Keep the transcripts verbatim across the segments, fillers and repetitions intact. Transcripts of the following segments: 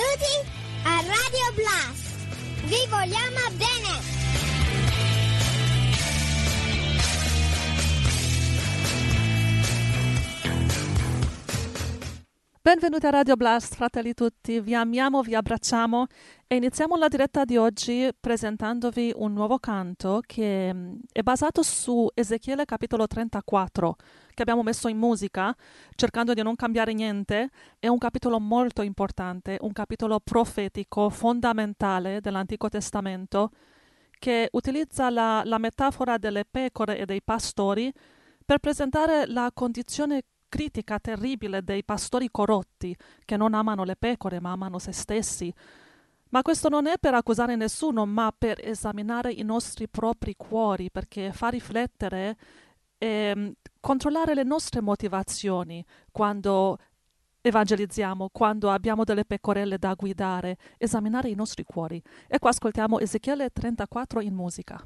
Benvenuti a Radio Blast! Vi vogliamo bene! Benvenuti a Radio Blast, fratelli tutti, vi amiamo, vi abbracciamo e iniziamo la diretta di oggi presentandovi un nuovo canto che è basato su Ezechiele capitolo trentaquattro, che abbiamo messo in musica cercando di non cambiare niente. È un capitolo molto importante, un capitolo profetico fondamentale dell'Antico Testamento che utilizza la, la metafora delle pecore e dei pastori per presentare la condizione critica terribile dei pastori corrotti che non amano le pecore ma amano se stessi. Ma questo non è per accusare nessuno, ma per esaminare i nostri propri cuori, perché fa riflettere e controllare le nostre motivazioni quando evangelizziamo, quando abbiamo delle pecorelle da guidare, esaminare i nostri cuori. E qua ascoltiamo Ezechiele trentaquattro in musica.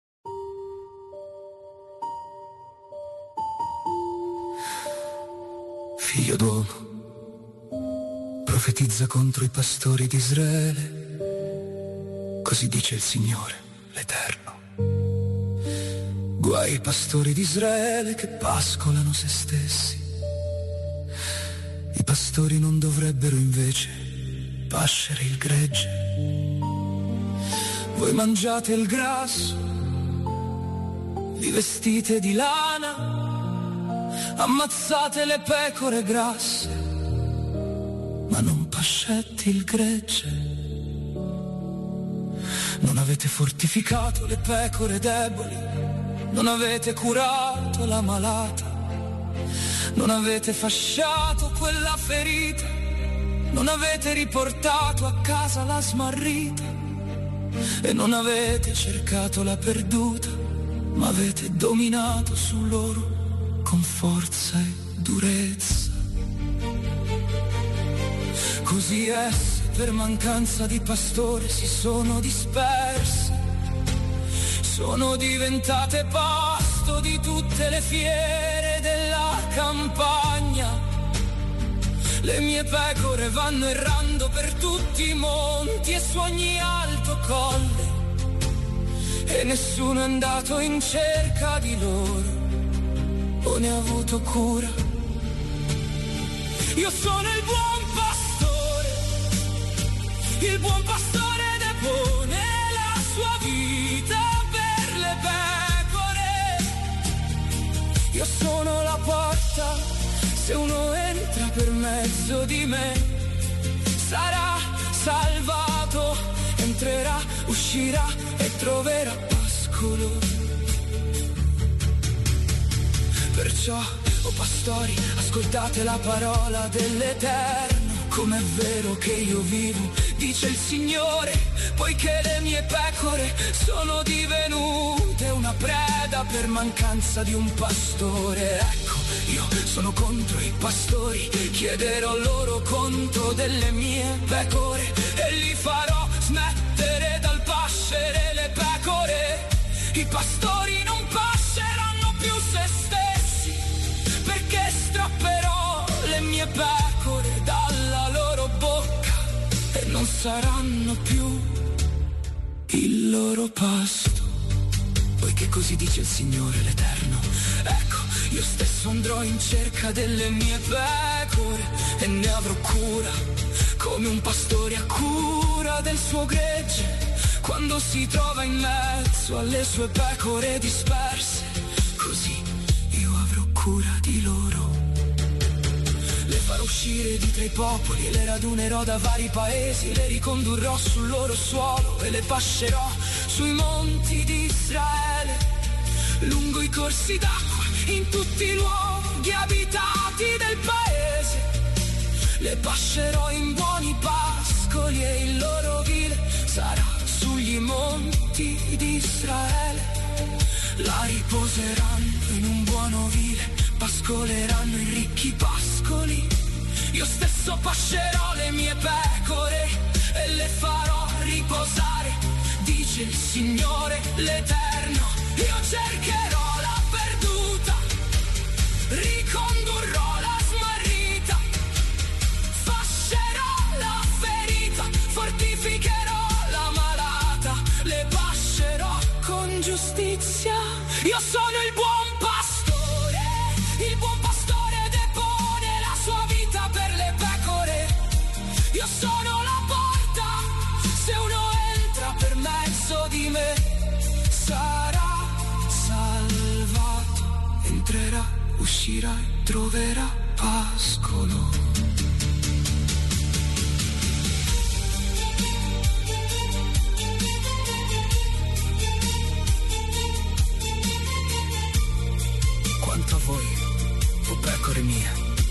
Figlio d'uomo, profetizza contro i pastori di Israele, così dice il Signore, l'Eterno. Guai ai pastori di Israele che pascolano se stessi. I pastori non dovrebbero invece pascere il gregge. Voi mangiate il grasso, vi vestite di lana, ammazzate le pecore grasse, ma non pascetti il gregge. Non avete fortificato le pecore deboli, non avete curato la malata, non avete fasciato quella ferita, non avete riportato a casa la smarrita e non avete cercato la perduta, ma avete dominato su loro con forza e durezza. Così esse, per mancanza di pastore, si sono disperse, sono diventate pasto di tutte le fiere della campagna. Le mie pecore vanno errando per tutti i monti e su ogni alto colle, e nessuno è andato in cerca di loro o ne ha avuto cura. Io sono il buon pastore, il buon pastore depone la sua vita per le pecore. Io sono la porta, se uno entra per mezzo di me sarà salvato, entrerà, uscirà e troverà pascolo. Perciò, o pastori, ascoltate la parola dell'Eterno. Com'è vero che io vivo, dice il Signore, poiché le mie pecore sono divenute una preda per mancanza di un pastore. Ecco, io sono contro i pastori, chiederò loro conto delle mie pecore e li farò smettere dal pascere le pecore. I pastori non pasceranno più se stessi, perché strapperò le mie pecore dalla loro bocca e non saranno più il loro pasto. Poiché così dice il Signore l'Eterno, ecco, io stesso andrò in cerca delle mie pecore e ne avrò cura, come un pastore ha cura del suo gregge quando si trova in mezzo alle sue pecore disperse. Così io avrò cura di loro. Le farò uscire di tra i popoli e le radunerò da vari paesi, le ricondurrò sul loro suolo e le pascerò sui monti di Israele, lungo i corsi d'acqua, in tutti i luoghi abitati del paese. Le pascerò in buoni pascoli e il loro vile sarà sugli monti di Israele. La riposeranno in un buon ovile, pascoleranno in ricchi pascoli. Io stesso pascerò le mie pecore e le farò riposare, dice il Signore l'Eterno. Io cercherò la perduta, ricondurrò la smarrita, fascerò la ferita sono il buon pastore, il buon pastore depone la sua vita per le pecore. Io sono la porta, se uno entra per mezzo di me sarà salvato. Entrerà, uscirà e troverà pascolo. Quanto a voi, o pecore mie,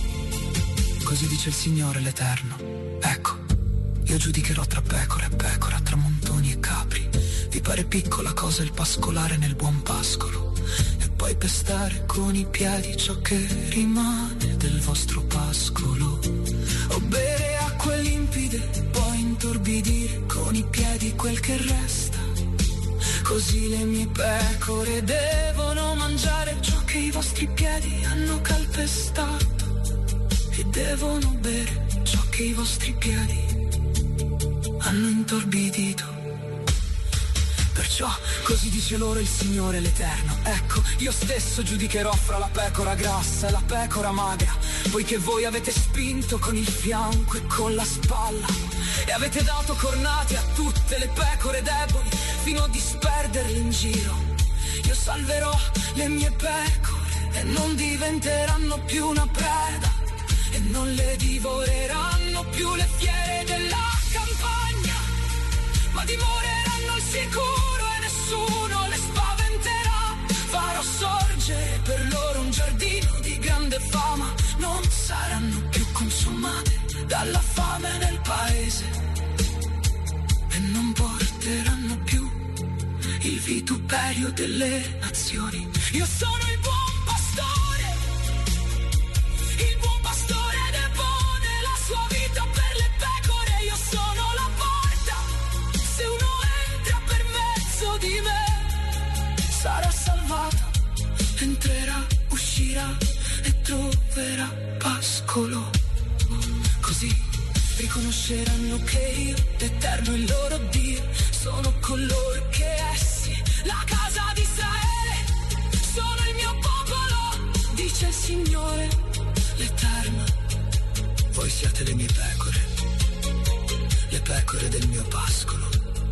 così dice il Signore l'Eterno. Ecco, io giudicherò tra pecore e pecora, tra montoni e capri. Vi pare piccola cosa il pascolare nel buon pascolo, e poi pestare con i piedi ciò che rimane del vostro pascolo. O bere acque limpide, poi intorbidire con i piedi quel che resta. Così le mie pecore devono mangiare ciò che i vostri piedi hanno calpestato, e devono bere ciò che i vostri piedi hanno intorbidito. Perciò così dice loro il Signore l'Eterno. Ecco, io stesso giudicherò fra la pecora grassa e la pecora magra, poiché voi avete spinto con il fianco e con la spalla, e avete dato cornate a tutte le pecore deboli, fino a disperderle in giro. Io salverò le mie pecore e non diventeranno più una preda, e non le divoreranno più le fiere della campagna, ma dimoreranno al sicuro e nessuno le spaventerà. Farò sorgere per loro un giardino di grande fama, non saranno più consumate dalla fame nel paese, e non porteranno più il vituperio delle nazioni. Io sono il buon pastore, il buon pastore depone la sua vita per le pecore. Io sono la porta, se uno entra per mezzo di me sarà salvato. Entrerà, uscirà e troverà pascolo. Così riconosceranno che io, l'Eterno, il loro Dio, sono coloro che essi, la casa di Israele, sono il mio popolo, dice il Signore l'Eterno. Voi siete le mie pecore, le pecore del mio pascolo.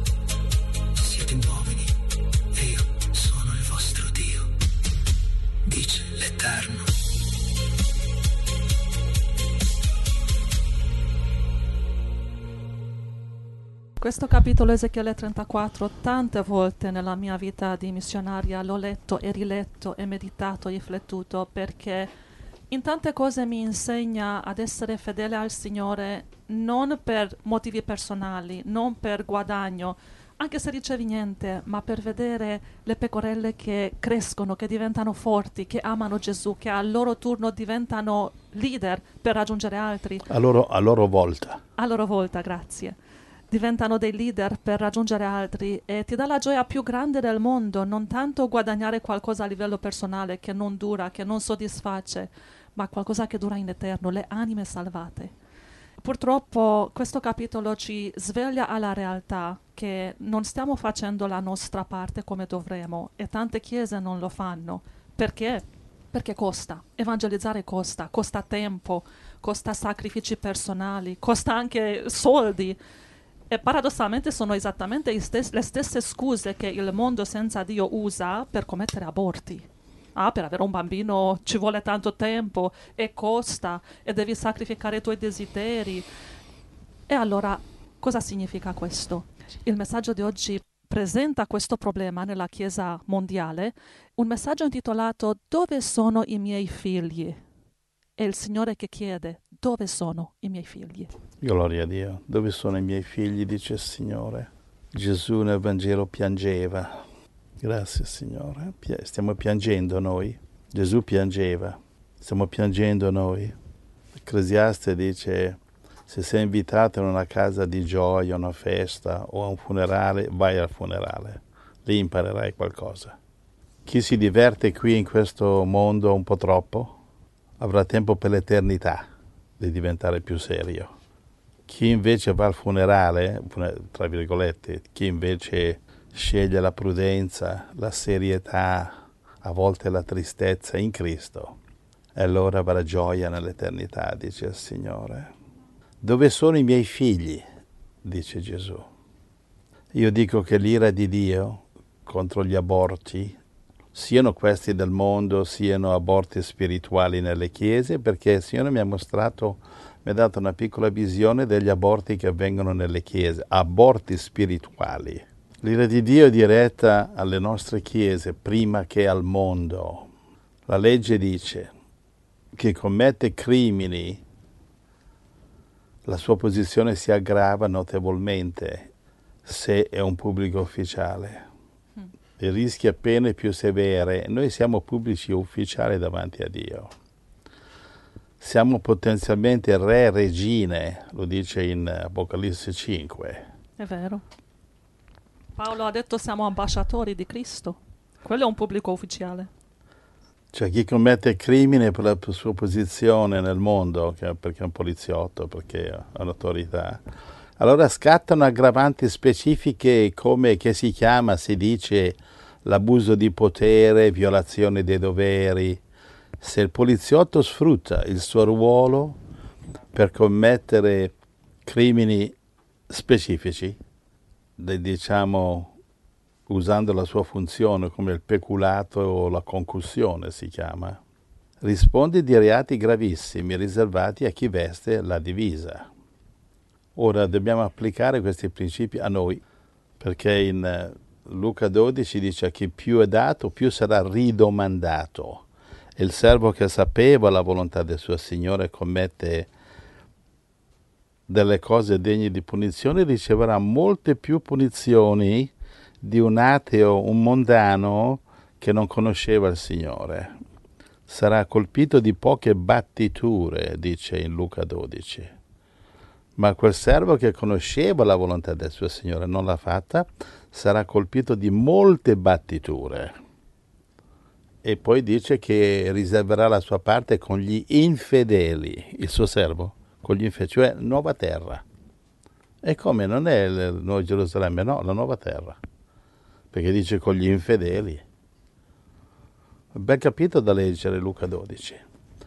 Siete uomini e io sono il vostro Dio, dice l'Eterno. Questo capitolo Ezechiele trentaquattro tante volte nella mia vita di missionaria l'ho letto e riletto e meditato e riflettuto, perché in tante cose mi insegna ad essere fedele al Signore non per motivi personali, non per guadagno, anche se ricevi niente, ma per vedere le pecorelle che crescono, che diventano forti, che amano Gesù, che al loro turno diventano leader per raggiungere altri. A loro, a loro volta. A loro volta, grazie. Diventano dei leader per raggiungere altri, e ti dà la gioia più grande del mondo, non tanto guadagnare qualcosa a livello personale che non dura, che non soddisface, ma qualcosa che dura in eterno, le anime salvate. Purtroppo questo capitolo ci sveglia alla realtà che non stiamo facendo la nostra parte come dovremmo, e tante chiese non lo fanno. Perché? Perché costa. Evangelizzare costa, costa tempo, costa sacrifici personali, costa anche soldi. E paradossalmente sono esattamente le stesse, le stesse scuse che il mondo senza Dio usa per commettere aborti. Ah, per avere un bambino ci vuole tanto tempo e costa, e devi sacrificare i tuoi desideri. E allora cosa significa questo? Il messaggio di oggi presenta questo problema nella Chiesa mondiale, un messaggio intitolato "Dove sono i miei figli?" È il Signore che chiede: dove sono i miei figli? Gloria a Dio. Dove sono i miei figli, dice il Signore. Gesù nel Vangelo piangeva. Grazie Signore. Stiamo piangendo noi. Gesù piangeva. Stiamo piangendo noi. Ecclesiaste dice: se sei invitato in una casa di gioia, una festa o a un funerale, vai al funerale. Lì imparerai qualcosa. Chi si diverte qui in questo mondo un po' troppo avrà tempo per l'eternità di diventare più serio. Chi invece va al funerale, tra virgolette, chi invece sceglie la prudenza, la serietà, a volte la tristezza in Cristo, e allora avrà gioia nell'eternità, dice il Signore. Dove sono i miei figli? Dice Gesù. Io dico che l'ira di Dio contro gli aborti, siano questi del mondo, siano aborti spirituali nelle chiese, perché il Signore mi ha mostrato, mi ha dato una piccola visione degli aborti che avvengono nelle chiese, aborti spirituali. L'ira di Dio è diretta alle nostre chiese prima che al mondo. La legge dice che commette crimini, la sua posizione si aggrava notevolmente se è un pubblico ufficiale mm. e rischia pene più severe. Noi siamo pubblici ufficiali davanti a Dio. Siamo potenzialmente re regine, lo dice in Apocalisse cinque. È vero. Paolo ha detto siamo ambasciatori di Cristo. Quello è un pubblico ufficiale. Cioè chi commette crimine per la sua posizione nel mondo, che, perché è un poliziotto, perché ha un'autorità, allora scattano aggravanti specifiche come, che si chiama, si dice, l'abuso di potere, violazione dei doveri. Se il poliziotto sfrutta il suo ruolo per commettere crimini specifici, diciamo usando la sua funzione come il peculato o la concussione si chiama, risponde di reati gravissimi riservati a chi veste la divisa. Ora dobbiamo applicare questi principi a noi, perché in Luca dodici dice: a chi più è dato, più sarà ridomandato. E il servo che sapeva la volontà del suo Signore commette delle cose degne di punizione, riceverà molte più punizioni di un ateo, un mondano che non conosceva il Signore. Sarà colpito di poche battiture, dice in Luca dodici. Ma quel servo che conosceva la volontà del suo Signore non l'ha fatta, sarà colpito di molte battiture. E poi dice che riserverà la sua parte con gli infedeli, il suo servo, con gli infedeli, cioè nuova terra. E come? Non è il Nuovo Gerusalemme, no, la nuova terra. Perché dice con gli infedeli. Ben capito da leggere Luca dodici.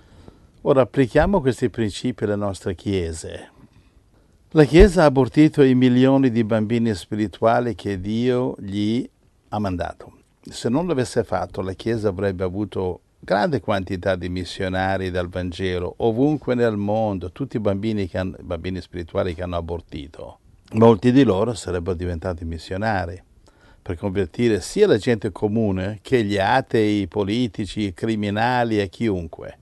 Ora applichiamo questi principi alle nostre chiese. La Chiesa ha abortito i milioni di bambini spirituali che Dio gli ha mandato. Se non l'avesse fatto, la Chiesa avrebbe avuto grande quantità di missionari dal Vangelo ovunque nel mondo, tutti i bambini, che hanno, bambini spirituali che hanno abortito. Molti di loro sarebbero diventati missionari per convertire sia la gente comune che gli atei, i politici, i criminali e chiunque.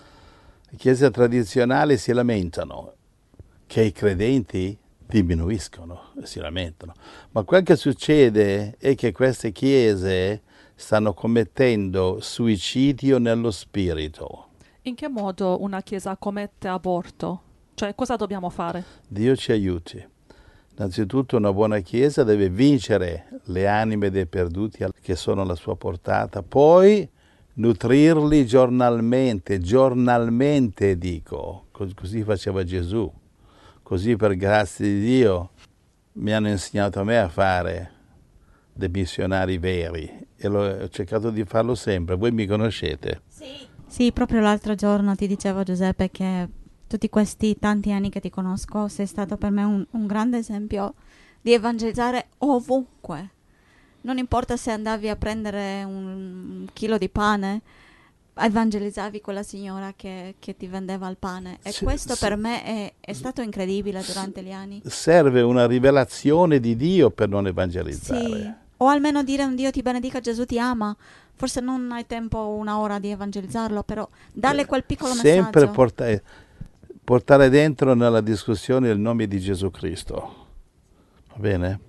Le chiese tradizionali si lamentano che i credenti diminuiscono e si lamentano. Ma quel che succede è che queste chiese stanno commettendo suicidio nello spirito. In che modo una chiesa commette aborto? Cioè, cosa dobbiamo fare? Dio ci aiuti. Innanzitutto una buona chiesa deve vincere le anime dei perduti che sono alla sua portata, poi nutrirli giornalmente, giornalmente dico, così faceva Gesù. Così per grazia di Dio mi hanno insegnato a me a fare dei missionari veri e l'ho, ho cercato di farlo sempre. Voi mi conoscete? Sì. Sì, proprio l'altro giorno ti dicevo, Giuseppe, che tutti questi tanti anni che ti conosco sei stato per me un, un grande esempio di evangelizzare ovunque. Non importa se andavi a prendere un chilo di pane, evangelizzavi quella signora che, che ti vendeva il pane. E sì, questo sì. per me è, è stato incredibile durante gli anni. Serve una rivelazione di Dio per non evangelizzare. Sì. O almeno dire un Dio ti benedica, Gesù ti ama. Forse non hai tempo una ora di evangelizzarlo, però darle quel piccolo Sempre messaggio. Sempre portare, portare dentro nella discussione il nome di Gesù Cristo. Va bene?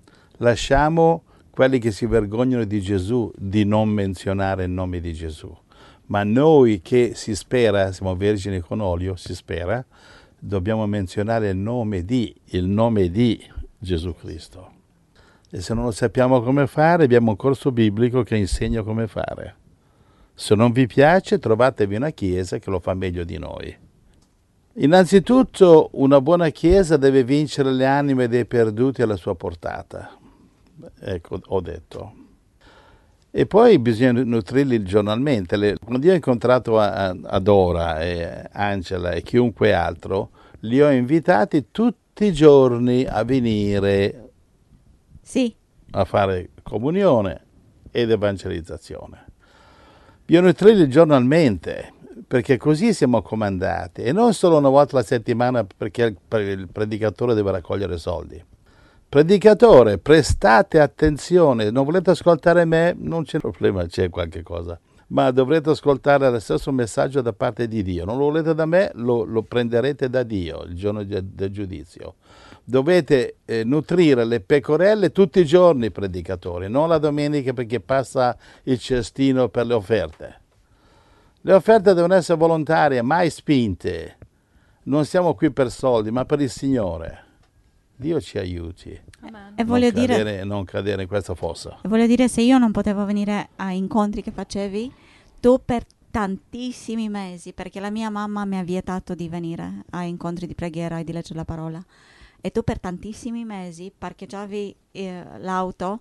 Lasciamo quelli che si vergognano di Gesù di non menzionare il nome di Gesù. Ma noi che si spera, siamo vergini con olio, si spera, dobbiamo menzionare il nome di, il nome di Gesù Cristo. E se non lo sappiamo come fare, abbiamo un corso biblico che insegna come fare. Se non vi piace, trovatevi una chiesa che lo fa meglio di noi. Innanzitutto, una buona chiesa deve vincere le anime dei perduti alla sua portata. Ecco, ho detto. E poi bisogna nutrirli giornalmente. Le, quando io ho incontrato a, a, a Dora e Angela e chiunque altro, li ho invitati tutti i giorni a venire Sì. a fare comunione ed evangelizzazione. Io nutrirli giornalmente, perché così siamo comandati, e non solo una volta alla settimana perché il, il predicatore deve raccogliere soldi. Predicatore, prestate attenzione, non volete ascoltare me? Non c'è problema, c'è qualche cosa, ma dovrete ascoltare lo stesso messaggio da parte di Dio. Non lo volete da me, lo, lo prenderete da Dio il giorno del giudizio. Dovete eh, nutrire le pecorelle tutti i giorni, predicatori, non la domenica perché passa il cestino per le offerte. Le offerte devono essere volontarie, mai spinte. Non siamo qui per soldi, ma per il Signore. Dio ci aiuti. Amen. E voglio non cadere, dire, non cadere in questa fossa. e voglio dire, se io non potevo venire a incontri che facevi, tu per tantissimi mesi, perché la mia mamma mi ha vietato di venire a incontri di preghiera e di leggere la parola, e tu per tantissimi mesi parcheggiavi eh, l'auto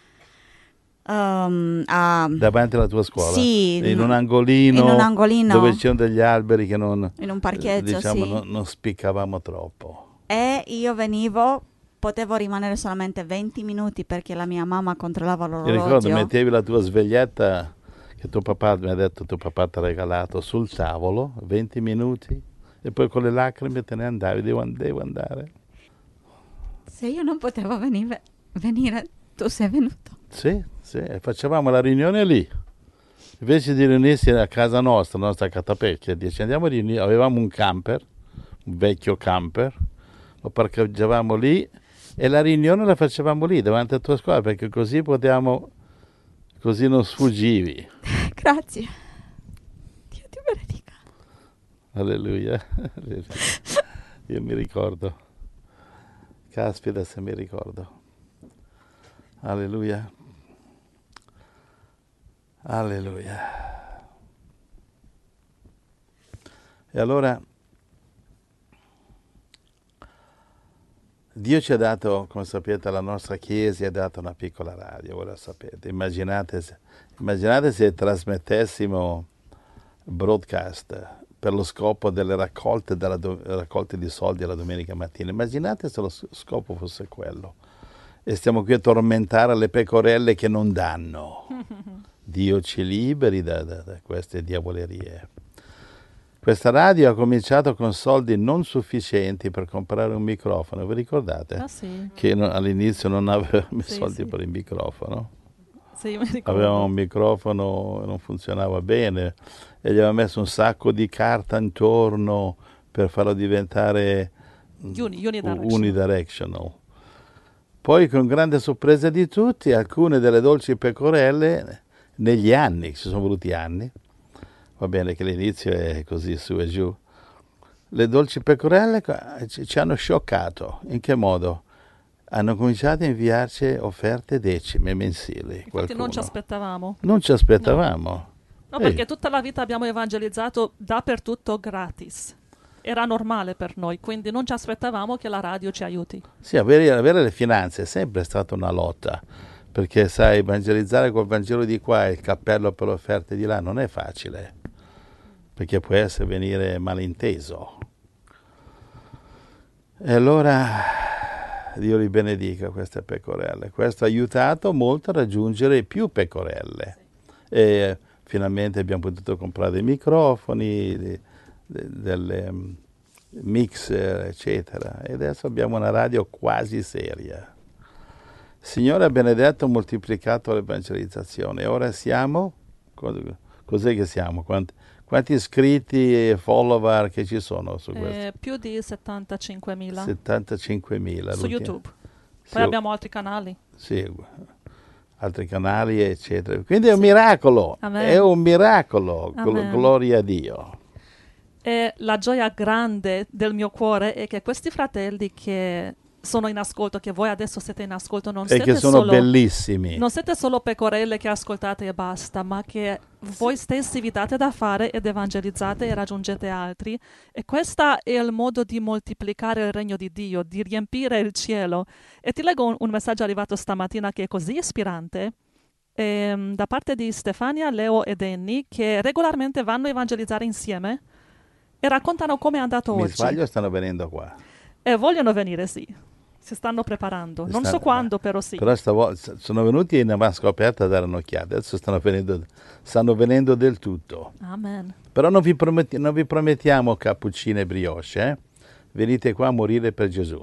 um, a, Davanti alla tua scuola? Sì, in un angolino, in un angolino dove c'erano degli alberi che non, in un parcheggio, diciamo, sì. non, non spiccavamo troppo. E io venivo, potevo rimanere solamente venti minuti perché la mia mamma controllava Mi ricordo, l'orologio. mettevi la tua sveglietta che tuo papà mi ha detto, tuo papà ti ha regalato, sul tavolo, venti minuti, e poi con le lacrime te ne andavi, devo, devo andare. Se io non potevo venire, venire, tu sei venuto. Sì, sì, e facevamo la riunione lì. Invece di riunirsi a casa nostra, la nostra Catapecchia, dice, andiamo a riunire, avevamo un camper, un vecchio camper, lo parcheggiavamo lì e la riunione la facevamo lì, davanti alla tua scuola, perché così potevamo, così non sfuggivi. Grazie. Dio ti benedica. Alleluia. Io mi ricordo. Caspita se mi ricordo. Alleluia. Alleluia. E allora Dio ci ha dato, come sapete, la nostra chiesa ha dato una piccola radio, voi lo sapete. Immaginate se, immaginate se trasmettessimo broadcast per lo scopo delle raccolte, della do, raccolte di soldi alla domenica mattina. Immaginate se lo scopo fosse quello. E stiamo qui a tormentare le pecorelle che non danno. Dio ci liberi da, da, da queste diavolerie. Questa radio ha cominciato con soldi non sufficienti per comprare un microfono, vi ricordate? Ah, sì. Che no, all'inizio non avevamo Sì, soldi sì. per il microfono. Sì, mi ricordo. Avevamo un microfono che non funzionava bene e gli avevamo messo un sacco di carta intorno per farlo diventare Uni- unidirectional. unidirectional. Poi, con grande sorpresa di tutti, alcune delle dolci pecorelle, negli anni, ci sono voluti anni, va bene che l'inizio è così su e giù, le dolci pecorelle ci, ci hanno scioccato. In che modo? Hanno cominciato a inviarci offerte decime mensili. Infatti Qualcuno. non ci aspettavamo. Non ci aspettavamo. No, Ehi. perché tutta la vita abbiamo evangelizzato dappertutto gratis. Era normale per noi, quindi non ci aspettavamo che la radio ci aiuti. Sì, avere, avere le finanze è sempre stata una lotta, perché sai, evangelizzare col Vangelo di qua e il cappello per le offerte di là non è facile, perché può essere venire malinteso. E allora Dio li benedica queste pecorelle. Questo ha aiutato molto a raggiungere più pecorelle. E finalmente abbiamo potuto comprare dei microfoni, de, de, delle um, mixer, eccetera. E adesso abbiamo una radio quasi seria. Il Signore ha benedetto e moltiplicato l'evangelizzazione. E ora siamo, cos'è che siamo? Quanti, quanti iscritti e follower che ci sono su questo? Eh, più di settantacinquemila settantacinquemila. su YouTube. Sì, Poi abbiamo altri canali. Sì, altri canali, eccetera. Quindi è un miracolo, Amen. è un miracolo, Amen. gloria a Dio. E la gioia grande del mio cuore è che questi fratelli che sono in ascolto, che voi adesso siete in ascolto, non E siete che sono solo bellissimi. non siete solo pecorelle che ascoltate e basta, ma che voi stessi vi date da fare ed evangelizzate e raggiungete altri. E questo è il modo di moltiplicare il regno di Dio, di riempire il cielo. E ti leggo un, un messaggio arrivato stamattina che è così ispirante. ehm, da parte di Stefania, Leo e Danny, che regolarmente vanno a evangelizzare insieme e raccontano come è andato Mi oggi. sbaglio, stanno venendo qua. E vogliono venire, sì. Si stanno preparando. Non Stanno- so quando, però sì. Però stavolta sono venuti in una scoperta a dare un'occhiata, adesso stanno venendo, stanno venendo del tutto. Amen. Però non vi, prometti- non vi promettiamo cappuccine e brioche, eh? Venite qua a morire per Gesù.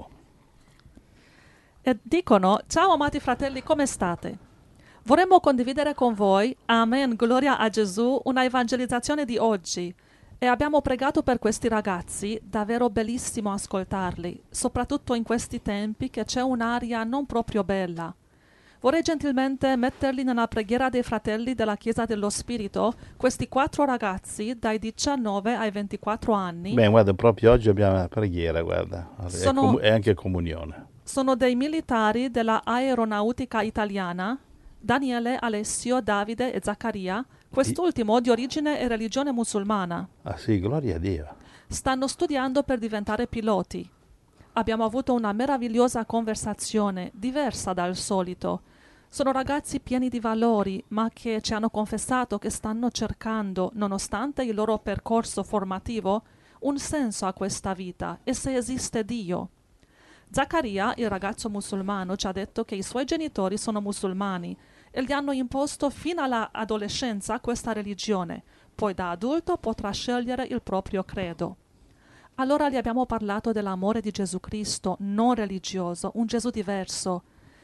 E dicono: ciao amati fratelli, come state? Vorremmo condividere con voi, amen, gloria a Gesù, una evangelizzazione di oggi. E abbiamo pregato per questi ragazzi, davvero bellissimo ascoltarli, soprattutto in questi tempi che c'è un'aria non proprio bella. Vorrei gentilmente metterli nella preghiera dei fratelli della Chiesa dello Spirito, questi quattro ragazzi dai diciannove ai ventiquattro anni. Beh, guarda, proprio oggi abbiamo la preghiera, guarda, è Sono- comu- è anche comunione. Sono dei militari della Aeronautica Italiana, Daniele, Alessio, Davide e Zaccaria, quest'ultimo di origine e religione musulmana. Ah sì, gloria a Dio. Stanno studiando per diventare piloti. Abbiamo avuto una meravigliosa conversazione, diversa dal solito. Sono ragazzi pieni di valori, ma che ci hanno confessato che stanno cercando, nonostante il loro percorso formativo, un senso a questa vita e se esiste Dio. Zaccaria, il ragazzo musulmano, ci ha detto che i suoi genitori sono musulmani e gli hanno imposto fino all'adolescenza questa religione. Poi da adulto potrà scegliere il proprio credo. Allora gli abbiamo parlato dell'amore di Gesù Cristo, non religioso, un Gesù diverso.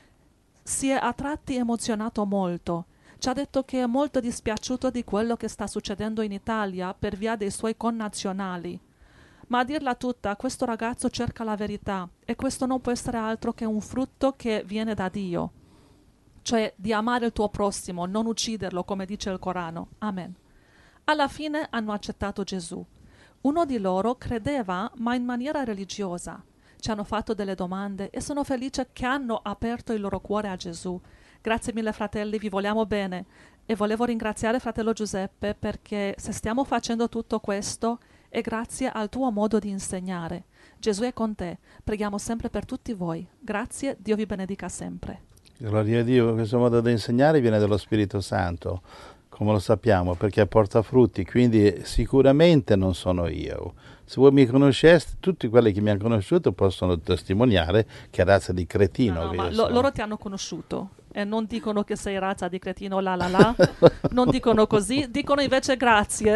Si è a tratti emozionato molto. Ci ha detto che è molto dispiaciuto di quello che sta succedendo in Italia per via dei suoi connazionali. Ma a dirla tutta, questo ragazzo cerca la verità e questo non può essere altro che un frutto che viene da Dio, cioè di amare il tuo prossimo, non ucciderlo, come dice il Corano. Amen. Alla fine hanno accettato Gesù. Uno di loro credeva, ma in maniera religiosa. Ci hanno fatto delle domande e sono felice che hanno aperto il loro cuore a Gesù. Grazie mille fratelli, vi vogliamo bene. E volevo ringraziare fratello Giuseppe perché se stiamo facendo tutto questo è grazie al tuo modo di insegnare. Gesù è con te. Preghiamo sempre per tutti voi. Grazie, Dio vi benedica sempre. Gloria a Dio, questo modo di insegnare viene dallo Spirito Santo, come lo sappiamo, perché porta frutti, quindi sicuramente non sono io. Se voi mi conosceste, tutti quelli che mi hanno conosciuto possono testimoniare che razza di cretino No, no, che ma io lo- sono. loro ti hanno conosciuto e non dicono che sei razza di cretino la la la, non dicono così, dicono invece grazie.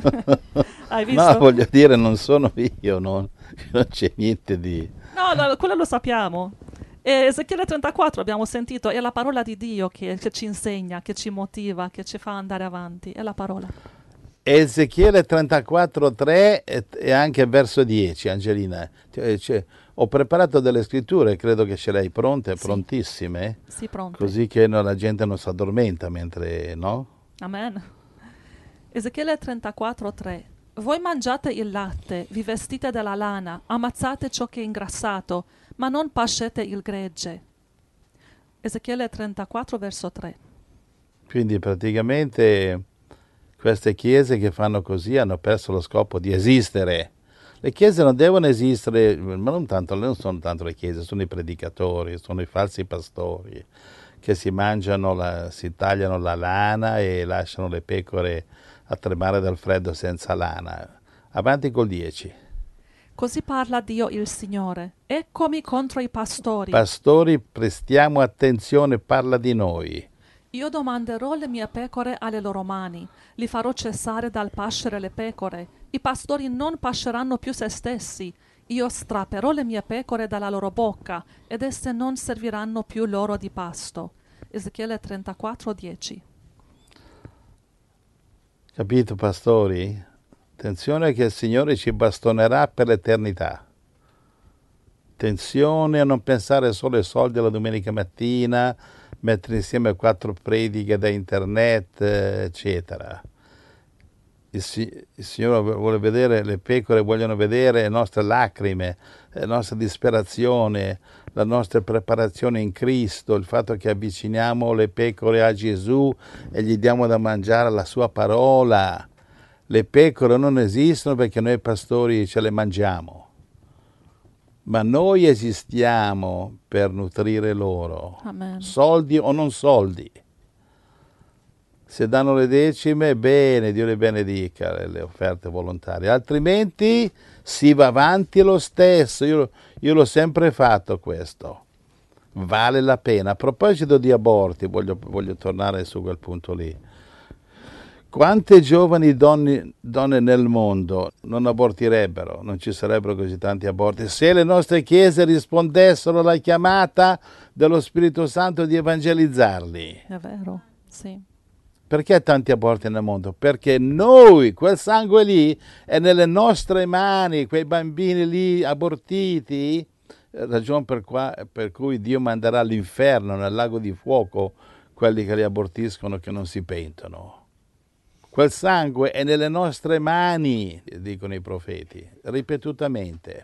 Hai visto? No, voglio dire, non sono io, non, non c'è niente di... No, no, quello lo sappiamo. E Ezechiele trentaquattro abbiamo sentito, è la parola di Dio che, che ci insegna, che ci motiva, che ci fa andare avanti, è la parola. Ezechiele trentaquattro tre e, e anche verso dieci, Angelina. Cioè, cioè, ho preparato delle scritture, credo che ce le hai pronte, Sì. prontissime, Sì, pronto. così che no, la gente non si addormenta mentre, no? Amen. Ezechiele trentaquattro tre. Voi mangiate il latte, vi vestite della lana, ammazzate ciò che è ingrassato, ma non pascete il gregge. Ezechiele trentaquattro verso tre. Quindi praticamente queste chiese che fanno così hanno perso lo scopo di esistere. Le chiese non devono esistere, ma non tanto, non sono tanto le chiese, sono i predicatori, sono i falsi pastori che si mangiano, la, si tagliano la lana e lasciano le pecore a tremare dal freddo senza lana. Avanti col dieci. Così parla Dio il Signore. Eccomi contro i pastori. Pastori, prestiamo attenzione, parla di noi. Io domanderò le mie pecore alle loro mani, li farò cessare dal pascere le pecore. I pastori non pasceranno più se stessi. Io strapperò le mie pecore dalla loro bocca, ed esse non serviranno più loro di pasto. Ezechiele trentaquattro dieci. Capito, pastori? Attenzione che il Signore ci bastonerà per l'eternità. Attenzione a non pensare solo ai soldi alla domenica mattina, mettere insieme quattro prediche da internet, eccetera. Il, il Signore vuole vedere, le pecore vogliono vedere le nostre lacrime, la nostra disperazione, la nostra preparazione in Cristo, il fatto che avviciniamo le pecore a Gesù e gli diamo da mangiare la sua parola. Le pecore non esistono perché noi pastori ce le mangiamo, ma noi esistiamo per nutrire loro, Amen. soldi o non soldi. Se danno le decime, bene, Dio le benedica, le, le offerte volontarie. Altrimenti si va avanti lo stesso. Io, io l'ho sempre fatto questo. Vale la pena. A proposito di aborti, voglio, voglio tornare su quel punto lì. Quante giovani donne, donne nel mondo non abortirebbero, non ci sarebbero così tanti aborti, se le nostre chiese rispondessero alla chiamata dello Spirito Santo di evangelizzarli? È vero, sì. Perché tanti aborti nel mondo? Perché noi, quel sangue lì, è nelle nostre mani, quei bambini lì abortiti, ragione per, qua, per cui Dio manderà all'inferno, nel lago di fuoco, quelli che li abortiscono, che non si pentono. Quel sangue è nelle nostre mani, dicono i profeti, ripetutamente.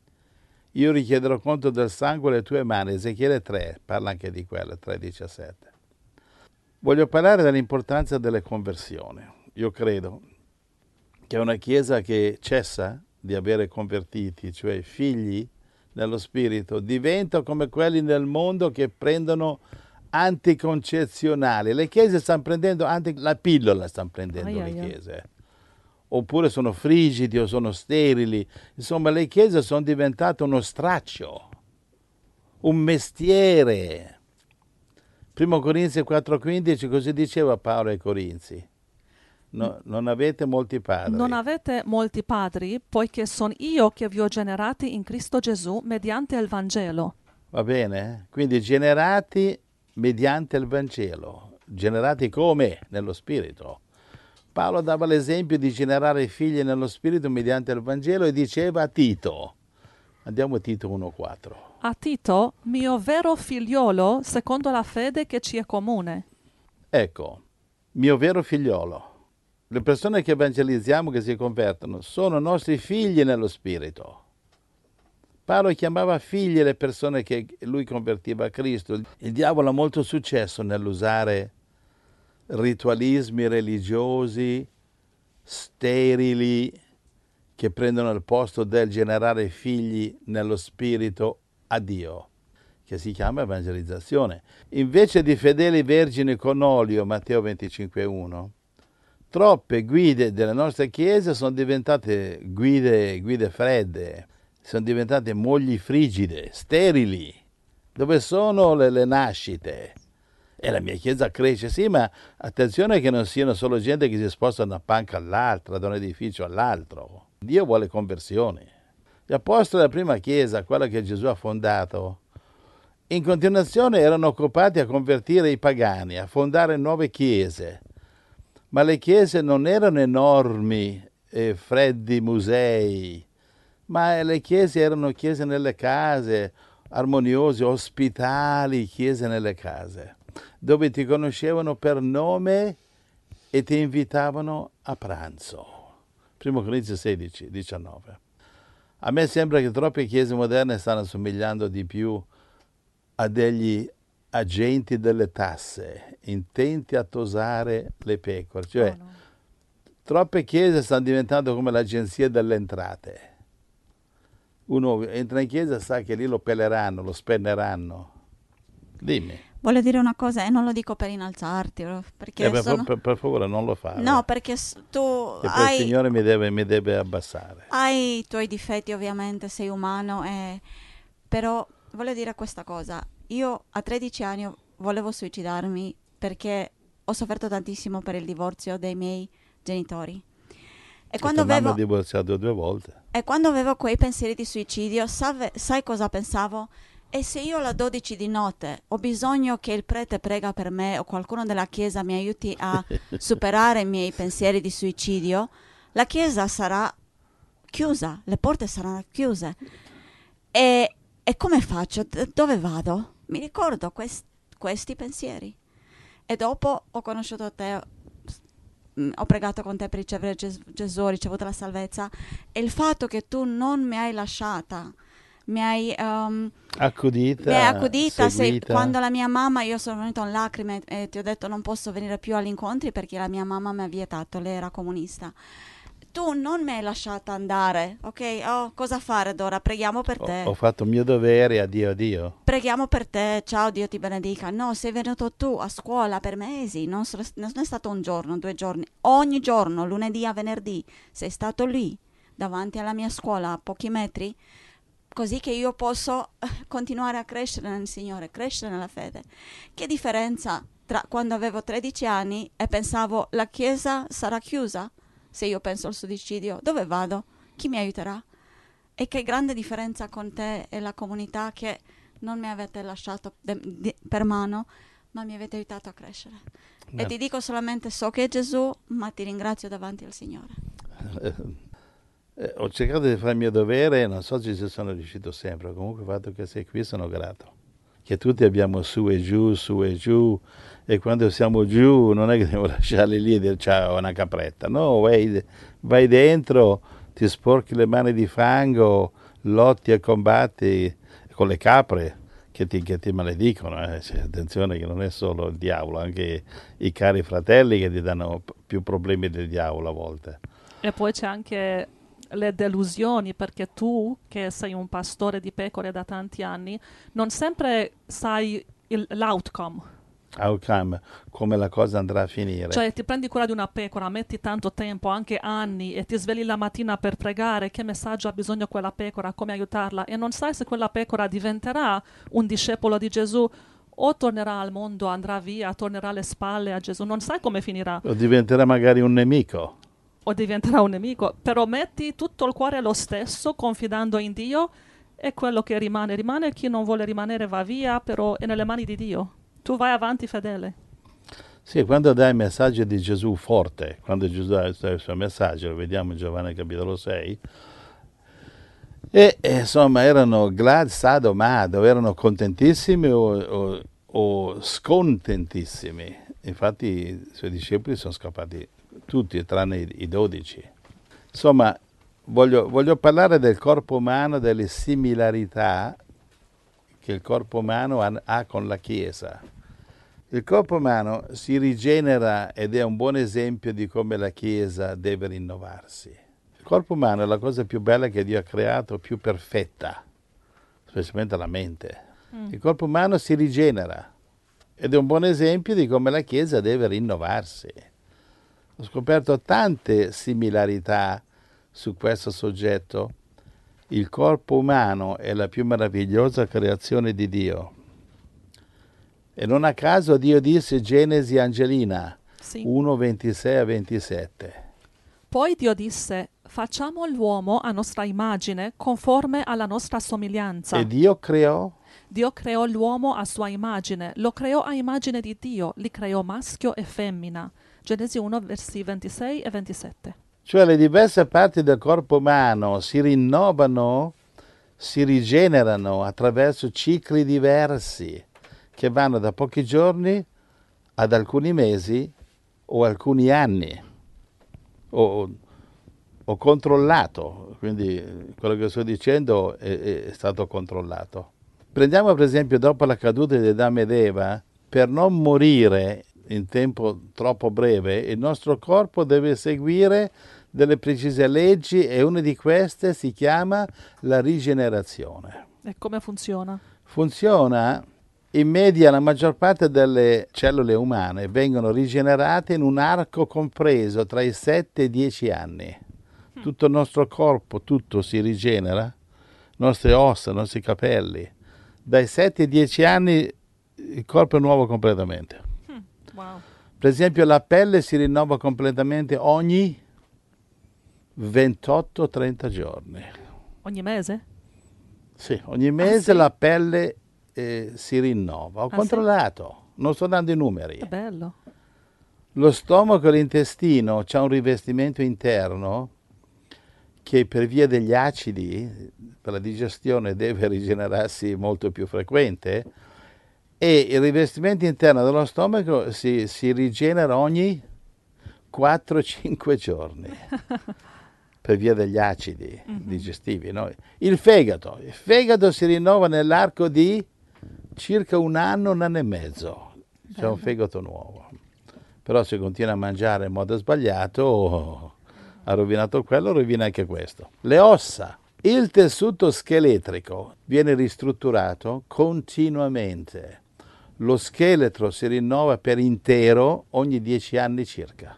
Io richiederò conto del sangue alle tue mani, Ezechiele tre, parla anche di quello, tre diciassette. Voglio parlare dell'importanza delle conversioni. Io credo che una chiesa che cessa di avere convertiti, cioè figli nello spirito, diventa come quelli nel mondo che prendono anticoncezionali. Le chiese stanno prendendo anti... la pillola, stanno prendendo Aia, le aia. chiese. Oppure sono frigidi o sono sterili. Insomma, le chiese sono diventate uno straccio, un mestiere. Primo Corinzi quattro quindici, così diceva Paolo ai Corinzi. No, non avete molti padri. Non avete molti padri, poiché sono io che vi ho generati in Cristo Gesù mediante il Vangelo. Va bene? Quindi generati mediante il Vangelo. Generati come? Nello Spirito. Paolo dava l'esempio di generare figli nello Spirito mediante il Vangelo e diceva a Tito. Andiamo a Tito uno quattro. A Tito, mio vero figliolo, secondo la fede che ci è comune. Ecco, mio vero figliolo. Le persone che evangelizziamo, che si convertono, sono nostri figli nello Spirito. Paolo chiamava figli le persone che lui convertiva a Cristo. Il diavolo ha molto successo nell'usare ritualismi religiosi sterili che prendono il posto del generare figli nello Spirito a Dio, che si chiama evangelizzazione. Invece di fedeli vergini con olio, Matteo venticinque uno, troppe guide delle nostre chiese sono diventate guide, guide fredde, sono diventate mogli frigide, sterili. Dove sono le, le nascite? E la mia chiesa cresce, sì, ma attenzione che non siano solo gente che si sposta da una panca all'altra, da un edificio all'altro. Dio vuole conversioni. Gli apostoli della prima chiesa, quella che Gesù ha fondato, in continuazione erano occupati a convertire i pagani, a fondare nuove chiese. Ma le chiese non erano enormi e freddi musei, ma le chiese erano chiese nelle case, armoniose, ospitali, chiese nelle case, dove ti conoscevano per nome e ti invitavano a pranzo. Primo Corinzi sedici diciannove. A me sembra che troppe chiese moderne stanno assomigliando di più a degli agenti delle tasse, intenti a tosare le pecore. Cioè, Oh, no. troppe chiese stanno diventando come l'agenzia delle entrate. Uno entra in chiesa e sa che lì lo peleranno, lo spenneranno. Dimmi. Voglio dire una cosa e non lo dico per innalzarti, perché Eh, per, sono... per, per favore non lo fare. No, perché s- tu E poi hai... il Signore mi deve, mi deve abbassare. Hai i tuoi difetti, ovviamente, sei umano, e... però voglio dire questa cosa. Io a tredici anni volevo suicidarmi perché ho sofferto tantissimo per il divorzio dei miei genitori. E quando, Tua mamma avevo, è divorziato due volte. e quando avevo quei pensieri di suicidio, save- sai cosa pensavo? E se io alle dodici di notte ho bisogno che il prete prega per me o qualcuno della chiesa mi aiuti a superare i miei pensieri di suicidio, la chiesa sarà chiusa, le porte saranno chiuse. E, e come faccio? D- dove vado? Mi ricordo quest- questi pensieri. E dopo ho conosciuto te, mm, ho pregato con te per ricevere Ges- Gesù, ho ricevuto la salvezza. E il fatto che tu non mi hai lasciata, mi hai... um, Accudita, mi hai accudita, sei- seguita. quando la mia mamma, io sono venuta in lacrime e ti ho detto non posso venire più agli incontri perché la mia mamma mi ha vietato, lei era comunista. tu non mi hai lasciato andare, ok? Oh, cosa fare Dora? Preghiamo per te. Ho, ho fatto il mio dovere, addio, addio. Preghiamo per te, ciao, Dio ti benedica. No, sei venuto tu a scuola per mesi, non, so- non è stato un giorno, due giorni, ogni giorno, lunedì a venerdì, sei stato lì, davanti alla mia scuola, a pochi metri, così che io posso eh, continuare a crescere nel Signore, crescere nella fede. Che differenza tra quando avevo tredici anni e pensavo la chiesa sarà chiusa? Se io penso al suicidio, dove vado? Chi mi aiuterà? E che grande differenza con te e la comunità che non mi avete lasciato de- de- per mano, ma mi avete aiutato a crescere. No. E ti dico solamente, so che è Gesù, ma ti ringrazio davanti al Signore. Eh, eh, ho cercato di fare il mio dovere e non so se ci sono riuscito sempre. Comunque il fatto che sei qui sono grato. Che tutti abbiamo su e giù, su e giù, e quando siamo giù non è che devo lasciarli lì e dire ciao, una capretta. No, vai, vai dentro, ti sporchi le mani di fango, lotti e combatti con le capre che ti, che ti maledicono. Eh. Cioè, attenzione che non è solo il diavolo, anche i cari fratelli che ti danno più problemi del diavolo a volte. E poi c'è anche le delusioni, perché tu, che sei un pastore di pecore da tanti anni, non sempre sai il, l'outcome. Outcome, come la cosa andrà a finire. Cioè ti prendi cura di una pecora, metti tanto tempo, anche anni, e ti svegli la mattina per pregare che messaggio ha bisogno quella pecora, come aiutarla, e non sai se quella pecora diventerà un discepolo di Gesù o tornerà al mondo, andrà via, tornerà alle spalle a Gesù, non sai come finirà. O diventerà magari un nemico. O diventerà un nemico, però metti tutto il cuore lo stesso, confidando in Dio, e quello che rimane, rimane, chi non vuole rimanere va via, però è nelle mani di Dio. Tu vai avanti fedele. Sì, quando dai il messaggio di Gesù forte, quando Gesù dà il suo messaggio, lo vediamo in Giovanni capitolo sei, e, e insomma erano glad, sado, mado, erano contentissimi o, o, o scontentissimi. Infatti i suoi discepoli sono scappati tutti, tranne i, i dodici. Insomma, voglio, voglio parlare del corpo umano, delle similarità che il corpo umano ha, ha con la Chiesa. Il corpo umano si rigenera ed è un buon esempio di come la Chiesa deve rinnovarsi. Il corpo umano è la cosa più bella che Dio ha creato, più perfetta, specialmente la mente. Mm. Il corpo umano si rigenera ed è un buon esempio di come la Chiesa deve rinnovarsi. Ho scoperto tante similarità su questo soggetto. Il corpo umano è la più meravigliosa creazione di Dio. E non a caso Dio disse Genesi Angelina Sì. uno, ventisei a ventisette. Poi Dio disse, facciamo l'uomo a nostra immagine, conforme alla nostra somiglianza. E Dio creò? Dio creò l'uomo a sua immagine, lo creò a immagine di Dio, li creò maschio e femmina. Genesi uno, versi ventisei e ventisette. Cioè le diverse parti del corpo umano si rinnovano, si rigenerano attraverso cicli diversi che vanno da pochi giorni ad alcuni mesi o alcuni anni. Ho, ho controllato, quindi quello che sto dicendo è, è stato controllato. Prendiamo per esempio dopo la caduta di Adamo ed Eva, per non morire in tempo troppo breve, il nostro corpo deve seguire delle precise leggi e una di queste si chiama la rigenerazione. E come funziona? Funziona, in media la maggior parte delle cellule umane vengono rigenerate in un arco compreso tra i sette e i dieci anni. Tutto il nostro corpo, tutto si rigenera, nostre ossa, i nostri capelli. Dai sette ai dieci anni il corpo è nuovo completamente. Wow. Per esempio la pelle si rinnova completamente ogni ventotto trenta giorni. Ogni mese? Sì, ogni mese ah, sì? la pelle eh, si rinnova. Ho ah, controllato, sì? Non sto dando i numeri. È bello. Lo stomaco e l'intestino c'ha un rivestimento interno che per via degli acidi, per la digestione, deve rigenerarsi molto più frequente. E il rivestimento interno dello stomaco si, si rigenera ogni quattro cinque giorni per via degli acidi mm-hmm. digestivi. No? Il fegato. Il fegato si rinnova nell'arco di circa un anno, un anno e mezzo. C'è Bello. Un fegato nuovo. Però se continua a mangiare in modo sbagliato Ha rovinato quello, rovina anche questo. Le ossa. Il tessuto scheletrico viene ristrutturato continuamente. Lo scheletro si rinnova per intero ogni dieci anni circa.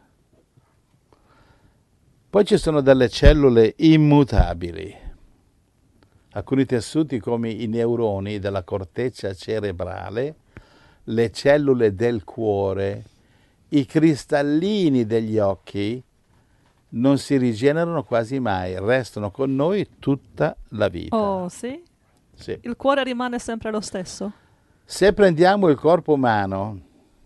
Poi ci sono delle cellule immutabili. Alcuni tessuti come i neuroni della corteccia cerebrale, le cellule del cuore, i cristallini degli occhi non si rigenerano quasi mai, restano con noi tutta la vita. Oh, sì? Sì. Il cuore rimane sempre lo stesso? Se prendiamo il corpo umano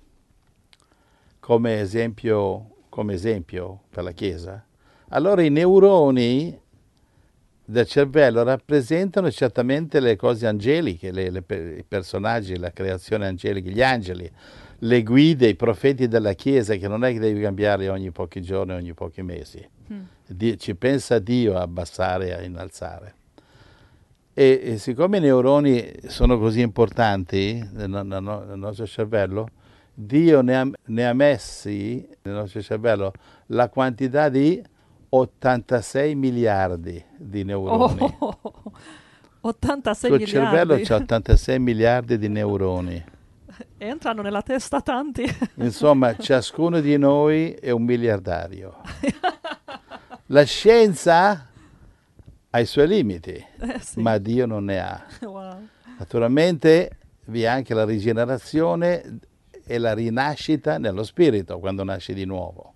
come esempio, come esempio per la Chiesa, allora i neuroni del cervello rappresentano certamente le cose angeliche, le, le, i personaggi, la creazione angelica, gli angeli, le guide, i profeti della Chiesa, che non è che devi cambiarli ogni pochi giorni, ogni pochi mesi. Mm. Dio, ci pensa Dio a abbassare e a innalzare. E, e siccome i neuroni sono così importanti nel, nel, nel nostro cervello, Dio ne ha, ne ha messi nel nostro cervello la quantità di ottantasei miliardi di neuroni. Oh, ottantasei Il miliardi. Il cervello c'ha ottantasei miliardi di neuroni. Entrano nella testa tanti. Insomma, ciascuno di noi è un miliardario. La scienza ha i suoi limiti, eh, sì. ma Dio non ne ha. Wow. Naturalmente vi è anche la rigenerazione e la rinascita nello spirito, quando nasci di nuovo.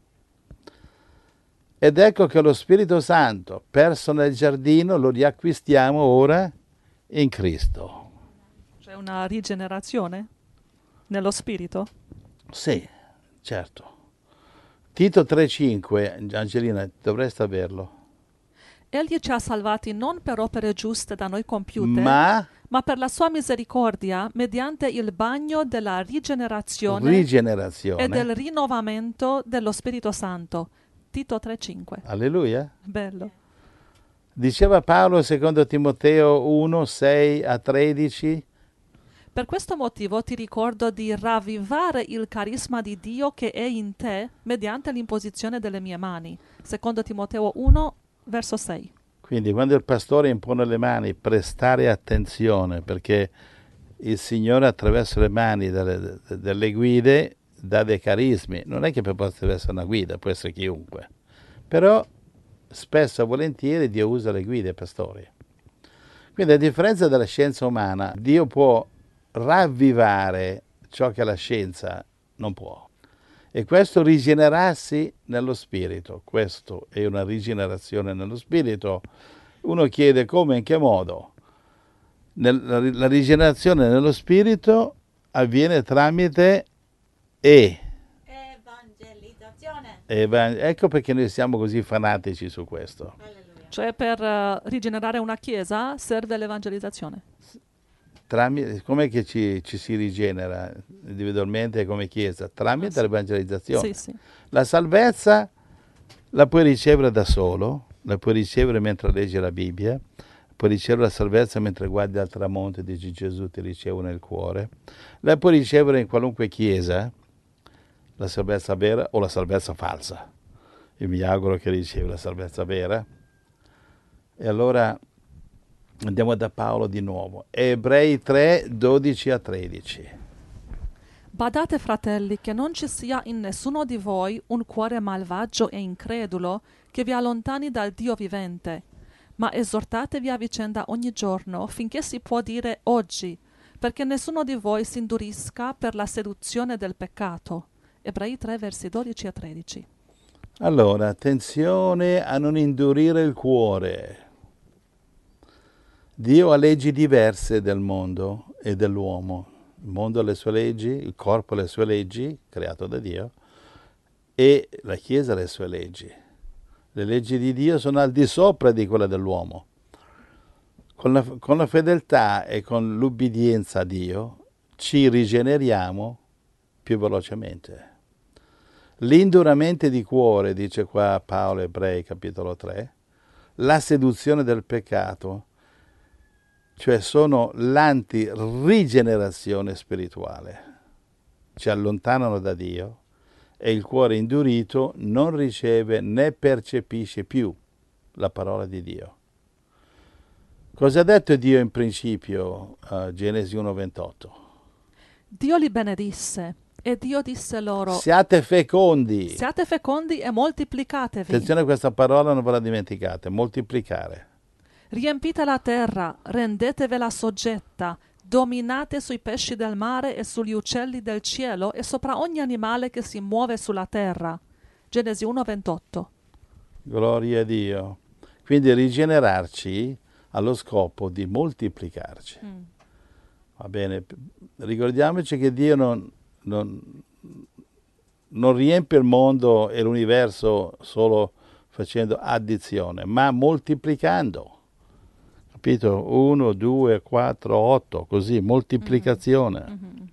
Ed ecco che lo Spirito Santo, perso nel giardino, lo riacquistiamo ora in Cristo. C'è una rigenerazione nello spirito? Sì, certo. Tito tre cinque, Angelina, dovresti averlo. Egli ci ha salvati non per opere giuste da noi compiute, ma, ma per la sua misericordia, mediante il bagno della rigenerazione, rigenerazione. e del rinnovamento dello Spirito Santo. Tito tre cinque. Alleluia. Bello. Diceva Paolo secondo Timoteo uno sei a tredici. Per questo motivo ti ricordo di ravvivare il carisma di Dio che è in te mediante l'imposizione delle mie mani. Secondo Timoteo uno, verso sei. Quindi quando il pastore impone le mani, prestare attenzione, perché il Signore attraverso le mani delle, delle guide dà dei carismi. Non è che per poter essere una guida, può essere chiunque. Però spesso e volentieri Dio usa le guide e pastori. Quindi a differenza della scienza umana, Dio può ravvivare ciò che la scienza non può. E questo rigenerarsi nello spirito, questo è una rigenerazione nello spirito. Uno chiede come, in che modo? Nel, la, la rigenerazione nello spirito avviene tramite e. Evangelizzazione. Evan- ecco perché noi siamo così fanatici su questo. Alleluia. Cioè per uh, rigenerare una chiesa serve l'evangelizzazione. Tramite, com'è che ci, ci si rigenera individualmente come Chiesa? Tramite Ah, sì. l'evangelizzazione. Sì, sì. La salvezza la puoi ricevere da solo, la puoi ricevere mentre leggi la Bibbia, puoi ricevere la salvezza mentre guardi al tramonto e dici Gesù ti ricevo nel cuore, la puoi ricevere in qualunque chiesa, la salvezza vera o la salvezza falsa. Io mi auguro che ricevi la salvezza vera. E allora andiamo da Paolo di nuovo. Ebrei tre, dodici a tredici. Badate, fratelli, che non ci sia in nessuno di voi un cuore malvagio e incredulo che vi allontani dal Dio vivente, ma esortatevi a vicenda ogni giorno finché si può dire oggi, perché nessuno di voi si indurisca per la seduzione del peccato. Ebrei tre, versi dodici a tredici. Allora, attenzione a non indurire il cuore. Dio ha leggi diverse del mondo e dell'uomo. Il mondo ha le sue leggi, il corpo ha le sue leggi, creato da Dio, e la Chiesa ha le sue leggi. Le leggi di Dio sono al di sopra di quelle dell'uomo. Con la, con la fedeltà e con l'ubbidienza a Dio ci rigeneriamo più velocemente. L'induramento di cuore, dice qua Paolo Ebrei capitolo tre, la seduzione del peccato, cioè sono l'anti-rigenerazione spirituale. Ci allontanano da Dio e il cuore indurito non riceve né percepisce più la parola di Dio. Cosa ha detto Dio in principio? Uh, Genesi uno ventotto. Dio li benedisse e Dio disse loro: Siate fecondi. Siate fecondi e moltiplicatevi. Attenzione a questa parola, non ve la dimenticate, moltiplicare. Riempite la terra, rendetevela soggetta, dominate sui pesci del mare e sugli uccelli del cielo e sopra ogni animale che si muove sulla terra. Genesi uno ventotto. Gloria a Dio. Quindi rigenerarci allo scopo di moltiplicarci. Mm. Va bene? Ricordiamoci che Dio non, non, non riempie il mondo e l'universo solo facendo addizione, ma moltiplicando. Capito? uno, due, quattro, otto, così, moltiplicazione. Mm-hmm.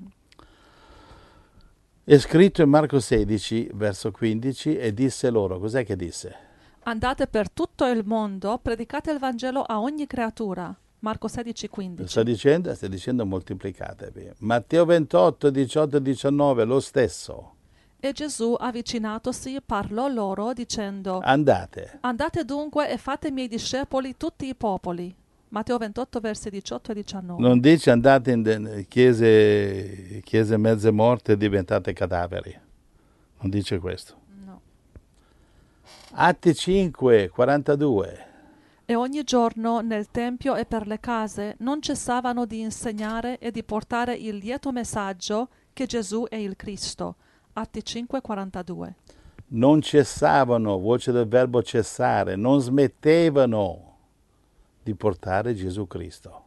È scritto in Marco sedici, verso quindici, e disse loro, cos'è che disse? Andate per tutto il mondo, predicate il Vangelo a ogni creatura. Marco sedici, quindici. Sta dicendo, sta dicendo moltiplicatevi. Matteo ventotto, diciotto e diciannove, lo stesso. E Gesù, avvicinatosi, parlò loro dicendo: Andate. Andate dunque e fate miei discepoli tutti i popoli. Matteo ventotto, versi diciotto e diciannove. Non dice andate in chiese, chiese mezze morte e diventate cadaveri. Non dice questo. No. Atti cinque, quarantadue. E ogni giorno nel Tempio e per le case non cessavano di insegnare e di portare il lieto messaggio che Gesù è il Cristo. Atti cinque, quarantadue. Non cessavano, voce del verbo cessare, non smettevano di portare Gesù Cristo.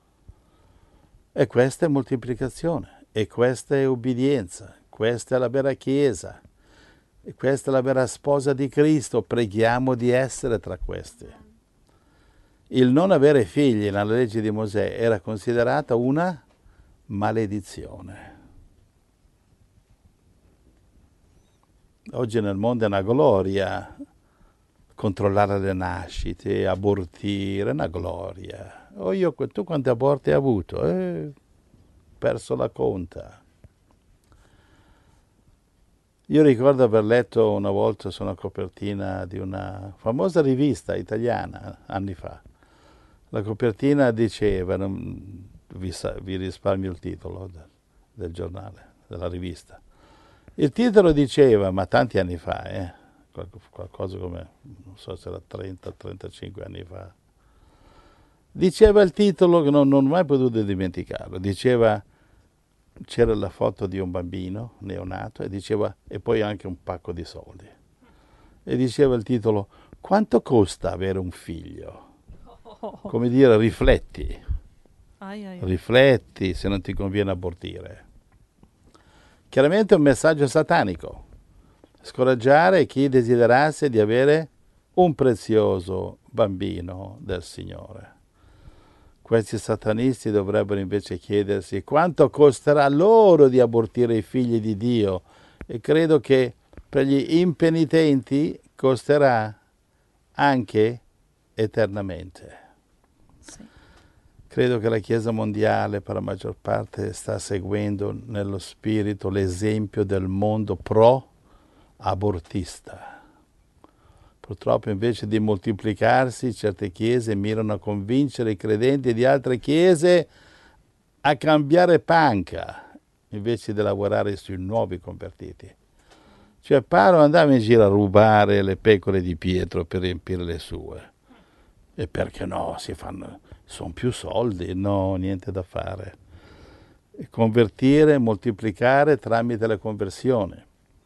E questa è moltiplicazione, e questa è ubbidienza, questa è la vera Chiesa, e questa è la vera sposa di Cristo. Preghiamo di essere tra questi. Il non avere figli nella legge di Mosè era considerata una maledizione. Oggi nel mondo è una gloria controllare le nascite, abortire, è una gloria. Oh, io, tu quanti aborti hai avuto? Eh, perso la conta. Io ricordo aver letto una volta su una copertina di una famosa rivista italiana, anni fa. La copertina diceva, non, vi, vi risparmio il titolo del, del giornale, della rivista. Il titolo diceva, ma tanti anni fa, eh, qualcosa come, non so se era trenta trentacinque anni fa, diceva il titolo che non, non ho mai potuto dimenticarlo, diceva, c'era la foto di un bambino neonato e diceva, e poi anche un pacco di soldi, e diceva il titolo, quanto costa avere un figlio? Come dire, rifletti, ai, ai. rifletti se non ti conviene abortire. Chiaramente è un messaggio satanico, scoraggiare chi desiderasse di avere un prezioso bambino del Signore. Questi satanisti dovrebbero invece chiedersi quanto costerà loro di abortire i figli di Dio, e credo che per gli impenitenti costerà anche eternamente. Sì. Credo che la Chiesa mondiale per la maggior parte sta seguendo nello spirito l'esempio del mondo pro-abortista. Purtroppo invece di moltiplicarsi, certe chiese mirano a convincere i credenti di altre chiese a cambiare panca, invece di lavorare sui nuovi convertiti. Cioè Paolo andava in giro a rubare le pecore di Pietro per riempire le sue. E perché no? Si fanno, sono più soldi? No, niente da fare. E convertire, moltiplicare tramite la conversione.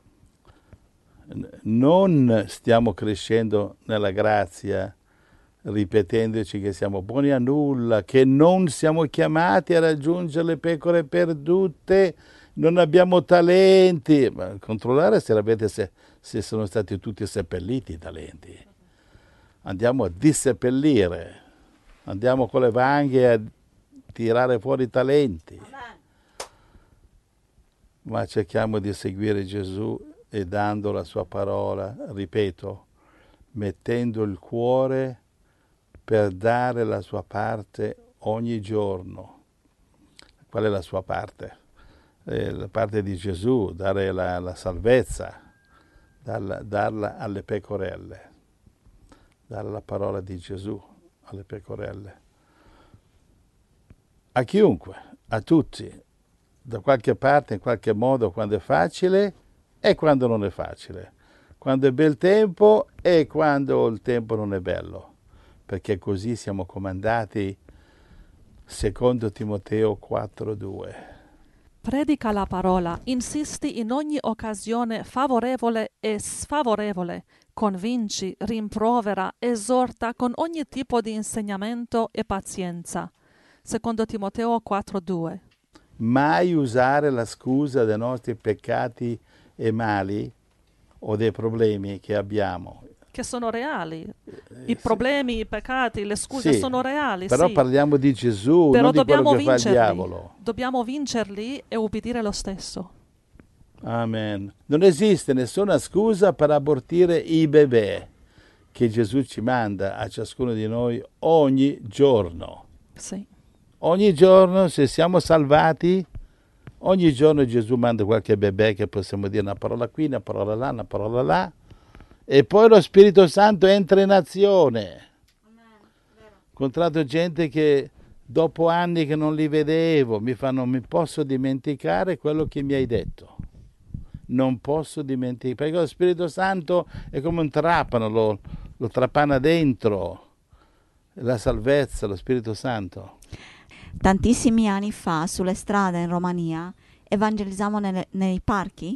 Non stiamo crescendo nella grazia ripetendoci che siamo buoni a nulla, che non siamo chiamati a raggiungere le pecore perdute, non abbiamo talenti. Ma controllare se, avete se, se sono stati tutti seppelliti i talenti. Andiamo a disseppellire, andiamo con le vanghe a tirare fuori i talenti. Ma cerchiamo di seguire Gesù e dando la sua parola, ripeto, mettendo il cuore per dare la sua parte ogni giorno. Qual è la sua parte? Eh, la parte di Gesù, dare la, la salvezza. darla, darla alle pecorelle, dare la parola di Gesù alle pecorelle. A chiunque, a tutti, da qualche parte, in qualche modo, quando è facile e quando non è facile, quando è bel tempo e quando il tempo non è bello, perché così siamo comandati secondo Timoteo quattro due. Predica la parola, insisti in ogni occasione favorevole e sfavorevole, convinci, rimprovera, esorta con ogni tipo di insegnamento e pazienza. Secondo Timoteo quattro due. Mai usare la scusa dei nostri peccati e mali o dei problemi che abbiamo. Che sono reali. I Eh, problemi, i peccati, le scuse sì, sono reali. Però sì. parliamo di Gesù, Però non di quello dobbiamo che fa il vincerli. diavolo. Dobbiamo vincerli e ubbidire lo stesso. Amen. Non esiste nessuna scusa per abortire i bebè che Gesù ci manda a ciascuno di noi ogni giorno. Sì. Ogni giorno, se siamo salvati, ogni giorno Gesù manda qualche bebè che possiamo dire una parola qui, una parola là, una parola là, e poi lo Spirito Santo entra in azione. Ho incontrato gente che dopo anni che non li vedevo mi fanno: non mi posso dimenticare quello che mi hai detto. Non posso dimenticare, perché lo Spirito Santo è come un trapano, lo, lo trapana dentro, la salvezza, lo Spirito Santo. Tantissimi anni fa, sulle strade in Romania, evangelizzavamo nelle- nei parchi,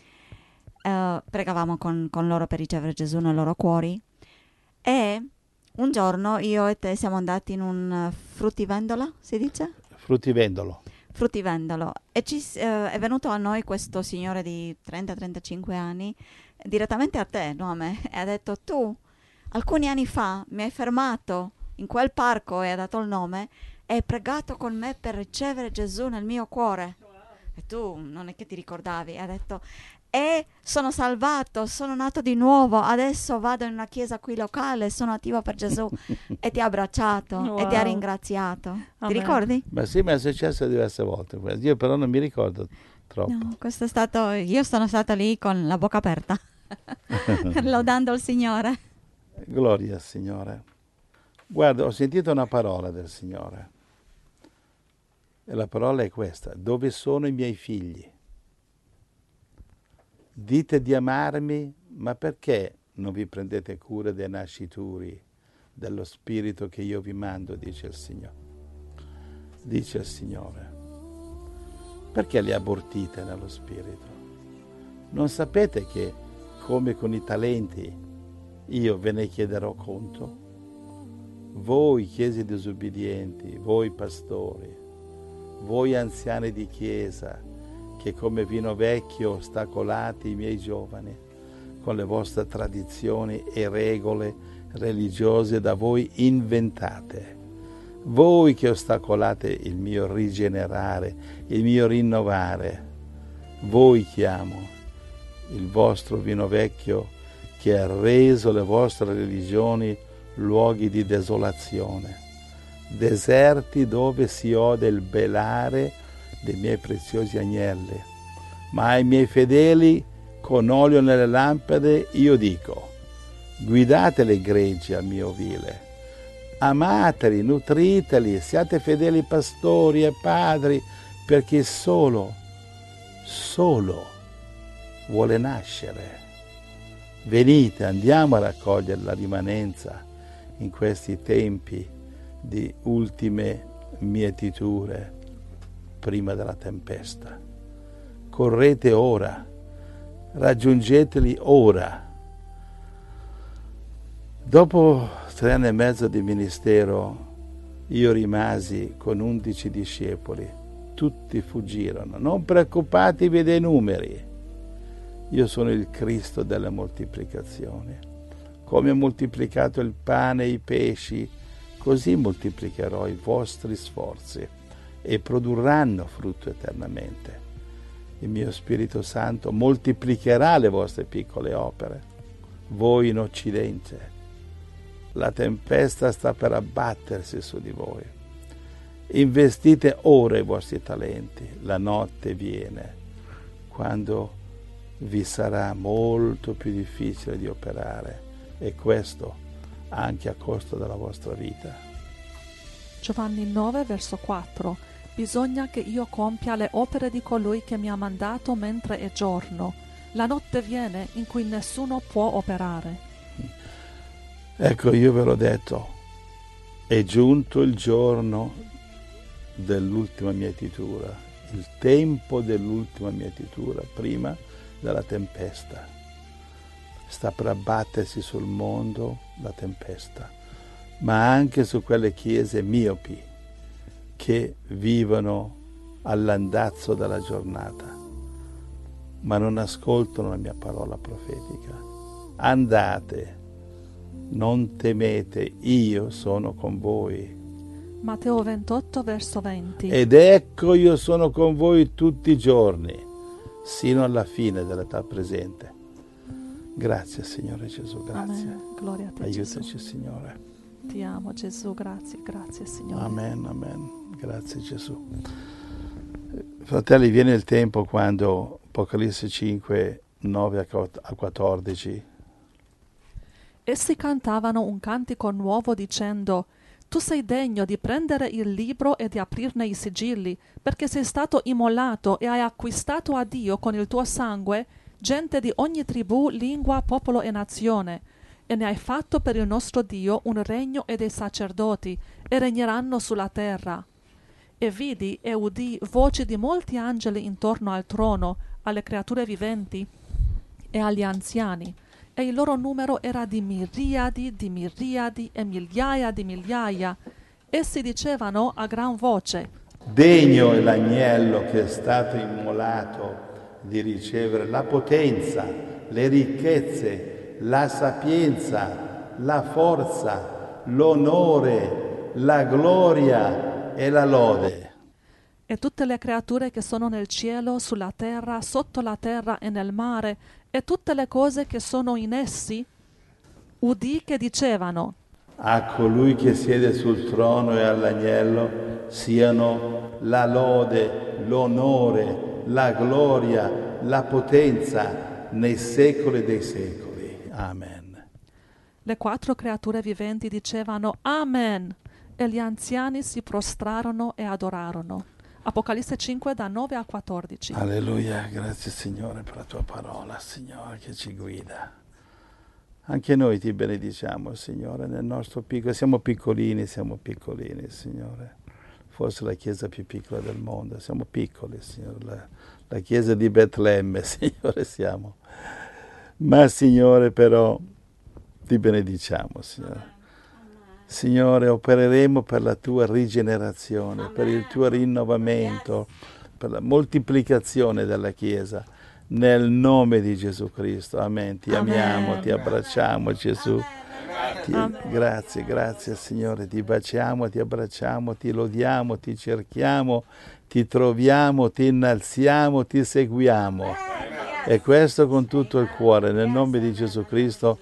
eh, pregavamo con, con loro per ricevere Gesù nei loro cuori, e un giorno io e te siamo andati in un eh, fruttivendola, si dice? Fruttivendolo. Fruttivendolo, e ci, s- eh, è venuto a noi questo signore di trenta trentacinque anni, direttamente a te, no a me, e ha detto: tu alcuni anni fa mi hai fermato in quel parco, e ha dato il nome, e hai pregato con me per ricevere Gesù nel mio cuore. E tu non è che ti ricordavi, ha detto: e sono salvato, sono nato di nuovo, adesso vado in una chiesa qui locale, sono attivo per Gesù. E ti ha abbracciato e ti ha Wow. ringraziato. Amen. Ti ricordi? Ma sì, mi è successo diverse volte questo. Io però non mi ricordo troppo. No, questo è stato, io sono stata lì con la bocca aperta, lodando il Signore. Gloria al Signore. Guarda, ho sentito una parola del Signore. E la parola è questa: dove sono i miei figli? Dite di amarmi, ma perché non vi prendete cura dei nascituri, dello spirito che io vi mando, dice il Signore. Dice il Signore. Perché li abortite nello spirito? Non sapete che, come con i talenti, io ve ne chiederò conto? Voi chiese disobbedienti, voi pastori, voi anziani di chiesa, che come vino vecchio ostacolate i miei giovani con le vostre tradizioni e regole religiose da voi inventate. Voi che ostacolate il mio rigenerare, il mio rinnovare. Voi chiamo il vostro vino vecchio che ha reso le vostre religioni luoghi di desolazione, deserti dove si ode il belare dei miei preziosi agnelli. Ma ai miei fedeli, con olio nelle lampade, io dico: guidate le greggi al mio ovile, amateli, nutriteli, siate fedeli pastori e padri, perché solo, solo vuole nascere. Venite, andiamo a raccogliere la rimanenza in questi tempi di ultime mietiture prima della tempesta. Correte ora, raggiungeteli ora. Dopo tre anni e mezzo di ministero, io rimasi con undici discepoli. Tutti fuggirono. Non preoccupatevi dei numeri. Io sono il Cristo delle moltiplicazioni. Come ho moltiplicato il pane e i pesci, così moltiplicherò i vostri sforzi e produrranno frutto eternamente. Il mio Spirito Santo moltiplicherà le vostre piccole opere. Voi in Occidente, la tempesta sta per abbattersi su di voi. Investite ora i vostri talenti. La notte viene, quando vi sarà molto più difficile di operare, e questo anche a costo della vostra vita. Giovanni nove, verso quattro. Bisogna che io compia le opere di colui che mi ha mandato mentre è giorno. La notte viene in cui nessuno può operare. Ecco, io ve l'ho detto, è giunto il giorno dell'ultima mietitura, il tempo dell'ultima mietitura, prima della tempesta. Sta per abbattersi sul mondo la tempesta, ma anche su quelle chiese miopi che vivono all'andazzo della giornata, ma non ascoltano la mia parola profetica. Andate, non temete, io sono con voi. Matteo ventotto, verso venti. Ed ecco io sono con voi tutti i giorni, sino alla fine dell'età presente. Grazie Signore Gesù, grazie. Amen. Gloria a te, Aiutaci Gesù. Signore. Ti amo Gesù, grazie, grazie Signore. Amen, amen. Grazie Gesù. Fratelli, viene il tempo quando Apocalisse cinque, nove a quattordici. Essi cantavano un cantico nuovo dicendo: Tu sei degno di prendere il libro e di aprirne i sigilli, perché sei stato immolato e hai acquistato a Dio con il tuo sangue gente di ogni tribù, lingua, popolo e nazione, e ne hai fatto per il nostro Dio un regno e dei sacerdoti, e regneranno sulla terra. E vidi e udì voci di molti angeli intorno al trono, alle creature viventi e agli anziani, e il loro numero era di miriadi, di miriadi e migliaia di migliaia. Essi dicevano a gran voce: Degno è l'agnello che è stato immolato di ricevere la potenza, le ricchezze, la sapienza, la forza, l'onore, la gloria e la lode. E tutte le creature che sono nel cielo, sulla terra, sotto la terra e nel mare, e tutte le cose che sono in essi, udì che dicevano: A colui che siede sul trono e all'agnello siano la lode, l'onore, la gloria, la potenza nei secoli dei secoli. Amen. Le quattro creature viventi dicevano Amen, e gli anziani si prostrarono e adorarono. Apocalisse cinque, da nove a quattordici. Alleluia, grazie Signore per la tua parola, Signore, che ci guida. Anche noi ti benediciamo, Signore, nel nostro piccolo. Siamo piccolini, siamo piccolini, Signore. Forse la chiesa più piccola del mondo. Siamo piccoli, Signore. La, la chiesa di Betlemme, Signore, siamo. Ma, Signore, però, ti benediciamo, Signore. Signore, opereremo per la tua rigenerazione, Amen. Per il tuo rinnovamento, yes. Per la moltiplicazione della Chiesa, nel nome di Gesù Cristo. Amen. Ti Amen. Amiamo, ti abbracciamo, Gesù. Ti, grazie, grazie Signore, ti baciamo, ti abbracciamo, ti lodiamo, ti cerchiamo, ti troviamo, ti innalziamo, ti seguiamo. E questo con tutto il cuore, nel nome di Gesù Cristo.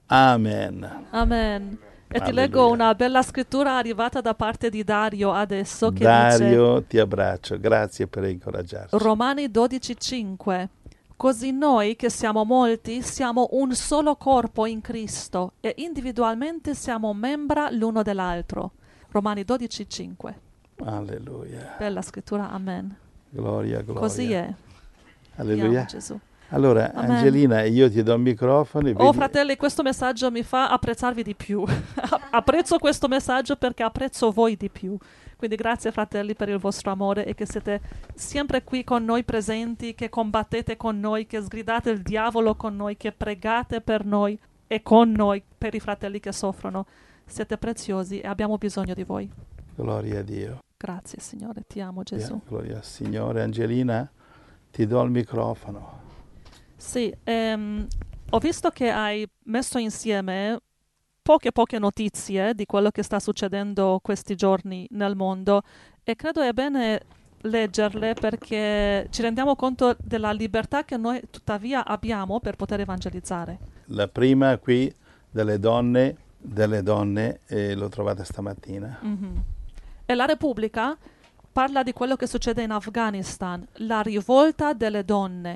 Amen. Amen. E ti Alleluia. leggo una bella scrittura arrivata da parte di Dario adesso che Dario, dice, ti abbraccio, grazie per incoraggiarci. Romani dodici cinque. Così noi che siamo molti siamo un solo corpo in Cristo e individualmente siamo membra l'uno dell'altro. Romani dodici cinque. Alleluia. Bella scrittura, amen. Gloria, gloria. Così è. Alleluia. Amo Gesù. Allora, Amen. Angelina, io ti do il microfono. E Oh vedi... fratelli, questo messaggio mi fa apprezzarvi di più. Apprezzo questo messaggio perché apprezzo voi di più. Quindi grazie fratelli per il vostro amore e che siete sempre qui con noi presenti, che combattete con noi, che sgridate il diavolo con noi, che pregate per noi e con noi, per i fratelli che soffrono. Siete preziosi e abbiamo bisogno di voi. Gloria a Dio. Grazie Signore, ti amo Gesù. Gloria al Signore. Angelina, ti do il microfono. Sì, ehm, ho visto che hai messo insieme poche poche notizie di quello che sta succedendo questi giorni nel mondo e credo è bene leggerle perché ci rendiamo conto della libertà che noi tuttavia abbiamo per poter evangelizzare. La prima qui delle donne, delle donne eh, l'ho trovata stamattina. Mm-hmm. E la Repubblica parla di quello che succede in Afghanistan, la rivolta delle donne.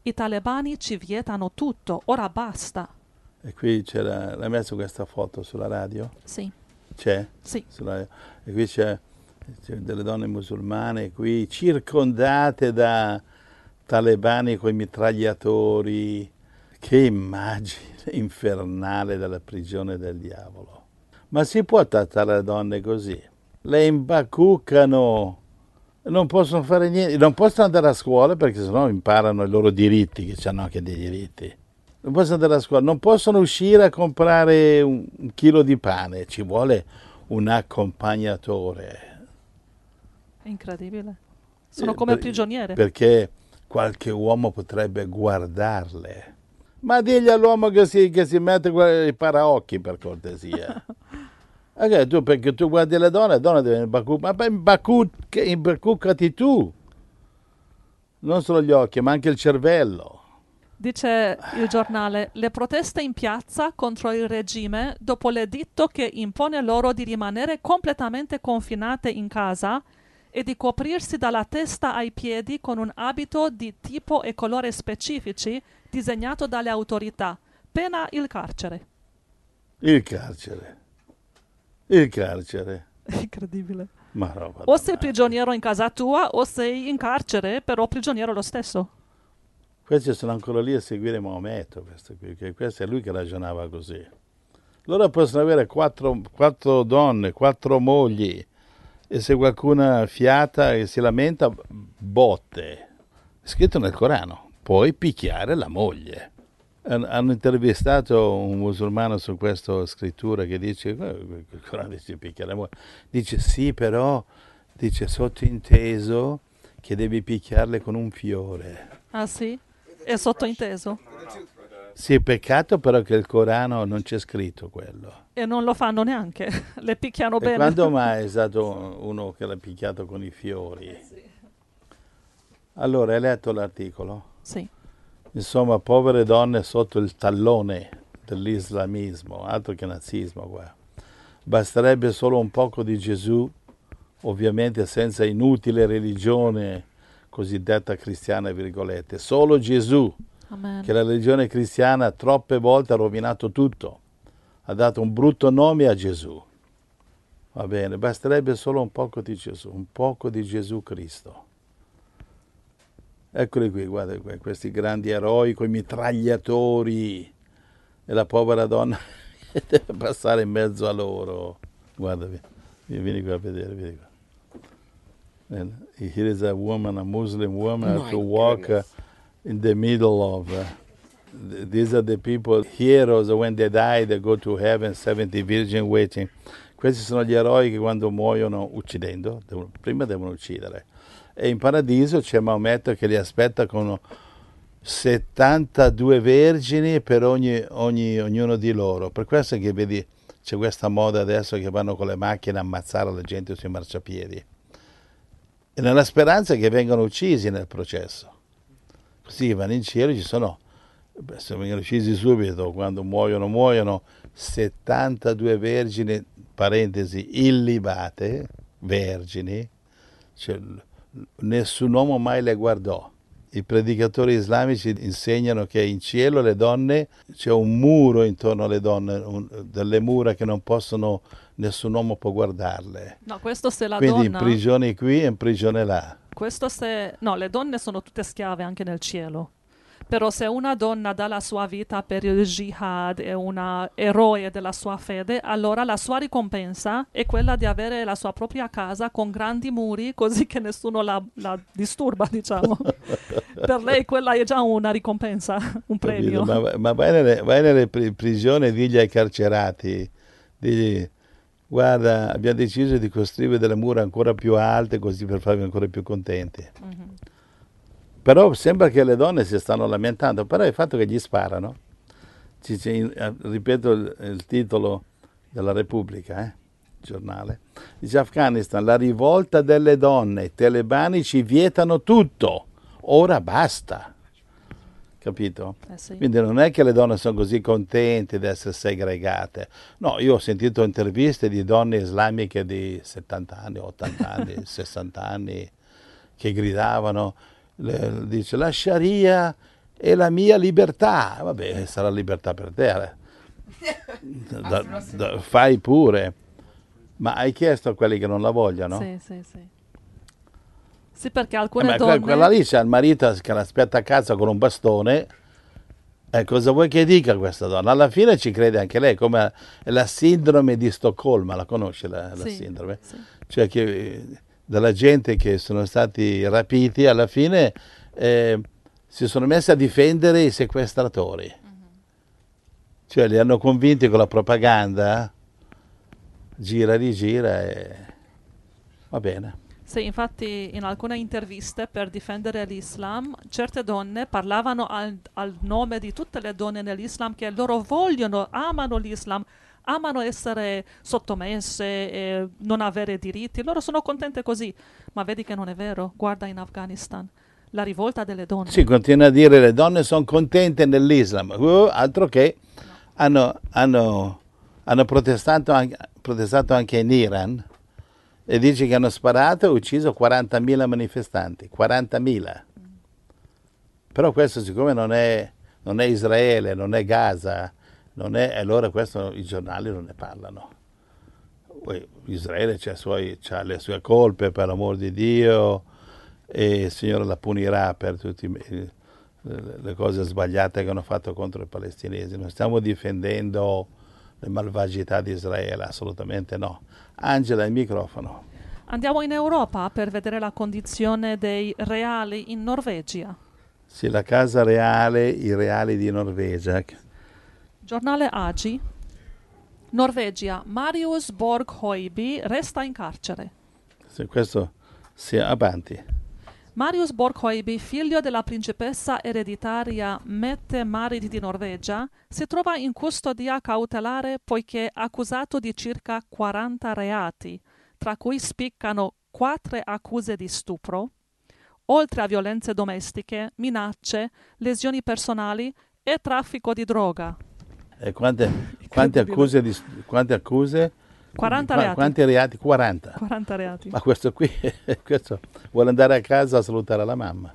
I talebani ci vietano tutto, ora basta. E qui c'era, l'hai messo questa foto sulla radio? Sì. C'è? Sì. Sulla, e qui c'è, c'è delle donne musulmane qui circondate da talebani con i mitragliatori. Che immagine infernale della prigione del diavolo. Ma si può trattare le donne così? Le imbacuccano, non possono fare niente, non possono andare a scuola perché sennò imparano i loro diritti, che hanno anche dei diritti. Non possono andare a scuola, non possono uscire a comprare un, un chilo di pane, ci vuole un accompagnatore. È incredibile. Sono Eh, come per- prigioniere. Perché qualche uomo potrebbe guardarle. Ma digli all'uomo che si, che si mette que- i paraocchi, per cortesia. Ok, tu, perché tu guardi le donne, le donne devono imbacuccare, ma poi imbacuc- imbacuccati tu. Non solo gli occhi, ma anche il cervello. Dice il giornale, le proteste in piazza contro il regime dopo l'editto che impone loro di rimanere completamente confinate in casa e di coprirsi dalla testa ai piedi con un abito di tipo e colore specifici disegnato dalle autorità, pena il carcere. Il carcere. Il carcere. È incredibile. Ma roba O da sei matti. prigioniero in casa tua o sei in carcere, però prigioniero lo stesso. Questi sono ancora lì a seguire Maometto, questo qui, che questo è lui che ragionava così. Loro possono avere quattro, quattro donne, quattro mogli, e se qualcuna fiata e si lamenta, botte. È scritto nel Corano, puoi picchiare la moglie. Han- Hanno intervistato un musulmano su questa scrittura che dice, "Eh, il Corano dice picchiare la moglie". Dice sì, però, dice sottinteso che devi picchiarle con un fiore. Ah sì? È sottointeso. Sì, peccato però che il Corano non c'è scritto quello. E non lo fanno neanche. Le picchiano E bene. quando mai è stato uno che l'ha picchiato con i fiori? Allora, hai letto l'articolo? Sì. Insomma, povere donne sotto il tallone dell'islamismo, altro che nazismo qua. Basterebbe solo un poco di Gesù, ovviamente senza inutile religione cosiddetta cristiana, virgolette. Solo Gesù, Amen. che la religione cristiana troppe volte ha rovinato tutto. Ha dato un brutto nome a Gesù. Va bene, basterebbe solo un poco di Gesù, un poco di Gesù Cristo. Eccoli qui, guarda, que- questi grandi eroi con i mitragliatori e la povera donna deve passare in mezzo a loro. Guarda, vi- vi- vieni qua a vedere, vieni qua. And here is a woman, a Muslim woman, has My to walk uh, goodness. in the middle of. Uh, th- these are the people, heroes, when they die, they go to heaven, seventy virgin waiting. Questi sono gli eroi che quando muoiono uccidendo, devono- prima devono uccidere. E in paradiso c'è Maometto che li aspetta con settantadue vergini per ogni, ogni- ognuno di loro. Per questo che vedi c'è questa moda adesso che vanno con le macchine a ammazzare la gente sui marciapiedi. E nella speranza che vengano uccisi nel processo. Così vanno in cielo, ci sono, beh, se vengono uccisi subito, quando muoiono, muoiono settantadue vergini, parentesi, illibate, vergini, cioè, nessun uomo mai le guardò. I predicatori islamici insegnano che in cielo le donne, c'è un muro intorno alle donne, un- delle mura che non possono, nessun uomo può guardarle. No, questo se la Quindi donna... in prigione qui e in prigione là. Questo se... No, le donne sono tutte schiave anche nel cielo. Però se una donna dà la sua vita per il jihad, è una eroe della sua fede, allora la sua ricompensa è quella di avere la sua propria casa con grandi muri, così che nessuno la, la disturba, diciamo. Per lei quella è già una ricompensa, un premio. Capito? Ma, ma vai nelle, vai nelle pri- prigioni e digli ai carcerati, digli, guarda, abbiamo deciso di costruire delle mura ancora più alte così per farvi ancora più contenti. Mhm. Però sembra che le donne si stanno lamentando, però il fatto che gli sparano, ci- ci- eh, ripeto il, il titolo della Repubblica, eh, giornale, dice Afghanistan, la rivolta delle donne, i talebani ci vietano tutto, ora basta, capito? Eh sì. Quindi non è che le donne sono così contente di essere segregate. No, io ho sentito interviste di donne islamiche di settanta anni, ottanta anni, sessanta anni che gridavano, le- dice la Sharia è la mia libertà. Vabbè, sarà libertà per te. eh. Da, da, fai pure. Ma hai chiesto a quelli che non la vogliono? Sì, sì, sì. Sì, perché alcune Eh, ma donne... quella lì c'ha il marito che l'aspetta a casa con un bastone. E cosa vuoi che dica questa donna? Alla fine ci crede anche lei, come la sindrome di Stoccolma, la conosci la, la Sì, sindrome? sì. Cioè che della gente che sono stati rapiti, alla fine eh, si sono messi a difendere i sequestratori. Mm-hmm. Cioè li hanno convinti con la propaganda, gira, rigira e va bene. Sì, infatti in alcune interviste per difendere l'Islam, certe donne parlavano al, al nome di tutte le donne nell'Islam che loro vogliono, amano l'Islam, amano essere sottomesse e non avere diritti. Loro sono contente così, ma vedi che non è vero. Guarda in Afghanistan, la rivolta delle donne. Sì, continua a dire le donne sono contente nell'Islam, uh, altro che no. hanno, hanno, hanno protestato, anche, protestato anche in Iran. E dice che hanno sparato e ucciso quarantamila manifestanti, quarantamila. Però questo siccome non è, non è Israele, non è Gaza, non è, allora questo i giornali non ne parlano. Israele c'ha, suoi, c'ha le sue colpe, per l'amor di Dio, e il Signore la punirà per tutte le cose sbagliate che hanno fatto contro i palestinesi. Non stiamo difendendo le malvagità di Israele, assolutamente no. Angela, il microfono. Andiamo in Europa per vedere la condizione dei reali in Norvegia. Sì, la casa reale, i reali di Norvegia. Giornale Agi. Norvegia, Marius Borg Høiby resta in carcere. Sì, questo sì, avanti. Marius Borg Høiby, figlio della principessa ereditaria Mette Marit di Norvegia, si trova in custodia cautelare poiché accusato di circa quaranta reati, tra cui spiccano quattro accuse di stupro, oltre a violenze domestiche, minacce, lesioni personali e traffico di droga. E quante, quante accuse? Di, quante accuse? quaranta Qu- reati. Quanti reati? quaranta. quaranta reati. Ma questo qui questo vuole andare a casa a salutare la mamma,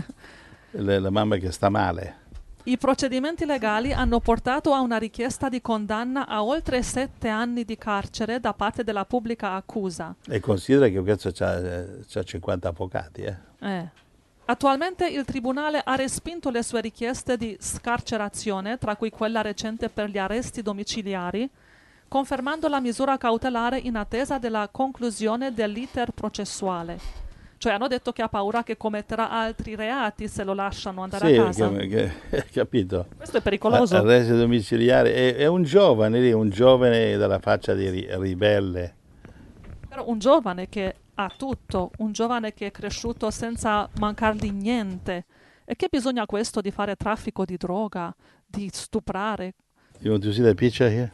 la, la mamma che sta male. I procedimenti legali hanno portato a una richiesta di condanna a oltre sette anni di carcere da parte della pubblica accusa. E considera che questo c'ha cinquanta avvocati. Eh. Eh. Attualmente il tribunale ha respinto le sue richieste di scarcerazione, tra cui quella recente per gli arresti domiciliari, confermando la misura cautelare in attesa della conclusione dell'iter processuale. Cioè hanno detto che ha paura che commetterà altri reati se lo lasciano andare sì, a casa. Che, che, capito. Questo è pericoloso. Arresti domiciliari. È, è un giovane lì, un giovane dalla faccia di ri, ribelle. Però un giovane che ha tutto, un giovane che è cresciuto senza mancargli niente. E che bisogna questo di fare traffico di droga, di stuprare? You want to see the picture here?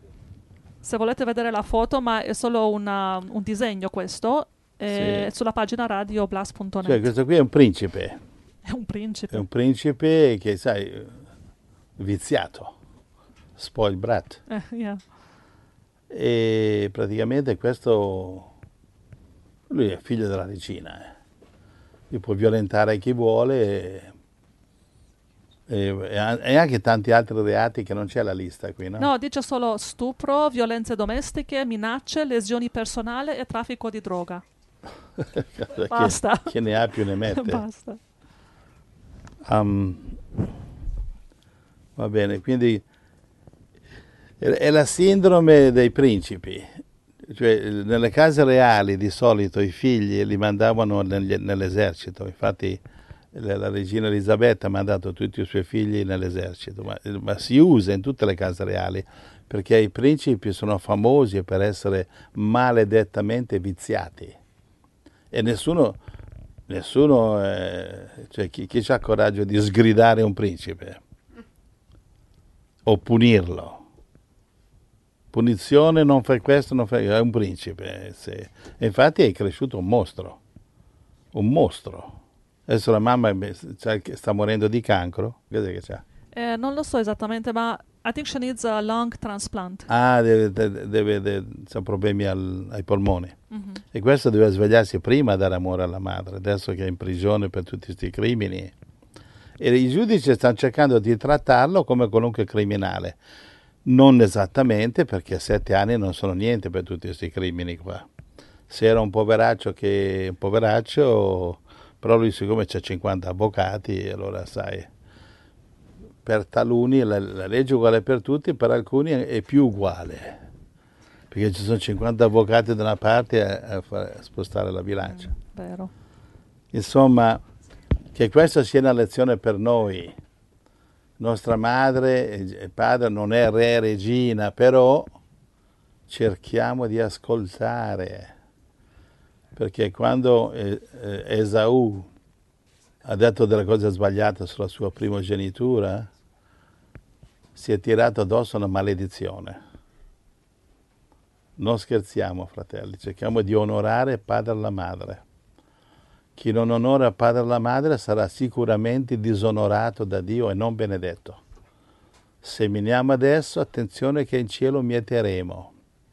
Se volete vedere la foto, ma è solo una, un disegno questo, è sì. Sulla pagina radio blast punto net. Cioè questo qui è un principe. È un principe. È un principe che, sai, viziato, spoiled brat. Eh, yeah. E praticamente questo, lui è figlio della regina. Eh. Lui può violentare chi vuole e, e, e anche tanti altri reati che non c'è la lista qui, no? No, dice solo stupro, violenze domestiche, minacce, lesioni personali e traffico di droga. Basta. Chi, chi ne ha più ne mette. Basta. Um, va bene, quindi è, è la sindrome dei principi. Cioè, nelle case reali di solito i figli li mandavano negli, nell'esercito, infatti la, la regina Elisabetta ha mandato tutti i suoi figli nell'esercito, ma, ma si usa in tutte le case reali perché i principi sono famosi per essere maledettamente viziati e nessuno, nessuno eh, cioè chi, chi ha coraggio di sgridare un principe o punirlo. Punizione, non fai questo, non fai... è un principe. Se... E infatti è cresciuto un mostro, un mostro. Adesso la mamma sta morendo di cancro, vedi che c'ha? Eh, non lo so esattamente, ma I think she needs a lung transplant. Ah, deve, deve, deve, deve ha problemi al, ai polmoni. Mm-hmm. E questo doveva svegliarsi prima a dare amore alla madre, adesso che è in prigione per tutti questi crimini. E i giudici stanno cercando di trattarlo come qualunque criminale. Non esattamente, perché sette anni non sono niente per tutti questi crimini qua. Se era un poveraccio che un poveraccio, però lui siccome c'ha cinquanta avvocati, allora sai, per taluni la, la legge è uguale per tutti, per alcuni è più uguale, perché ci sono cinquanta avvocati da una parte a, a, far, a spostare la bilancia. Mm, vero. Insomma, che questa sia una lezione per noi. Nostra madre e padre non è re e regina, però cerchiamo di ascoltare, perché quando Esaù ha detto delle cose sbagliate sulla sua primogenitura, si è tirato addosso una maledizione. Non scherziamo, fratelli, cerchiamo di onorare padre e la madre. Chi non onora padre e la madre sarà sicuramente disonorato da Dio e non benedetto. Seminiamo adesso, attenzione che in cielo mieteremo.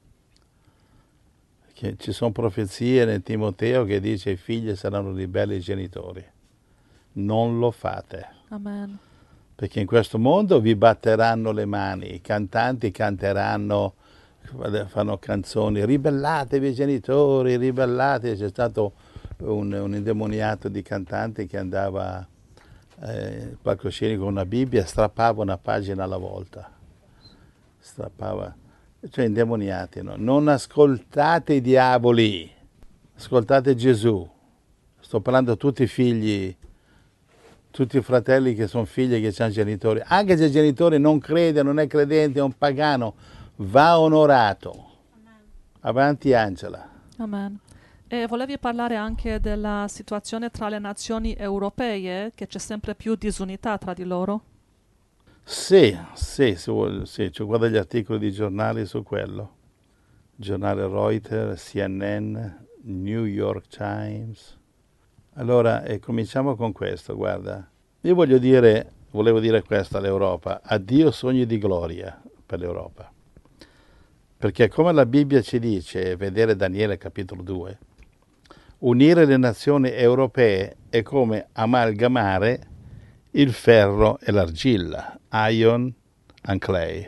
Che ci sono profezie nel Timoteo che dice i figli saranno ribelli ai genitori. Non lo fate. Amen. Perché in questo mondo vi batteranno le mani, i cantanti canteranno, fanno canzoni, ribellatevi ai genitori, ribellatevi. C'è stato un, un indemoniato di cantanti che andava eh, palcoscenico con una Bibbia, strappava una pagina alla volta. Strappava, cioè indemoniati, no? Non ascoltate i diavoli, ascoltate Gesù. Sto parlando a tutti i figli, tutti i fratelli che sono figli che hanno genitori, anche se il genitore non crede, non è credente, è un pagano, va onorato. Amen. Avanti Angela. Amen. E volevi parlare anche della situazione tra le nazioni europee, che c'è sempre più disunità tra di loro? Sì, sì, sì, sì, ci guardo gli articoli di giornali su quello. Giornale Reuters, C N N, New York Times. Allora, eh, cominciamo con questo, guarda. Io voglio dire, volevo dire questo all'Europa, addio sogni di gloria per l'Europa. Perché come la Bibbia ci dice, vedere Daniele capitolo due, unire le nazioni europee è come amalgamare il ferro e l'argilla, iron and clay.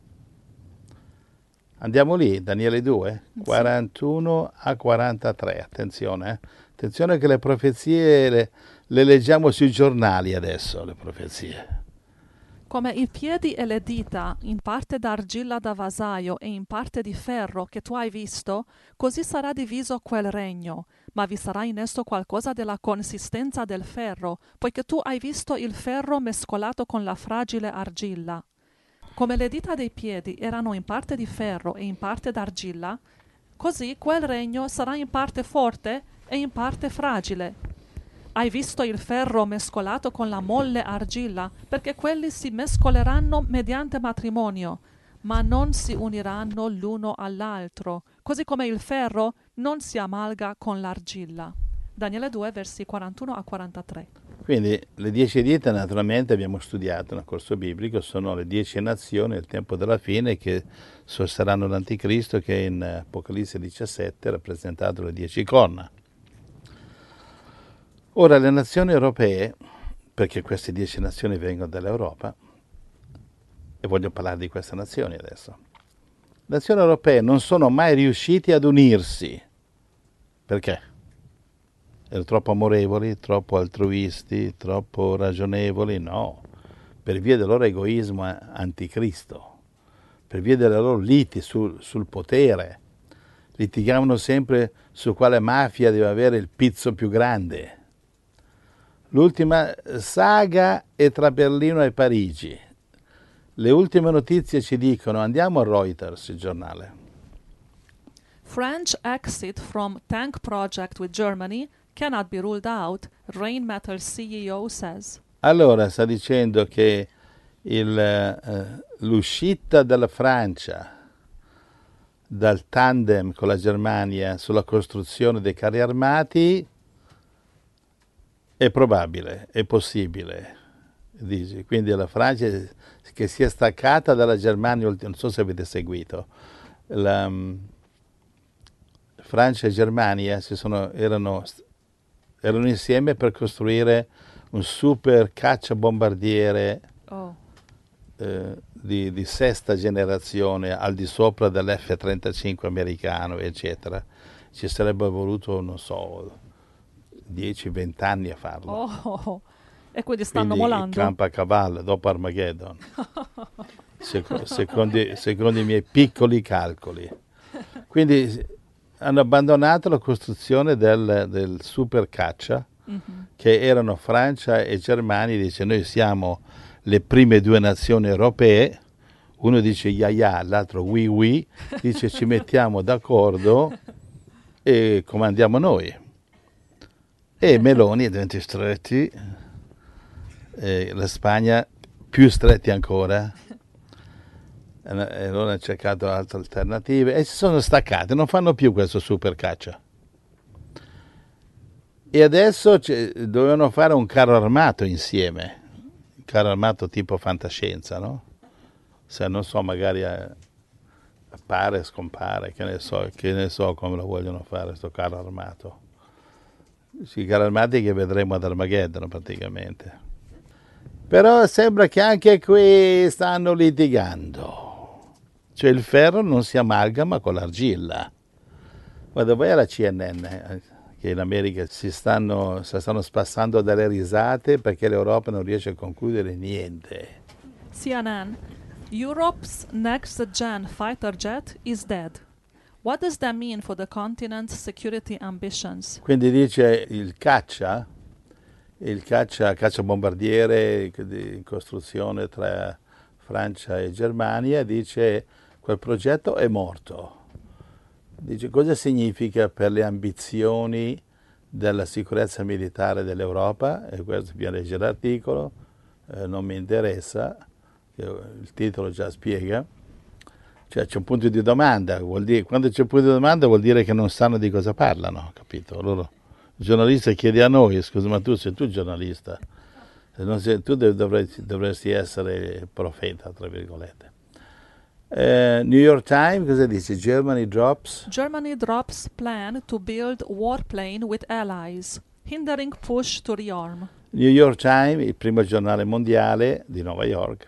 Andiamo lì, Daniele due, quarantuno a quarantatré, attenzione, eh. Attenzione che le profezie le, le leggiamo sui giornali adesso, le profezie. Come i piedi e le dita, in parte d'argilla da vasaio e in parte di ferro che tu hai visto, così sarà diviso quel regno, ma vi sarà in esso qualcosa della consistenza del ferro, poiché tu hai visto il ferro mescolato con la fragile argilla. Come le dita dei piedi erano in parte di ferro e in parte d'argilla, così quel regno sarà in parte forte e in parte fragile. Hai visto il ferro mescolato con la molle argilla, perché quelli si mescoleranno mediante matrimonio, ma non si uniranno l'uno all'altro, così come il ferro non si amalga con l'argilla. Daniele due, versi quarantuno a quarantatré. Quindi le dieci dita naturalmente abbiamo studiato nel corso biblico, sono le dieci nazioni nel tempo della fine che saranno l'anticristo, che in Apocalisse diciassette è rappresentato le dieci corna. Ora le nazioni europee, perché queste dieci nazioni vengono dall'Europa, e voglio parlare di queste nazioni adesso, le nazioni europee non sono mai riusciti ad unirsi. Perché? Erano troppo amorevoli, troppo altruisti, troppo ragionevoli? No, per via del loro egoismo anticristo, per via delle loro liti sul, sul potere. Litigavano sempre su quale mafia deve avere il pizzo più grande. L'ultima saga è tra Berlino e Parigi. Le ultime notizie ci dicono, andiamo a Reuters, il giornale. French exit from tank project with Germany cannot be ruled out, Rheinmetall C E O says. Allora, sta dicendo che il, uh, l'uscita della Francia dal tandem con la Germania sulla costruzione dei carri armati è probabile, è possibile. Dice. Quindi la Francia che si è staccata dalla Germania, non so se avete seguito, la um, Francia e Germania si sono, erano, erano insieme per costruire un super cacciabombardiere Oh. eh, di, di sesta generazione al di sopra dell'F trentacinque americano, eccetera. Ci sarebbe voluto, non so, dieci venti anni a farlo. Oh. E quindi stanno Quindi molando? campo a cavallo dopo Armageddon, secondo, secondo, secondo i miei piccoli calcoli. Quindi hanno abbandonato la costruzione del, del super caccia, mm-hmm. che erano Francia e Germania. Dice: noi siamo le prime due nazioni europee. Uno dice ya ya, l'altro oui oui, dice ci mettiamo d'accordo e comandiamo noi. E Meloni e denti stretti, eh, la Spagna più stretti ancora, e allora hanno cercato altre alternative e si sono staccate, non fanno più questo super caccia. E adesso dovevano fare un carro armato insieme, un carro armato tipo fantascienza, no? Se non so, magari appare, scompare, che ne so, che ne so come lo vogliono fare questo carro armato. I carri armati che vedremo ad Armageddon praticamente. Però sembra che anche qui stanno litigando. Cioè il ferro non si amalgama con l'argilla. Guarda, vai alla C N N, che in America si stanno, si stanno spassando dalle risate perché l'Europa non riesce a concludere niente. C N N. Europe's next-gen fighter jet is dead. What does that mean for the continent's security ambitions? Quindi dice il caccia, il caccia, caccia bombardiere in costruzione tra Francia e Germania, dice quel progetto è morto. Dice cosa significa per le ambizioni della sicurezza militare dell'Europa, e questo bisogna leggere l'articolo, eh, non mi interessa, il titolo già spiega. Cioè c'è un punto di domanda, vuol dire, quando c'è un punto di domanda vuol dire che non sanno di cosa parlano, capito? Loro, il giornalista chiede a noi: scusa, ma tu sei tu giornalista, non sei, tu dovresti, dovresti essere profeta, tra virgolette. Uh, New York Times cosa dice? Germany drops Germany drops plan to build warplane with allies, hindering push to rearm. New York Times, il primo giornale mondiale di New York,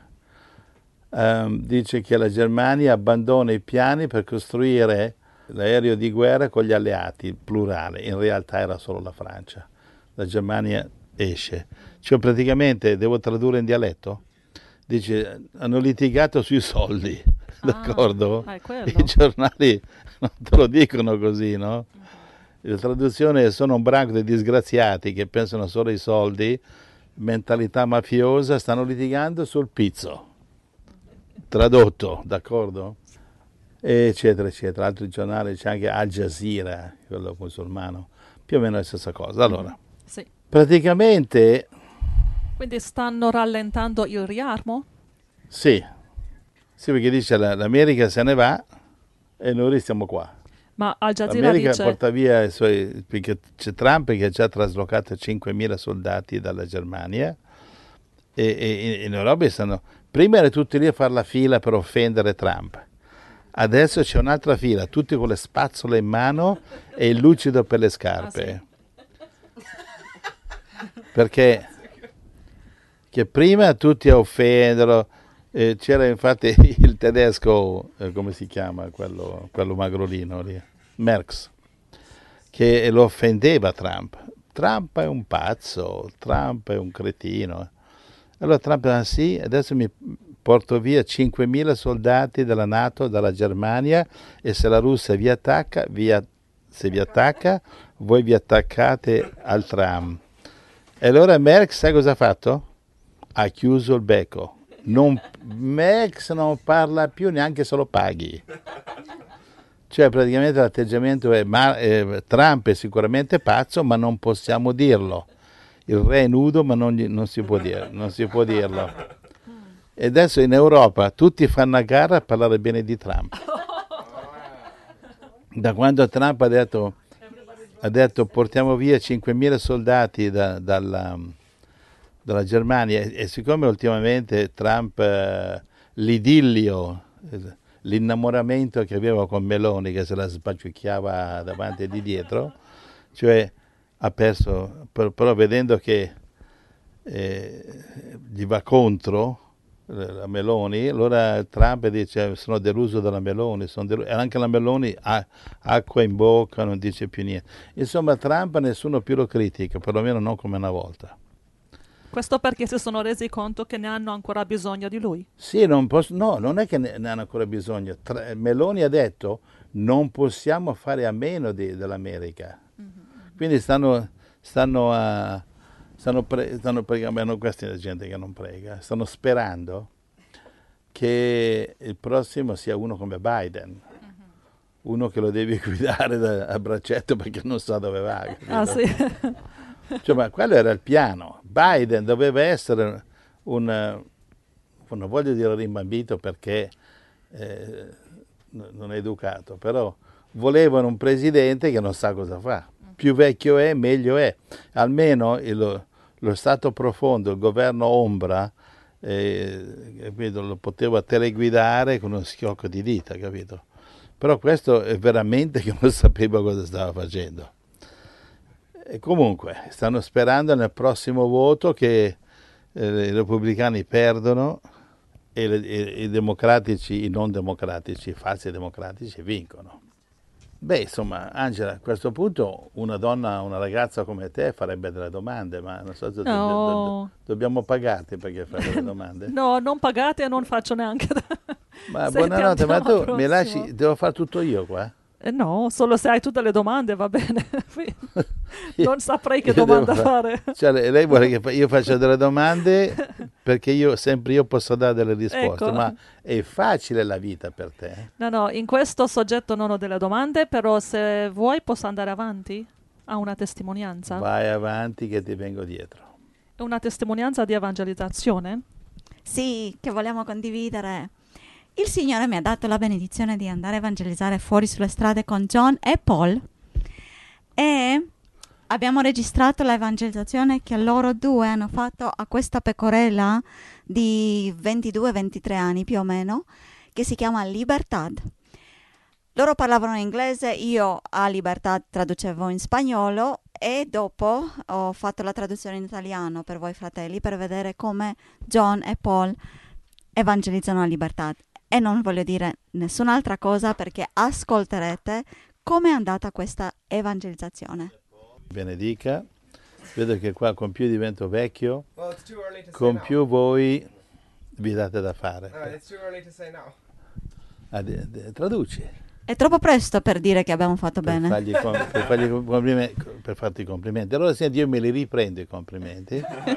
Um, dice che la Germania abbandona i piani per costruire l'aereo di guerra con gli alleati, plurale, in realtà era solo la Francia. La Germania esce. Cioè praticamente, devo tradurre in dialetto, dice hanno litigato sui soldi, ah, d'accordo? I giornali non te lo dicono così, no? La traduzione è: sono un branco di disgraziati che pensano solo ai soldi, mentalità mafiosa, stanno litigando sul pizzo. Tradotto, d'accordo? Eccetera, eccetera. Altri giornali, c'è anche Al Jazeera, quello musulmano, più o meno la stessa cosa. Allora, sì. Praticamente... Quindi stanno rallentando il riarmo? Sì, sì, perché dice l'America se ne va e noi restiamo qua. Ma Al Jazeera L'America dice... porta via i suoi... perché c'è Trump che ha già traslocato cinquemila soldati dalla Germania e, e in Europa stanno... Prima era tutti lì a fare la fila per offendere Trump. Adesso c'è un'altra fila, tutti con le spazzole in mano e il lucido per le scarpe. Ah, sì. Perché che prima tutti a offenderlo, eh, c'era infatti il tedesco, eh, come si chiama, quello, quello magrolino lì, Merz, che lo offendeva Trump. Trump è un pazzo, Trump è un cretino. Allora Trump ah sì, adesso mi porto via cinquemila soldati della NATO, dalla Germania, e se la Russia vi attacca, vi, se vi attacca, voi vi attaccate al tram. E allora Merz, sai cosa ha fatto? Ha chiuso il becco. Non, Merz non parla più neanche se lo paghi. Cioè praticamente l'atteggiamento è, ma, eh, Trump è sicuramente pazzo, ma non possiamo dirlo. Il re è nudo, ma non, non si può dire, non si può dirlo. E adesso in Europa tutti fanno a gara a parlare bene di Trump. Da quando Trump ha detto, ha detto portiamo via cinquemila soldati da, dalla, dalla Germania, e, e siccome ultimamente Trump, eh, l'idillio, l'innamoramento che aveva con Meloni, che se la sbaciucchiava davanti e di dietro, cioè ha perso, però vedendo che eh, gli va contro la Meloni, allora Trump dice sono deluso dalla Meloni, sono deluso. E anche la Meloni ha acqua in bocca, non dice più niente. Insomma, Trump nessuno più lo critica, perlomeno non come una volta. Questo perché si sono resi conto che ne hanno ancora bisogno di lui. Sì, non posso, no, non è che ne, ne hanno ancora bisogno. Tra, Meloni ha detto non possiamo fare a meno di, dell'America. Mm-hmm. Quindi stanno, stanno a... Stanno, pre- stanno pregando, non questa è gente che non prega, stanno sperando che il prossimo sia uno come Biden, uh-huh. uno che lo devi guidare da, a braccetto perché non sa dove va. Ah, sì. Cioè, ma quello era il piano. Biden doveva essere un, non voglio dire rimbambito perché eh, non è educato, però volevano un presidente che non sa cosa fa. Più vecchio è, meglio è. Almeno il, lo Stato profondo, il governo ombra, eh, capito, lo poteva teleguidare con uno schiocco di dita, capito? Però questo è veramente che non sapeva cosa stava facendo. E comunque, stanno sperando nel prossimo voto che eh, i repubblicani perdono e, le, e i democratici, i non democratici, i falsi democratici vincono. Beh, insomma, Angela, a questo punto una donna, una ragazza come te farebbe delle domande, ma non so se no. do, do, do, dobbiamo pagarti perché fai delle domande. No, non pagate e non faccio neanche. Ma buonanotte, ma tu mi lasci, devo fare tutto io qua? Eh no, solo se hai tutte le domande va bene. Non saprei che domanda fare. Cioè, lei vuole che io faccia delle domande perché io sempre io posso dare delle risposte, ecco. Ma è facile la vita per te? No, no, in questo soggetto non ho delle domande, però se vuoi posso andare avanti a una testimonianza. Vai avanti che ti vengo dietro. È una testimonianza di evangelizzazione? Sì, che vogliamo condividere. Il Signore mi ha dato la benedizione di andare a evangelizzare fuori sulle strade con John e Paul e abbiamo registrato l'evangelizzazione che loro due hanno fatto a questa pecorella di ventidue ventitré anni più o meno, che si chiama Libertad. Loro parlavano in inglese, io a Libertad traducevo in spagnolo e dopo ho fatto la traduzione in italiano per voi fratelli per vedere come John e Paul evangelizzano a Libertad. E non voglio dire nessun'altra cosa perché ascolterete come è andata questa evangelizzazione. Benedica, vedo che qua con più divento vecchio, con più voi vi date da fare. Ah, de, de, traduci. È troppo presto per dire che abbiamo fatto per bene. Fargli com- per, fargli complimenti, per farti i complimenti. Allora senti, io me li riprendo i complimenti.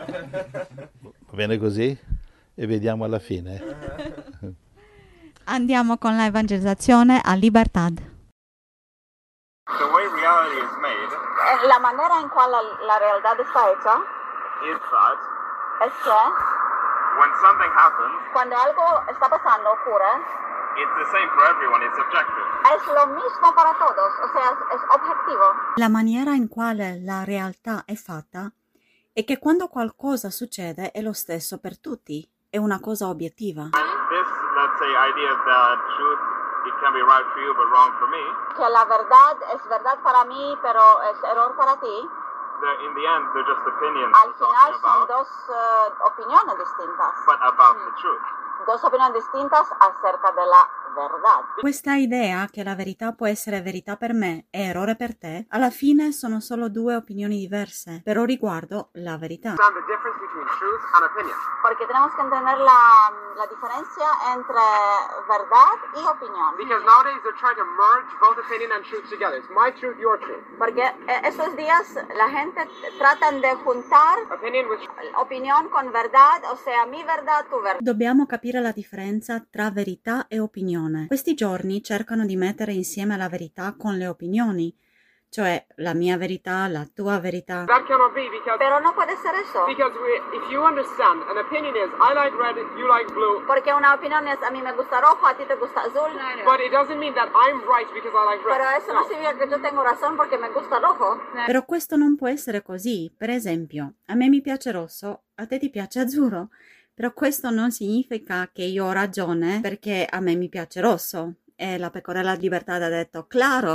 Va bene così? E vediamo alla fine. Andiamo con l'evangelizzazione a Libertad. The way reality is made La manera in cui la, la realtà está hecha is that es que when something happens, cuando algo está pasando ocurre, it's the same for everyone, it's objective. es lo mismo para todos, o sea, es, es objetivo. La maniera in quale la realtà è fatta è che quando qualcosa succede è lo stesso per tutti, è una cosa obiettiva. This, let's say, idea that truth, it can be right for you but wrong for me, Que la verdad es verdad para mí, pero es error para ti. they're, in the end, they're just opinions Al we're final talking son about, dos uh, opiniones distintas. but about the truth. Dos opiniones distintas acerca della verdad. Questa idea che la verità può essere verità per me e errore per te, alla fine sono solo due opinioni diverse, però riguardo la verità. Understand the difference between truth and opinion. Porque tenemos que entender la, la diferencia entre verdad y opinión. Because nowadays they're trying to merge both opinion and truth together. It's my truth, your truth. Porque eh, estos días la gente tratan de juntar Opinion with opinión con verdad, o sea, mi verdad, tu verdad. Dobbiamo capire la differenza tra verità e opinione. Questi giorni cercano di mettere insieme la verità con le opinioni, cioè la mia verità, la tua verità. that cannot be because Pero no puede ser eso. because we, if you understand, an opinion is I like red, you like blue, Porque una opinión es a mí me gusta rojo, a ti te gusta azul. but it doesn't mean that I'm right because I like red. Pero eso no significa que yo tengo razón porque me gusta rojo. Però questo non può essere così. Per esempio, a me mi piace rosso, a te ti piace azzurro. Però questo non significa che io ho ragione perché a me mi piace rosso. E la pecorella di Libertad ha detto, claro,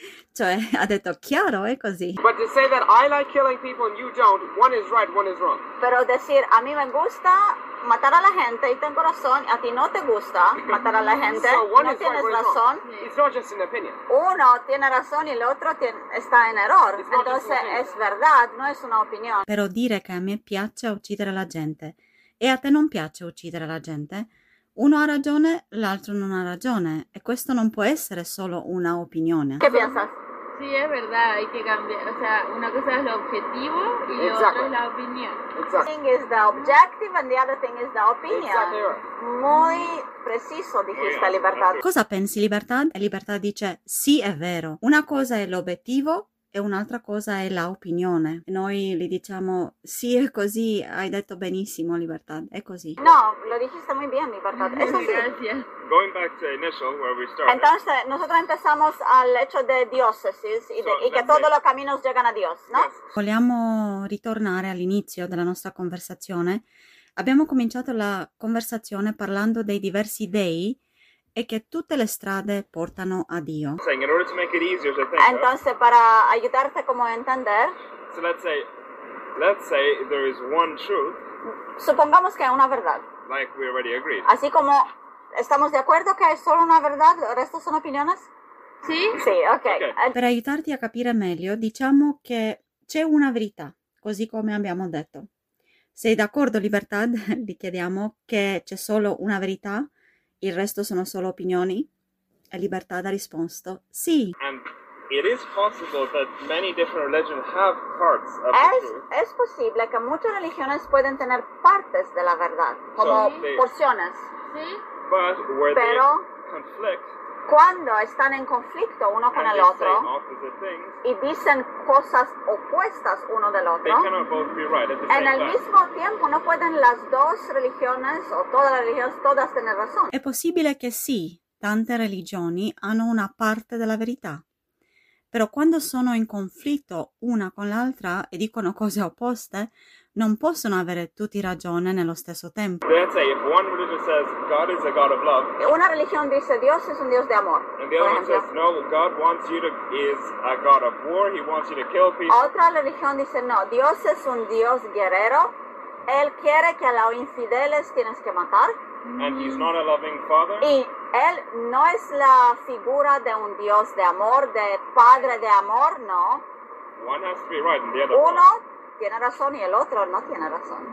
Cioè, ha detto chiaro, è così. But to say that I like killing people and you don't, one is right, one is wrong. Pero decir, a mí me gusta matar a la gente y tengo razón, a ti no te gusta matar a la gente, So one no is right, tienes one is razón. wrong. It's not just an opinion. Uno tiene razón y el otro tiene- está en error. It's not just Entonces an opinion. es verdad, no es una opinión. Però dire che a me piace uccidere la gente e a te non piace uccidere la gente, uno ha ragione, l'altro non ha ragione. E questo non può essere solo una opinione. ¿Qué piensas? Sí, es verdad, hay que cambiar. O sea, una cosa es lo objetivo y lo Exactly. otro es la opinión. Exactly. Thing is the objective and the other thing is the opinion. Exactly right. Muy preciso dijiste, Libertad. Cosa pensi, Libertà? E Libertà dice sì, è vero. Una cosa è l'obiettivo e un'altra cosa è la opinione. Noi gli diciamo sì, è così, hai detto benissimo, Libertà, è così. No, lo dijiste muy bien, Libertad. Eso sí. Gracias. Going back to initial, where we started. Entonces, nosotros empezamos al hecho de diócesis y, de- So, y que let's todos say- los caminos llegan a Dios, ¿no? Yes. Vogliamo ritornare all'inizio della nostra conversazione. Abbiamo cominciato la conversazione parlando dei diversi dei e che tutte le strade portano a Dio. Saying in order to make it easier to think of, Entonces, para ayudarte como a entender, so let's say, let's say there is one truth, supongamos que es una verdad. like we already agreed. Así como estamos de acuerdo que es solo una verdad, el resto son opiniones. ¿Sí? Sí, ok. Ok. Eh, Per aiutarti a capire meglio, diciamo che c'è una verità, così come abbiamo detto. Sei d'accordo, Libertà? Gli chiediamo che c'è solo una verità, il resto sono solo opinioni? E Libertà ha risposto sì. And it is possible that many different religions have parts of the Es, truth. es posible que muchas religiones pueden tener partes de la verdad, como So, they- porciones. ¿Sí? But where Pero- they conflict Cuando están en conflicto uno con and el they say otro opposite things, y dicen cosas opuestas uno del they otro, cannot both be right at the en same el time. mismo tiempo no pueden las dos religiones o todas las religiones todas tener razón. È possibile che sì, tante religioni hanno una parte della verità, però quando sono in conflitto una con l'altra e dicono cose opposte, non possono avere tutti ragione nello stesso tempo. Let's say if one religion says God is a God of love, Una religión dice Dios es un Dios de amor, and the por other one says ejemplo. no, God wants you to is a God of war. He wants you to kill people. Otra religión dice no, Dios es un Dios guerrero, Él quiere que a los infieles tienes que matar And he's not a loving father. y Él no es la figura de un Dios de amor, de padre de amor, no. One has to be right and the other Uno wrong. tiene razón y el otro no tiene razón.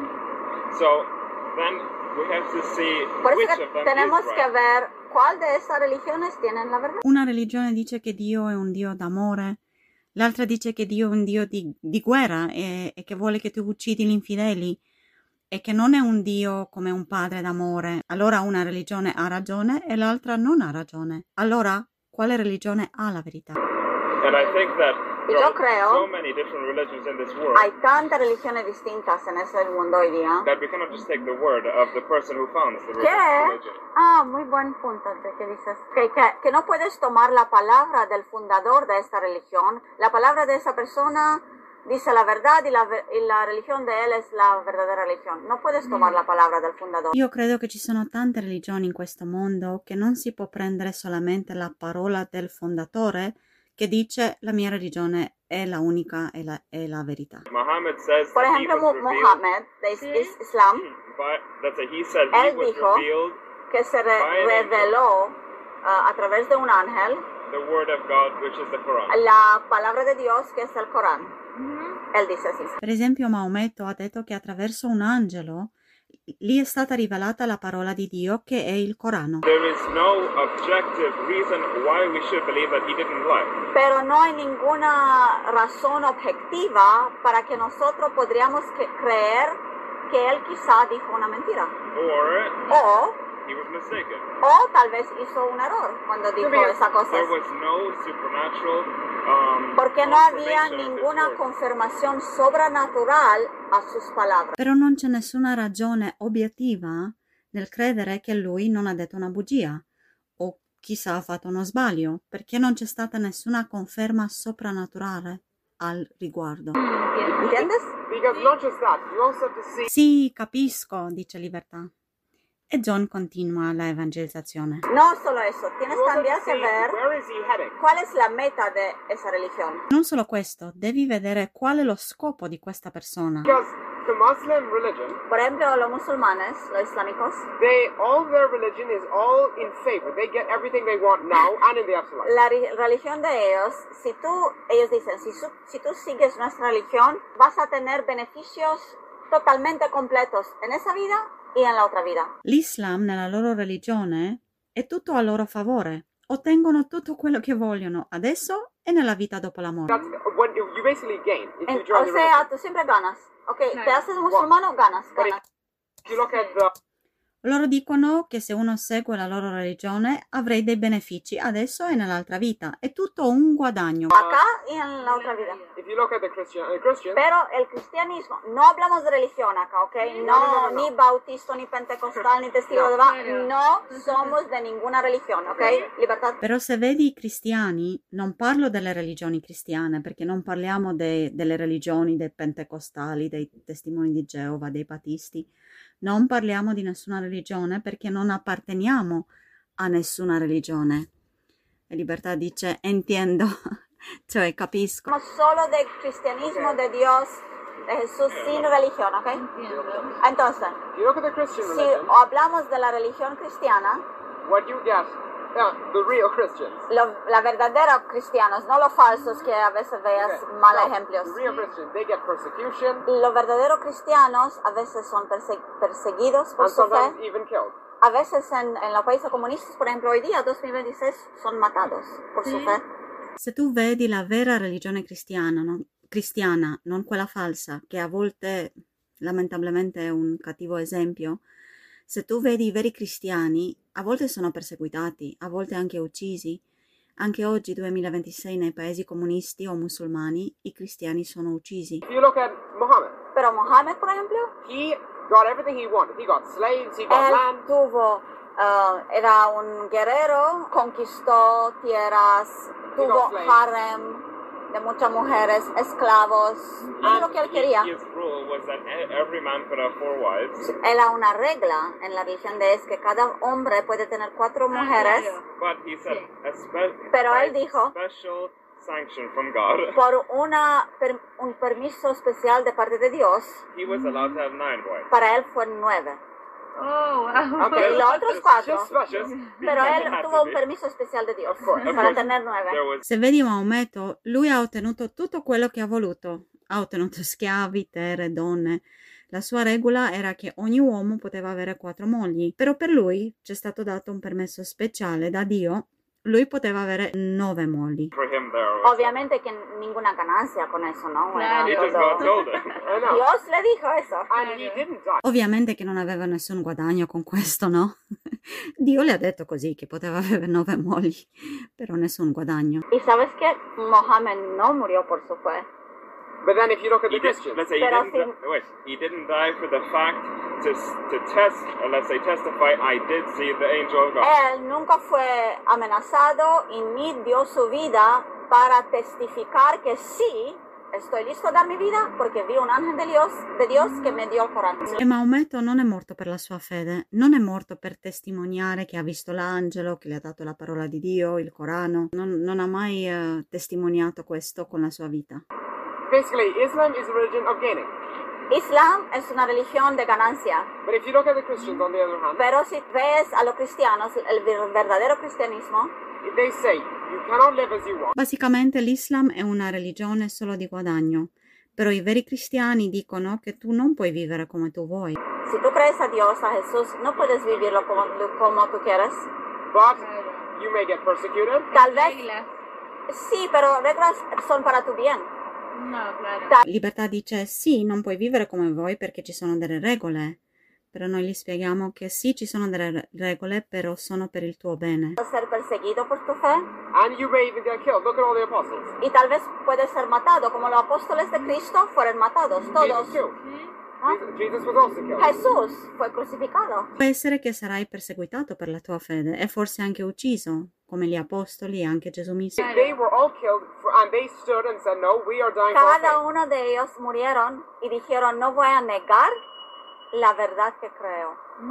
So then we have to see Por which eso of que them tenemos is que right. ver cuál de esas religiones tienen la verdad. Una religione dice che Dio è un Dio d'amore, l'altra dice che Dio è un Dio di, di guerra e, e che vuole che tu uccidi gli infideli e che non è un Dio come un padre d'amore. Allora una religione ha ragione e l'altra non ha ragione. Allora quale religione ha la verità? And I think that Y there yo are creo- so many different religions in this world Hay tantas religiones distintas en ese mundo hoy día. that we cannot just take the word of the person who founds the ¿Qué? religion. Ah, muy buen punto de que dices. Que, que, que no puedes tomar la palabra del fundador de esta religión. La palabra de esa persona dice la verdad y la, ve- y la religión de él es la verdadera religión. No puedes tomar la palabra del fundador. Io credo che ci sono tante religioni in questo mondo che non si può prendere solamente la parola del fondatore che dice la mia religione è la unica e la, è la verità. Muhammad says Por that he ejemplo, was Mu- revealed, Muhammad de is- is- Islam, by, that's a, he said he Él was dijo- revealed que se re- By an angel. reveló ah, a través de un ángel the word of God, which is the Quran. la palabra de Dios que es el Corán. Él dice así. Per esempio, Maometto ha detto che attraverso un angelo gli è stata rivelata la parola di Dio che è il Corano. There is no objective reason why we should believe that he didn't lie. Pero no hay ninguna razón objetiva para que nosotros podríamos que- creer que él quizá dijo una mentira. Or O, he was mistaken. o tal vez hizo un error cuando dijo Because esa cosa. there was no supernatural um, Porque no había confirmation of his ninguna word. confirmación sobrenatural a sus palabras. Però non c'è nessuna ragione obiettiva nel credere che lui non ha detto una bugia o chissà ha fatto uno sbaglio, perché non c'è stata nessuna conferma soprannaturale al riguardo. ¿Entiendes? Because not just that, you also have to see Sì, capisco, dice Libertà. E John continua la evangelizzazione. No solo eso, tienes You also también need to que see ver where is he heading. cuál es la meta de esa religión. Non solo questo, devi vedere qual è lo scopo di questa persona. Because the Muslim religion, Por ejemplo, los musulmanes, los islámicos, they all their religion is all in favor. They get everything they want now and in the afterlife. la ri- religión de ellos, si tú, ellos dicen, si, su- si tú sigues nuestra religión, vas a tener beneficios totalmente completos en esa vida y en la otra vida. L'Islam, nella loro religione, è tutto a loro favore. Ottengono tutto quello che vogliono adesso e nella vita dopo la morte. That's when you, you basically gain if you En- join o the sea, religion. tú siempre ganas. Ok, te Claro. haces musulmano, ganas, But ganas. if you look at the Loro dicono che se uno segue la loro religione avrei dei benefici adesso e nell'altra vita. È tutto un guadagno. Acá y en la otra vida. if you look at the Christian uh, Christians, Pero el cristianismo, no hablamos de religión acá, ¿ok? No, No, no, no, no. ni bautista, ni pentecostal, ni testigo de Jehová. Claro. No somos de ninguna religión, ¿ok? Libertad. Però se vedi i cristiani, non parlo delle religioni cristiane, perché non parliamo de- delle religioni dei pentecostali, dei testimoni di Geova, dei batisti. Non parliamo di nessuna religione perché non apparteniamo a nessuna religione. E Libertà dice, entiendo, cioè capisco. Hablamos solo del cristianismo de Dios, de Jesús, sin religión, ¿ok? Entiendo. Entonces, if you look at the Christian si religion, hablamos de la religión cristiana, what you get, yeah, the real Christians. lo- la verdadera cristianos, no los falsos que a veces veas Okay. mal So, ejemplos. the real Christians, they get persecution Los verdaderos cristianos a veces son perse- perseguidos por and su fe. sometimes even killed. A veces en, en los países comunistas, por ejemplo, hoy día, dos mil veintiséis, son matados por su Sí. fe. Se tu vedi la vera religione cristiana, no- cristiana, non quella falsa, che a volte lamentabilmente è un cattivo esempio, se tu vedi i veri cristiani, a volte sono perseguitati, a volte anche uccisi. Anche oggi, duemilaventisei, nei paesi comunisti o musulmani, i cristiani sono uccisi. If you look at Muhammad, Pero Mohammed, por ejemplo, he got everything he wanted. He got slaves, he got él land. tuvo, ah, era un guerrero, conquistó tierras, tuvo slaves. harem de muchas mujeres, esclavos, todo lo que él quería. His rule was that e- every man could have four wives, Era una regla en la religión de es que cada hombre puede tener cuatro mujeres but he said a spe- Pero él by dijo- special sanction from God. por una, per- un permiso especial de parte de Dios. He was allowed to have nine wives. Para él fue nueve. Oh, wow. Ok, y los otros cuatro. Just special. Just Pero because él it had tuvo to un be. permiso especial de Dios Of course, Of para course, tener nueve. There was Se vedi Maometto, lui ha ottenuto tutto quello che ha voluto. Ha ottenuto schiavi, terre, donne. La sua regola era che ogni uomo poteva avere quattro mogli, però per lui c'è stato dato un permesso speciale da Dio. Lui poteva avere nove mogli. for him there was Obviamente que ninguna ganancia con eso, ¿no? Claro. He Era just God todo- told him. I know. Dios le dijo eso. And he didn't die. Ovviamente che non aveva nessun guadagno con questo, no? Dio le ha detto così, che poteva avere nove mogli, però nessun guadagno. Y sabes que Mohammed no murió por su fe. But then if you look at He the did, Christians, let's say he Pero didn't, si- di- wait, he didn't die for the fact to s- to test, or let's say testify, I did see the angel of God. Él nunca fue amenazado y ni dio su vida para testificar que sí, estoy listo a dar mi vida porque vi un ángel de Dios, de Dios que me dio el Corán. E Maometto non è morto per la sua fede, non è morto per testimoniare che ha visto l'angelo, che le ha dato la parola di Dio, il Corano. Non, non ha mai eh, testimoniato questo con la sua vita. basically Islam is a religion of gaining. Islam es una religión de ganancia, But if you look at the Christians on the other hand, pero si ves a los cristianos, el ver- verdadero cristianismo, they say you cannot live as you want. Basicamente l'Islam è una religione solo di guadagno, però i veri cristiani dicono che tu non puoi vivere come tu vuoi. si tú crees a Dios, a Jesús, no puedes vivirlo como, como tú quieres. But you may get persecuted. Tal vez, Reglas. sí, pero reglas son para tu bien. No, claro. Libertà dice sì, non puoi vivere come vuoi perché ci sono delle regole, però noi gli spieghiamo che sì, ci sono delle regole, però sono per il tuo bene. Puedes ser perseguido por tu fe And you may even get killed. Look at all the apostles. y tal vez puedes ser matado, como los apóstoles de Cristo fueron matados, todos. Jesus too. Sí. ¿Ah? Jesus, Jesus was also killed. Jesús fue crucificado. Può essere che sarai perseguitato per la tua fede e forse anche ucciso, come gli apostoli e anche Gesù mismo. They were all killed, for, and they stood and said, "No, we are dying for our Cada faith." uno de ellos murieron y dijeron, no voy a negar la verdad que creo.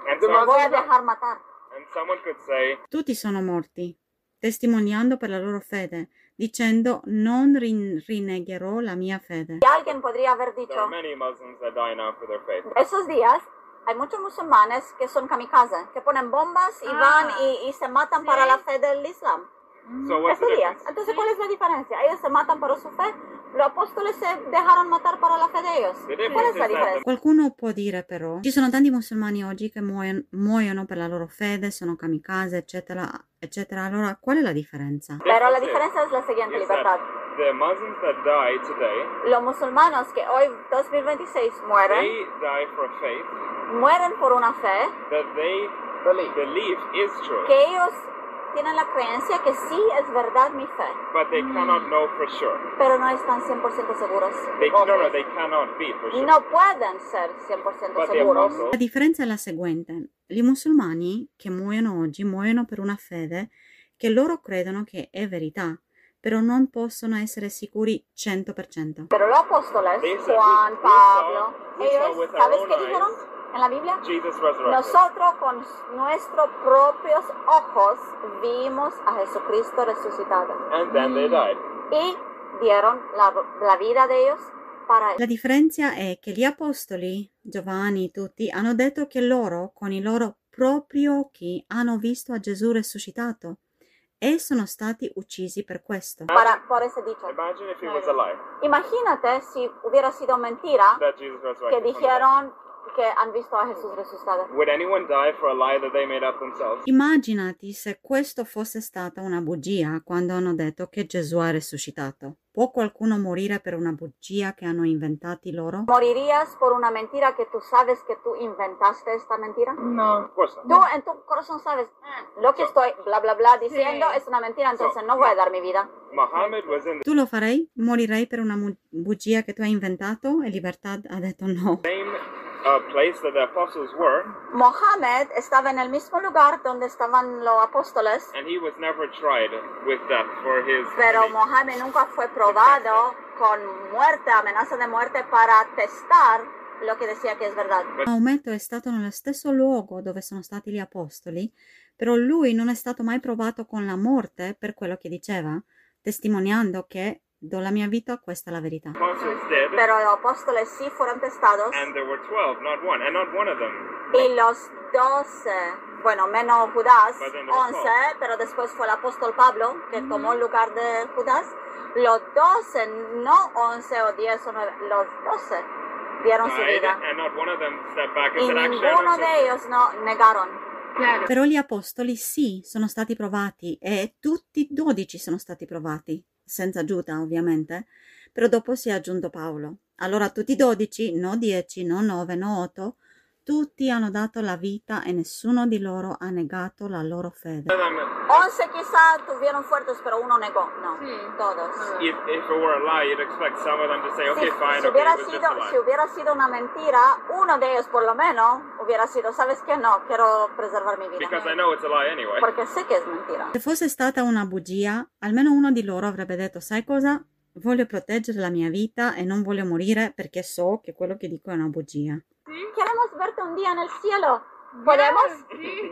And Me some, voy a dejar matar. and someone could say, Tutti sono morti, testimoniando per la loro fede, dicendo non rin- rinnegherò la mia fede. Y alguien podría haber there are dicho, many Muslims that die now for their faith. esos días hay muchos musulmanes que son kamikaze, que ponen bombas y Ah. van y, y se matan Sí. para la fe del Islam. So what's the Esos días. difference? Entonces, ¿cuál es la diferencia? Ellos se matan por su fe, los apóstoles se dejaron matar para la fe de ellos. The ¿Cuál difference es la is that diferencia? Qualcuno può dire però, ci sono tanti musulmani oggi che muoiono, muoiono per la loro fede, sono kamikaze, eccetera, eccetera. Allora, qual è la differenza? Pero la difference diferencia es la siguiente, is libertad. that the Muslims that die today, Los musulmanos que hoy, dos mil veintiséis, mueren, they die for faith mueren por una fe that they Believe. believe is true, que ellos tienen la creencia que sí es verdad mi fe, but they cannot know for sure. pero no están cien por ciento seguros. They, no, no, they cannot be for sure. No pueden ser cien por ciento But the seguros. apostles, La differenza è la seguente. I musulmani che muoiono oggi muoiono per una fede che loro credono che è verità, però non possono essere sicuri cento per cento. Pero los apóstoles, They said, Juan, we- we Pablo, saw- we saw ellos, with our ¿sabes own qué dijeron eyes en la Biblia? Jesus resurrected. Nosotros con nuestros propios ojos vimos a Jesucristo resucitado And then they died. y dieron la, la vida de ellos para La differenza è che gli apostoli, Giovanni, tutti, hanno detto che loro, con i loro propri occhi, hanno visto a Gesù resuscitato e sono stati uccisi per questo. para por ese dicho. Imagine if it was a lie Imagínate si hubiera sido mentira that Jesus que resurrected from the dead. dijeron que han visto a Jesús resucitado. Would anyone die for a lie that they made up themselves? Immaginati se questo fosse stata una bugia quando hanno detto che Gesù è risuscitato. Può qualcuno morire per una bugia che hanno inventati loro? ¿Morirías por una mentira que tú sabes que tú inventaste esta mentira? No. Of course not. Tú en tu corazón sabes, lo que estoy bla bla bla diciendo Sí. es una mentira, entonces no voy a dar mi vida. Muhammad was in the Tu lo farei? Morirei per una mu- bugia che tu hai inventato? E Libertad ha detto no. same uh, place that the apostles were, Mohammed estaba en el mismo lugar donde estaban los apóstoles, and he was never tried with death for his pero belief. Mohammed nunca fue probado con muerte, amenaza de muerte para testar lo que decía que es verdad. Maometto è stato nello stesso luogo dove sono stati gli apostoli, però lui non è stato mai provato con la morte per quello che diceva, testimoniando che do la mia vita, questa è la verità. Apostles did, Pero los apóstoles sí fueron testados and there were twelve, not one, and not one of them. y los doce, bueno, menos Judas, But then there were once, pero después fue el apóstol Pablo que tomó el lugar de Judas. Los doce, no once o diez o nueve, los doce dieron su Died, vida and not one of them stepped back and y said, actually, I ninguno don't de think ellos no negaron. Claro. Però gli apostoli sì, sono stati provati e tutti e dodici sono stati provati, senza Giuda ovviamente, però dopo si è aggiunto Paolo. Allora tutti i dodici, no dieci, no nove, no otto, tutti hanno dato la vita e nessuno di loro ha negato la loro fede. of them, Once quizá tuvieron fuertes, pero uno negó. No, Sí. todos. if, if it were a lie, you'd expect some of them to say, okay, Si, fine, si okay, hubiera it was just sido, a lie. si hubiera sido una mentira, uno de ellos por lo menos hubiera sido, ¿sabes qué? No, quiero preservar mi vida. Because I know it's a lie anyway. Porque sé que es mentira. Se fosse stata una bugia, almeno uno di loro avrebbe detto, sai cosa? Voglio proteggere la mia vita e non voglio morire perché so che quello che dico è una bugia. Queremos verte un día en el cielo. ¿Podemos? Sí.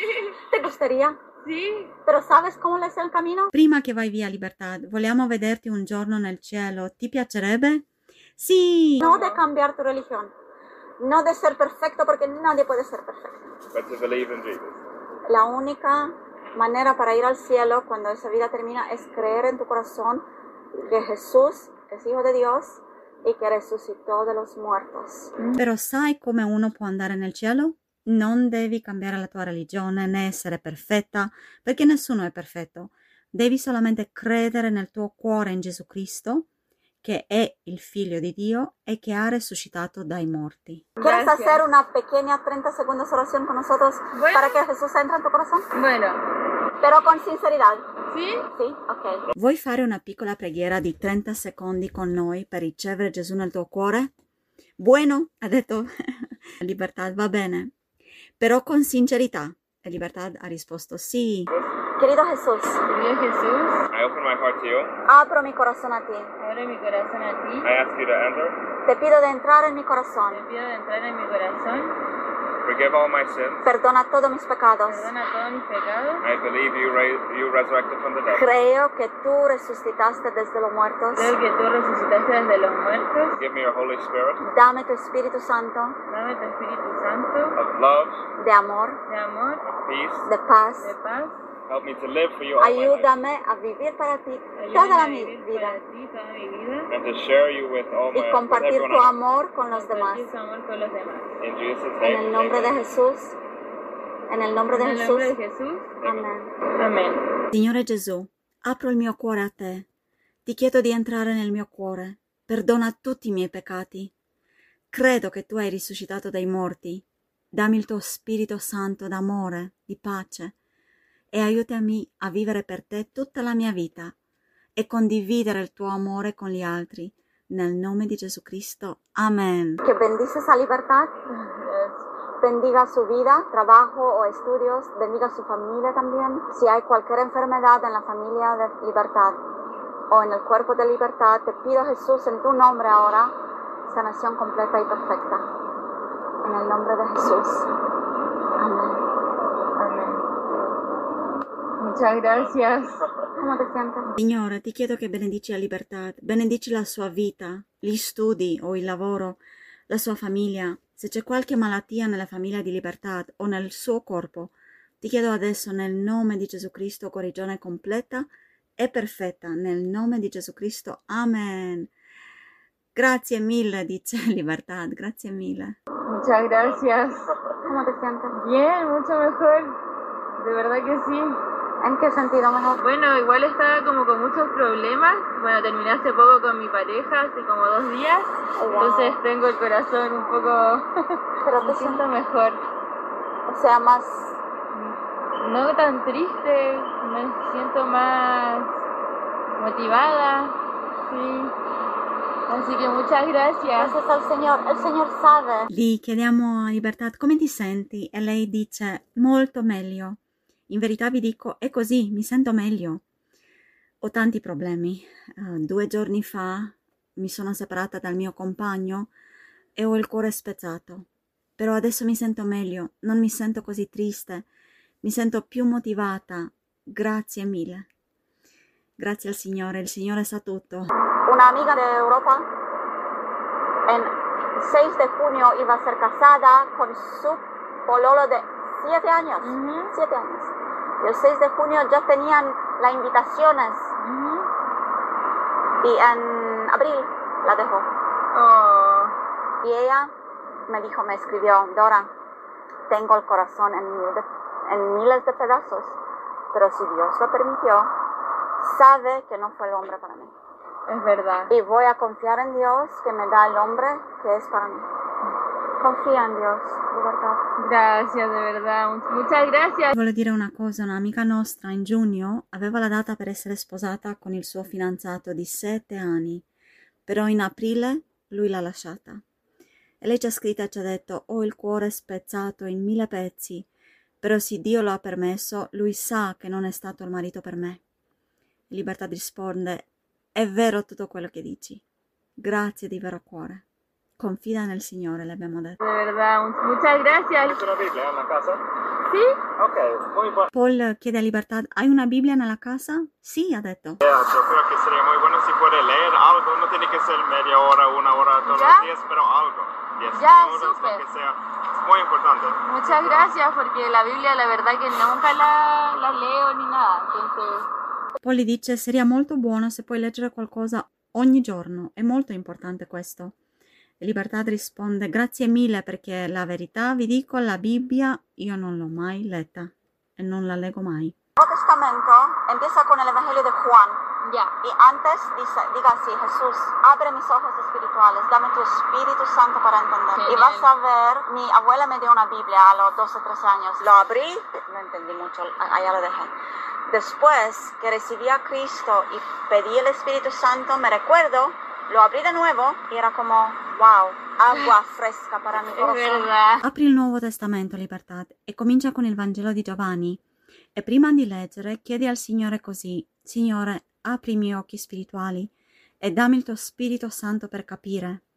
¿Te gustaría? Sí. ¿Pero sabes cómo es el camino? Prima che vai via, Libertà, vogliamo vederti un giorno nel cielo. Ti piacerebbe? Sì! No de cambiar tu religión. No de ser perfecto, porque nadie puede ser perfecto. But to believe in Jesus. La única manera para ir al cielo cuando esa vida termina es creer en tu corazón que Jesús es Hijo de Dios y que resucitó de los muertos. Però sai come uno può andare nel cielo? Non devi cambiare la tua religione né essere perfetta, perché nessuno è perfetto. Devi solamente credere nel tuo cuore in Gesù Cristo, che è il Figlio di Dio e che ha resucitato dai morti. ¿Quieres Gracias. hacer una pequeña treinta segundos oración con nosotros Bueno. para que Jesús entre en tu corazón? Bueno. Pero con sinceridad. ¿Sí? Sí, ok. Vuoi fare una piccola preghiera di trenta secondi con noi per ricevere Gesù nel tuo cuore? Bueno, ha detto Libertad, va bene, però con sincerità. E Libertad ha risposto sì. Querido Jesús, Querido Jesús, I open my heart to you. abro mi corazón a ti. abre mi corazón a ti. I ask you to enter. Te pido de entrar en mi Te corazón. pido de entrar en mi corazón. Forgive all my sins. Perdona todos mis pecados. Perdona todos mis pecados. I believe you, ra- you resurrected from the dead. Creo que tú resucitaste desde los muertos. Creo que tú resucitaste desde los muertos. Give me your Holy Spirit Dame tu Espíritu Santo Dame tu Espíritu Santo of love, de amor, de amor, of peace. de paz. de paz. Help me to live for you all my life. Ayúdame a vivir para ti Ayúdame toda la a mi vivir vida para ti toda mi vida. And to share you with all my y with compartir everyone tu else. amor con los demás. Compartir su amor con los demás. In Jesus' En name. el nombre de amen. Jesús. En el nombre de En el Jesús. nombre de Jesús. Amen. Amen. Signore Gesù, apro il mio cuore a te. Ti chiedo di entrare nel mio cuore. Perdona tutti i miei peccati. Credo che tu hai risuscitato dai morti. Dammi il tuo Spirito Santo d'amore, di pace, e aiutami a vivere per te tutta la mia vita e condividere il tuo amore con gli altri. Nel nome di Gesù Cristo. Amen. Que bendice esa libertad. Bendiga su vida, trabajo o estudios. Bendiga su familia también. Si hay cualquier enfermedad en la familia de libertad o en el cuerpo de libertad, te pido, Jesús, en tu nombre ahora, sanación completa y perfecta. En el nombre de Jesús. Amén. Amen. Muchas gracias. ¿Cómo te sientes? Signore, ti chiedo che benedici la libertà, benedici la sua vita, gli studi o il lavoro, la sua famiglia. Se c'è qualche malattia nella famiglia di Libertà o nel suo corpo, ti chiedo adesso nel nome di Gesù Cristo guarigione completa e perfetta. Nel nome di Gesù Cristo. Amen. Grazie mille, dice Libertà. Grazie mille. Muchas gracias. ¿Cómo te sientes? Bien, mucho mejor. De verdad que sí. ¿En qué sentido mejor? Bueno, igual estaba como con muchos problemas. Bueno, terminé hace poco con mi pareja, hace como dos días. Oh, wow. Entonces tengo el corazón un poco... Pero me te siento mejor. O sea, más... No tan triste, me siento más motivada. Sí. Así que muchas gracias. Gracias al Señor. El Señor sabe. Gli chiediamo a Libertà come ti senti e lei dice molto meglio. In verità vi dico, è così, mi sento meglio. Ho tanti problemi. Uh, due giorni fa mi sono separata dal mio compagno e ho il cuore spezzato. Però adesso mi sento meglio, non mi sento così triste, mi sento più motivata. Grazie mille. Grazie al Signore, il Signore sa tutto. Una amiga de Europa, en seis de junio iba a ser casada con su pololo de siete años. Ujú. Siete años. Y el seis de junio ya tenían las invitaciones. Ujú. Y en abril la dejó. Oh, Y ella me dijo, me escribió, Dora, tengo el corazón en, mil de- en miles de pedazos, pero si Dios lo permitió, sabe que no fue el hombre para mí. es verdad. Y voy a confiar en Dios que me da el hombre que es para mí. Confía en Dios, Libertad. Gracias, de verdad. Much- Muchas gracias. Voglio dire una cosa, un'amica nostra in giugno aveva la data per essere sposata con il suo fidanzato di sette anni, però in aprile lui l'ha lasciata. E lei ci ha scritto e ci ha detto, ho il cuore spezzato in mille pezzi, però se Dio lo ha permesso, lui sa che non è stato il marito per me. E Libertà risponde, è vero tutto quello che dici. Grazie di vero cuore. Confida nel Signore, le abbiamo detto. De verdad, much- muchas gracias. ¿Tienes una Biblia en la casa? Sí, Ok, muy bueno. Paul chiede a Libertà, hai una Bibbia nella casa? Sì, ha detto. Yo creo que sería muy bueno si puede leer algo. No tiene que ser media hora, una hora todos ¿Ya? los días, pero algo. diez Ya, minutos, súper. lo que sea. Es muy importante. muchas gracias porque la Biblia la verdad que nunca la, la leo ni nada. Entonces, Paul gli dice, seria molto buono se puoi leggere qualcosa ogni giorno, è molto importante questo. E Libertà risponde, grazie mille perché la verità vi dico, la Bibbia io non l'ho mai letta e non la leggo mai. El Nuevo Testamento empieza con el Evangelio de Juan. ya. Y antes dice, diga así, Jesús, abre mis ojos espirituales, dame tu Espíritu Santo para entender. Genial. Y vas a ver, mi abuela me dio una Biblia a los doce, trece años. Lo abrí, no entendí mucho, allá lo dejé. Después que recibí a Cristo y pedí el Espíritu Santo, me recuerdo, lo abrí de nuevo y era como, wow, agua fresca para mi Es corazón. verdad. Apri il Nuovo Testamento, Libertà, e comincia con il Vangelo di Giovanni. E prima di leggere chiedi al Signore così, Signore, apri i miei occhi spirituali e dammi il tuo Spirito Santo per capire.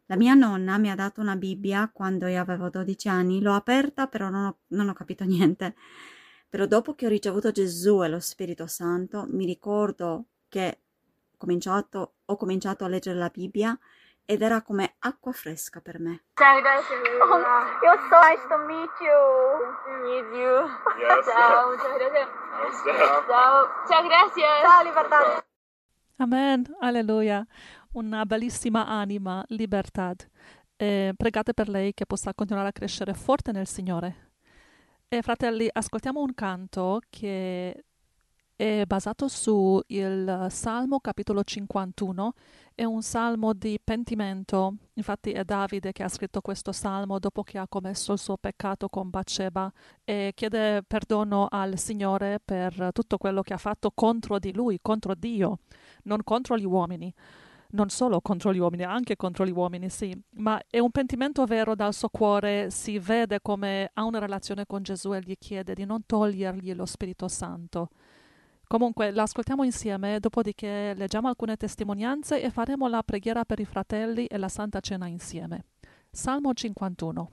La mia nonna mi ha dato una Bibbia quando io avevo dodici anni, l'ho aperta però non ho, non ho capito niente. Però dopo che ho ricevuto Gesù e lo Spirito Santo, mi ricordo che ho cominciato, ho cominciato a leggere la Bibbia ed era come acqua fresca per me. Ciao, grazie. Oh, you're so nice to meet you. To meet you. Yes. Ciao, muchas gracias. Ciao. Ciao. Ciao, gracias. Ciao, libertà. Amen, alleluia. Una bellissima anima, libertà. E pregate per lei che possa continuare a crescere forte nel Signore. E fratelli, ascoltiamo un canto che è basato su il Salmo capitolo cinquantuno. È un salmo di pentimento. Infatti è Davide che ha scritto questo salmo dopo che ha commesso il suo peccato con Batsheba e chiede perdono al Signore per tutto quello che ha fatto contro di lui, contro Dio, non contro gli uomini. Non solo contro gli uomini, anche contro gli uomini, sì, ma è un pentimento vero dal suo cuore, si vede come ha una relazione con Gesù e gli chiede di non togliergli lo Spirito Santo. Comunque, l'ascoltiamo insieme, dopodiché leggiamo alcune testimonianze e faremo la preghiera per i fratelli e la Santa Cena insieme. Salmo cinquantuno.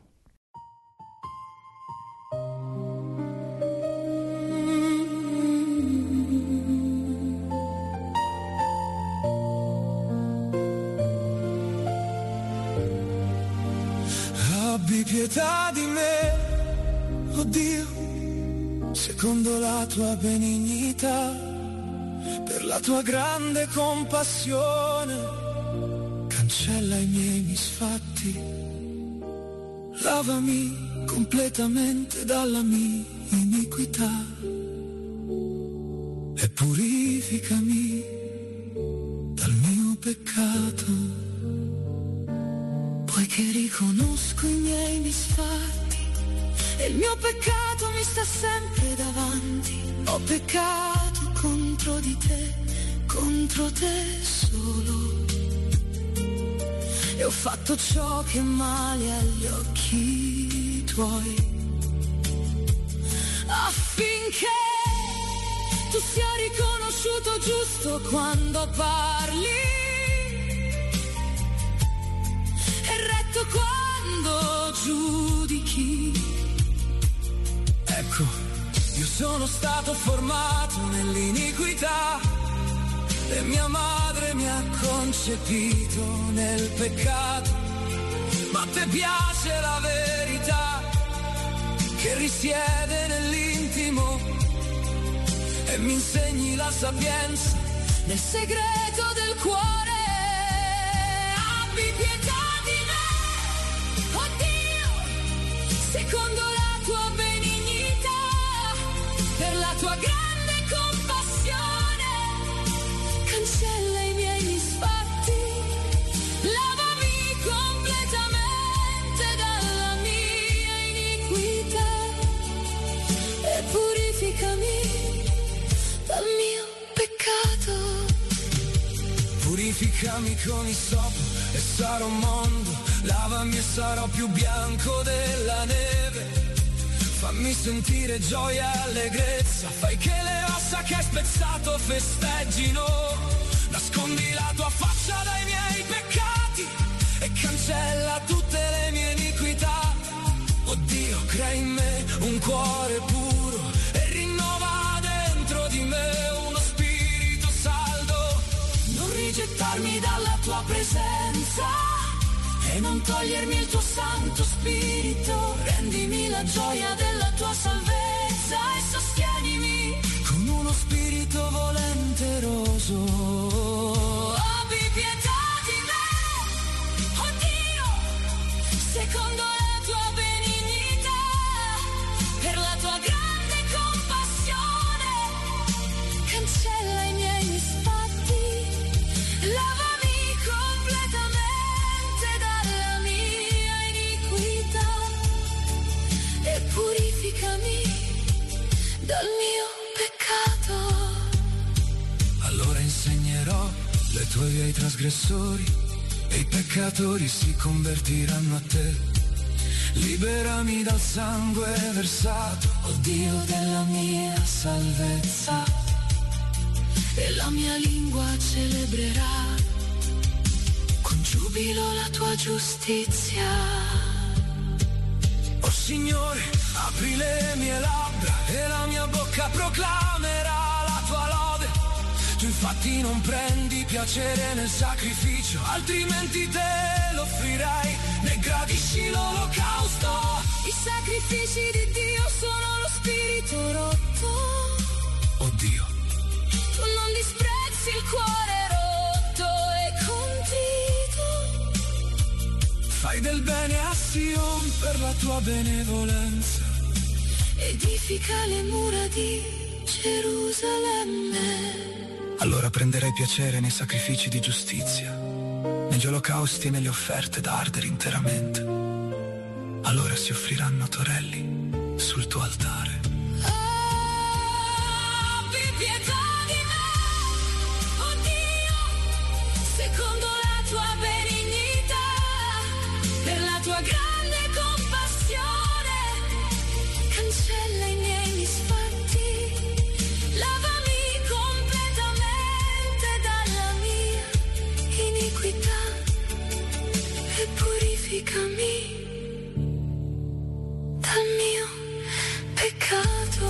Abbi pietà di me, oh Dio, secondo la tua benignità, per la tua grande compassione, cancella i miei misfatti, lavami completamente dalla mia iniquità e purificami dal mio peccato. Poiché riconosco i miei misfatti e il mio peccato mi sta sempre davanti. Ho peccato contro di te, contro te solo. E ho fatto ciò che è male agli occhi tuoi, affinché tu sia riconosciuto giusto quando parli e retto quando giudichi. Ecco, io sono stato formato nell'iniquità e mia madre mi ha concepito nel peccato. Ma a te piace la verità che risiede nell'intimo e mi insegni la sapienza nel segreto del cuore. Abbi pietà secondo la tua benignità, per la tua grande compassione, cancella i miei misfatti, lavami completamente dalla mia iniquità e purificami dal mio peccato. Purificami con isopo e sarò mondo, lavami e sarò più bianco della neve. Fammi sentire gioia e allegrezza, fai che le ossa che hai spezzato festeggino. Nascondi la tua faccia dai miei peccati e cancella tutte le mie iniquità. Oh Dio, crea in me un cuore puro e rinnova dentro di me uno spirito saldo. Non rigettarmi dalla tua presenza e non togliermi il tuo santo spirito. Rendimi la gioia della tua salvezza e sostienimi con uno spirito volenteroso. Abbi pietà di me, oh Dio, secondo la tua benignità, per la tua grande compassione, cancella i miei misfatti, lavami completamente dalla mia iniquità e purificami dal mio peccato. Allora insegnerò le tue vie ai trasgressori e i peccatori si convertiranno a te. Liberami dal sangue versato, oh Dio della mia salvezza, e la mia lingua celebrerà con giubilo la tua giustizia. Oh Signore, apri le mie labbra e la mia bocca proclamerà la tua lode. Tu infatti non prendi piacere nel sacrificio, altrimenti te lo offrirai. Ne gradisci l'olocausto. I sacrifici di Dio sono lo spirito rotto. Oh Dio, tu non disprezzi il cuore rotto e contrito. Fai del bene a Sion per la tua benevolenza. Edifica le mura di Gerusalemme. Allora prenderai piacere nei sacrifici di giustizia, negli olocausti e nelle offerte da ardere interamente. Allora si offriranno torelli sul tuo altare. Abbi pietà di me, oh Dio, secondo la tua benignità, per la tua grande compassione, cancella i miei misfatti, lavami completamente dalla mia iniquità e purificami dal mio peccato.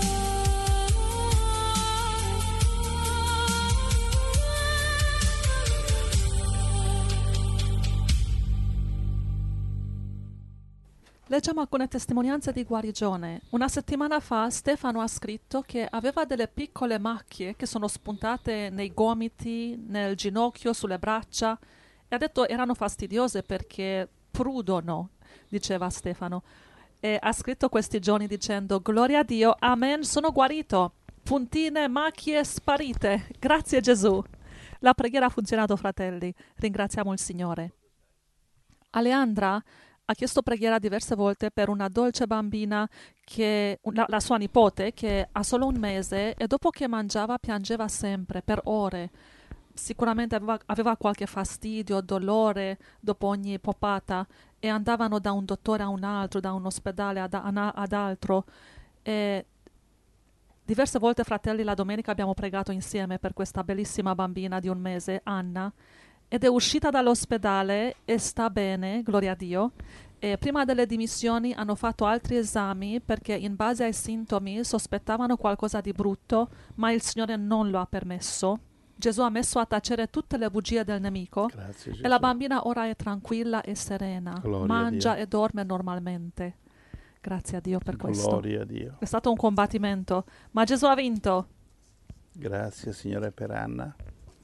Leggiamo alcune testimonianze di guarigione. Una settimana fa Stefano ha scritto che aveva delle piccole macchie che sono spuntate nei gomiti, nel ginocchio, sulle braccia, e ha detto erano fastidiose perché prudono, diceva Stefano. E ha scritto questi giorni dicendo: gloria a Dio, amen, sono guarito, puntine, macchie sparite, grazie Gesù. La preghiera ha funzionato, fratelli, ringraziamo il Signore. Aleandra ha chiesto preghiera diverse volte per una dolce bambina, che la, la sua nipote, che ha solo un mese e dopo che mangiava piangeva sempre per ore. Sicuramente aveva, aveva qualche fastidio, dolore dopo ogni poppata, e andavano da un dottore a un altro, da un ospedale ad, ad altro. E diverse volte, fratelli, la domenica abbiamo pregato insieme per questa bellissima bambina di un mese, Anna, ed è uscita dall'ospedale e sta bene, gloria a Dio. E prima delle dimissioni hanno fatto altri esami perché in base ai sintomi sospettavano qualcosa di brutto, ma il Signore non lo ha permesso. Gesù ha messo a tacere tutte le bugie del nemico. Grazie, Gesù. E la bambina ora è tranquilla e serena, Gloria mangia e dorme normalmente. Grazie a Dio per questo. Gloria a Dio. È stato un combattimento, ma Gesù ha vinto. Grazie, Signore, per Anna.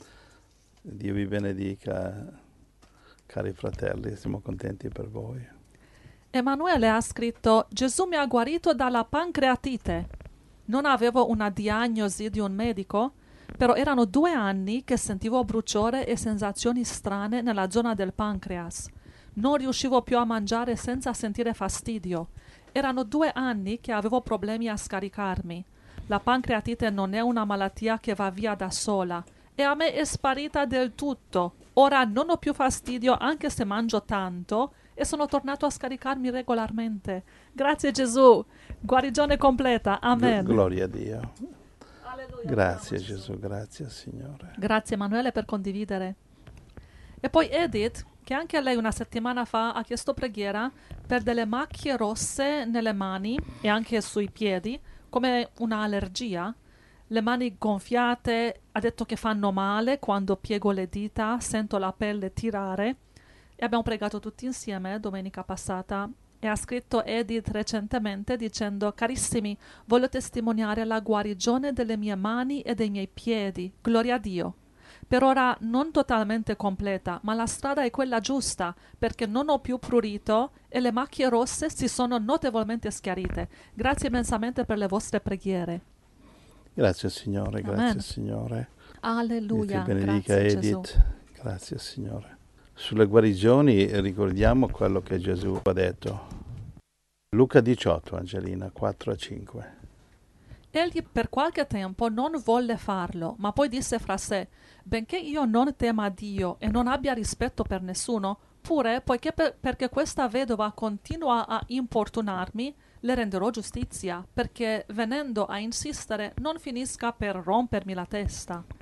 Dio vi benedica, cari fratelli, siamo contenti per voi. Emanuele ha scritto: Gesù mi ha guarito dalla pancreatite. Non avevo una diagnosi di un medico, però erano due anni che sentivo bruciore e sensazioni strane nella zona del pancreas. Non riuscivo più a mangiare senza sentire fastidio. Erano due anni che avevo problemi a scaricarmi. La pancreatite non è una malattia che va via da sola. E a me è sparita del tutto. Ora non ho più fastidio anche se mangio tanto e sono tornato a scaricarmi regolarmente. Grazie Gesù. Guarigione completa. Amen. Gloria a Dio. Alleluia. Grazie Gesù, grazie Signore. Grazie Emanuele per condividere. E poi Edith, che anche lei una settimana fa ha chiesto preghiera per delle macchie rosse nelle mani e anche sui piedi, come un'allergia. Le mani gonfiate, ha detto che fanno male quando piego le dita, sento la pelle tirare. E abbiamo pregato tutti insieme domenica passata. E ha scritto Edith recentemente dicendo: carissimi, voglio testimoniare la guarigione delle mie mani e dei miei piedi. Gloria a Dio. Per ora non totalmente completa, ma la strada è quella giusta, perché non ho più prurito e le macchie rosse si sono notevolmente schiarite. Grazie immensamente per le vostre preghiere. Grazie Signore, grazie Amen. Signore. Alleluia. Dio ti benedica, Grazie Edith. Gesù. Grazie Signore. Sulle guarigioni ricordiamo quello che Gesù ha detto. Luca diciotto, Angelina, quattro a cinque. Egli per qualche tempo non volle farlo, ma poi disse fra sé: benché io non tema Dio e non abbia rispetto per nessuno, pure, poiché per, perché questa vedova continua a importunarmi, le renderò giustizia, perché venendo a insistere non finisca per rompermi la testa.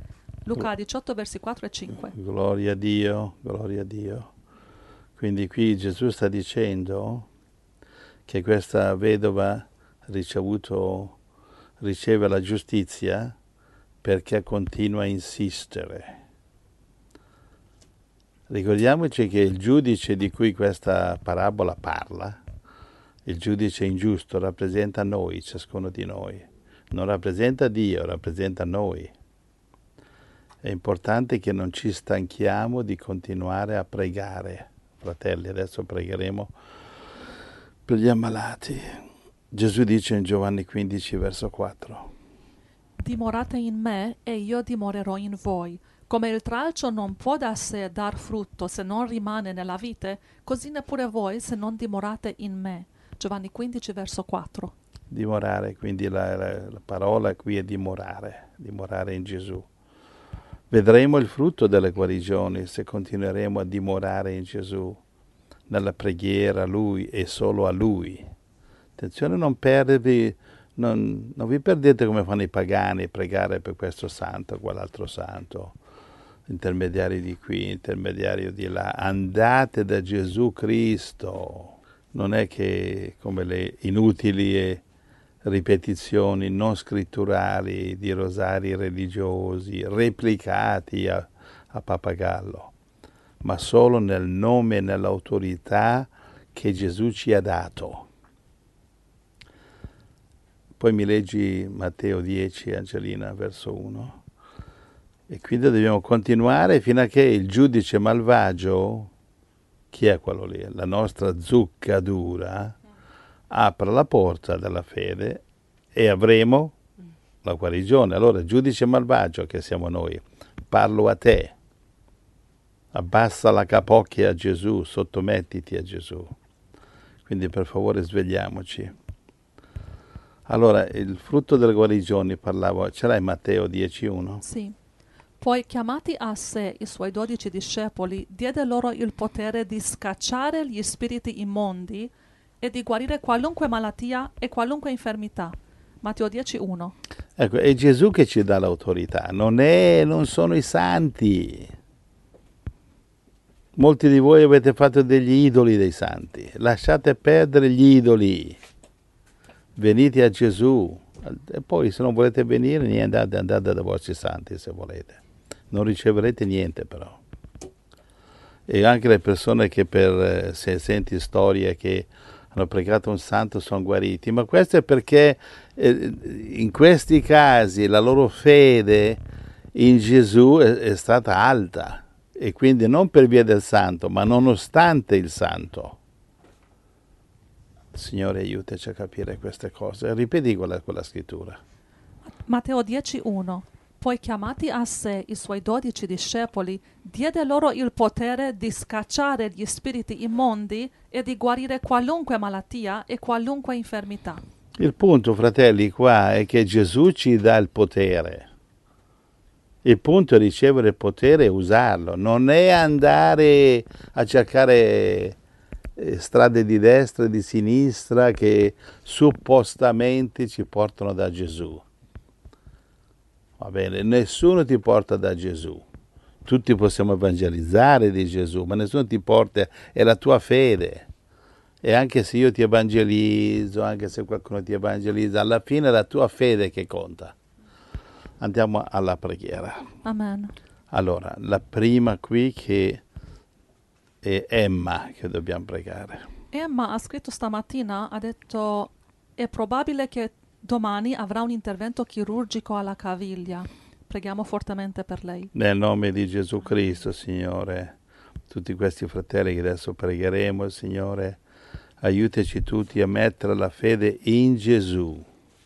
Luca diciotto, versi quattro e cinque. Gloria a Dio, gloria a Dio. Quindi qui Gesù sta dicendo che questa vedova ha ricevuto, riceve la giustizia perché continua a insistere. Ricordiamoci che il giudice di cui questa parabola parla, il giudice ingiusto, rappresenta noi, ciascuno di noi. Non rappresenta Dio, rappresenta noi. È importante che non ci stanchiamo di continuare a pregare. Fratelli, adesso pregheremo per gli ammalati. Gesù dice in Giovanni quindici, verso quattro. Dimorate in me e io dimorerò in voi. Come il tralcio non può da sé dar frutto se non rimane nella vite, così neppure voi se non dimorate in me. Giovanni quindici, verso quattro. Dimorare, quindi la, la, la parola qui è dimorare, dimorare in Gesù. Vedremo il frutto delle guarigioni se continueremo a dimorare in Gesù, nella preghiera a Lui e solo a Lui. Attenzione, non perdervi, non, non vi perdete come fanno i pagani, pregare per questo santo, quell'altro santo, intermediari di qui, intermediario di là. Andate da Gesù Cristo. Non è che come le inutili e ripetizioni non scritturali di rosari religiosi, replicati a, a pappagallo, ma solo nel nome e nell'autorità che Gesù ci ha dato. Poi mi leggi Matteo dieci, Angelina, verso uno. E quindi dobbiamo continuare fino a che il giudice malvagio, chi è quello lì? La nostra zucca dura, apre la porta della fede e avremo la guarigione. Allora, giudice malvagio che siamo noi, parlo a te, abbassa la capocchia a Gesù, sottomettiti a Gesù. Quindi per favore svegliamoci. Allora, il frutto delle guarigioni parlavo, ce l'hai Matteo dieci uno? Sì. Poi chiamati a sé i suoi dodici discepoli, diede loro il potere di scacciare gli spiriti immondi e di guarire qualunque malattia e qualunque infermità. Matteo dieci uno. Ecco, è Gesù che ci dà l'autorità, non, è, non sono i santi. Molti di voi avete fatto degli idoli dei santi. Lasciate perdere gli idoli. Venite a Gesù. E poi se non volete venire, niente, andate, andate dai vostri santi se volete. Non riceverete niente però. E anche le persone che per, se senti storie che hanno pregato un santo sono guariti, ma questo è perché eh, in questi casi la loro fede in Gesù è, è stata alta, e quindi non per via del santo, ma nonostante il santo. Signore, aiutaci a capire queste cose. Ripeti quella, quella scrittura. Matteo dieci uno. Poi chiamati a sé i suoi dodici discepoli, diede loro il potere di scacciare gli spiriti immondi e di guarire qualunque malattia e qualunque infermità. Il punto, fratelli, qua è che Gesù ci dà il potere. Il punto è ricevere il potere e usarlo. Non è andare a cercare eh, strade di destra e di sinistra che suppostamente ci portano da Gesù. Va bene, nessuno ti porta da Gesù. Tutti possiamo evangelizzare di Gesù, ma nessuno ti porta, è la tua fede. E anche se io ti evangelizzo, anche se qualcuno ti evangelizza, alla fine è la tua fede che conta. Andiamo alla preghiera. Amen. Allora, la prima qui che è Emma che dobbiamo pregare. Emma ha scritto stamattina, ha detto, è probabile che domani avrà un intervento chirurgico alla caviglia. Preghiamo fortemente per lei. Nel nome di Gesù Cristo, Signore, tutti questi fratelli che adesso pregheremo, Signore, aiutaci tutti a mettere la fede in Gesù.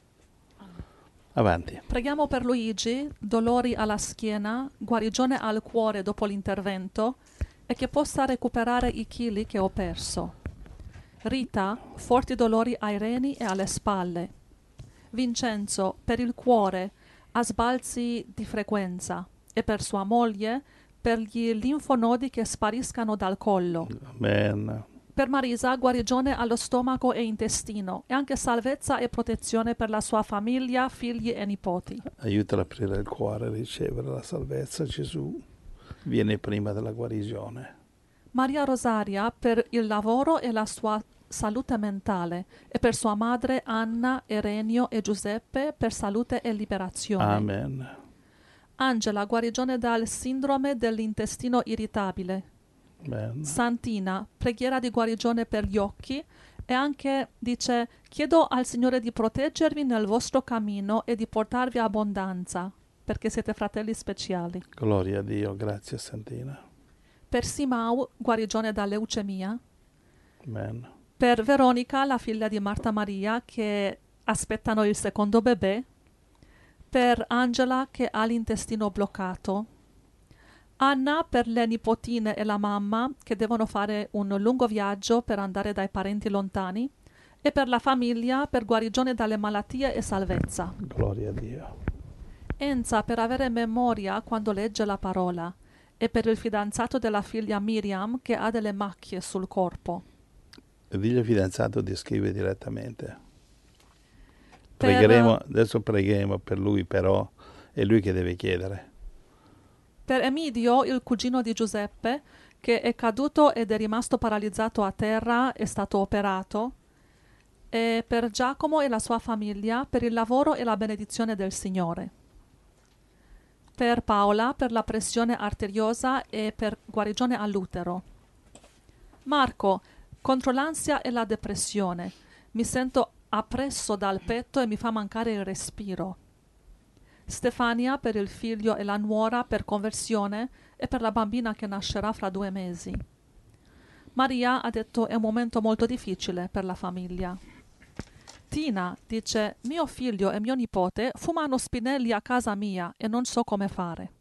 Avanti. Preghiamo per Luigi, dolori alla schiena, guarigione al cuore dopo l'intervento e che possa recuperare i chili che ho perso. Rita, forti dolori ai reni e alle spalle. Vincenzo, per il cuore, ha sbalzi di frequenza, e per sua moglie, per gli linfonodi che spariscano dal collo. Amen. Per Marisa, guarigione allo stomaco e intestino e anche salvezza e protezione per la sua famiglia, figli e nipoti. Aiutala a aprire il cuore a ricevere la salvezza, Gesù. Viene prima della guarigione. Maria Rosaria per il lavoro e la sua salute mentale e per sua madre Anna, Erenio e Giuseppe per salute e liberazione. Amen. Angela, guarigione dal sindrome dell'intestino irritabile. Amen. Santina, preghiera di guarigione per gli occhi e anche dice: chiedo al Signore di proteggervi nel vostro cammino e di portarvi abbondanza, perché siete fratelli speciali. Gloria a Dio, grazie Santina. Per Simau, guarigione da leucemia. Amen. Per Veronica, la figlia di Marta Maria, che aspettano il secondo bebè. Per Angela, che ha l'intestino bloccato. Anna per le nipotine e la mamma che devono fare un lungo viaggio per andare dai parenti lontani e per la famiglia per guarigione dalle malattie e salvezza. Gloria a Dio. Enza per avere memoria quando legge la parola e per il fidanzato della figlia Miriam che ha delle macchie sul corpo. E digli al fidanzato di scrivere direttamente. Per... Pregheremo, adesso pregheremo per lui, però è lui che deve chiedere. Per Emidio, il cugino di Giuseppe, che è caduto ed è rimasto paralizzato a terra, è stato operato. E per Giacomo e la sua famiglia, per il lavoro e la benedizione del Signore. Per Paola, per la pressione arteriosa e per guarigione all'utero. Marco, contro l'ansia e la depressione. Mi sento appresso dal petto e mi fa mancare il respiro. Stefania per il figlio e la nuora per conversione e per la bambina che nascerà fra due mesi. Maria ha detto è un momento molto difficile per la famiglia. Tina dice mio figlio e mio nipote fumano spinelli a casa mia e non so come fare.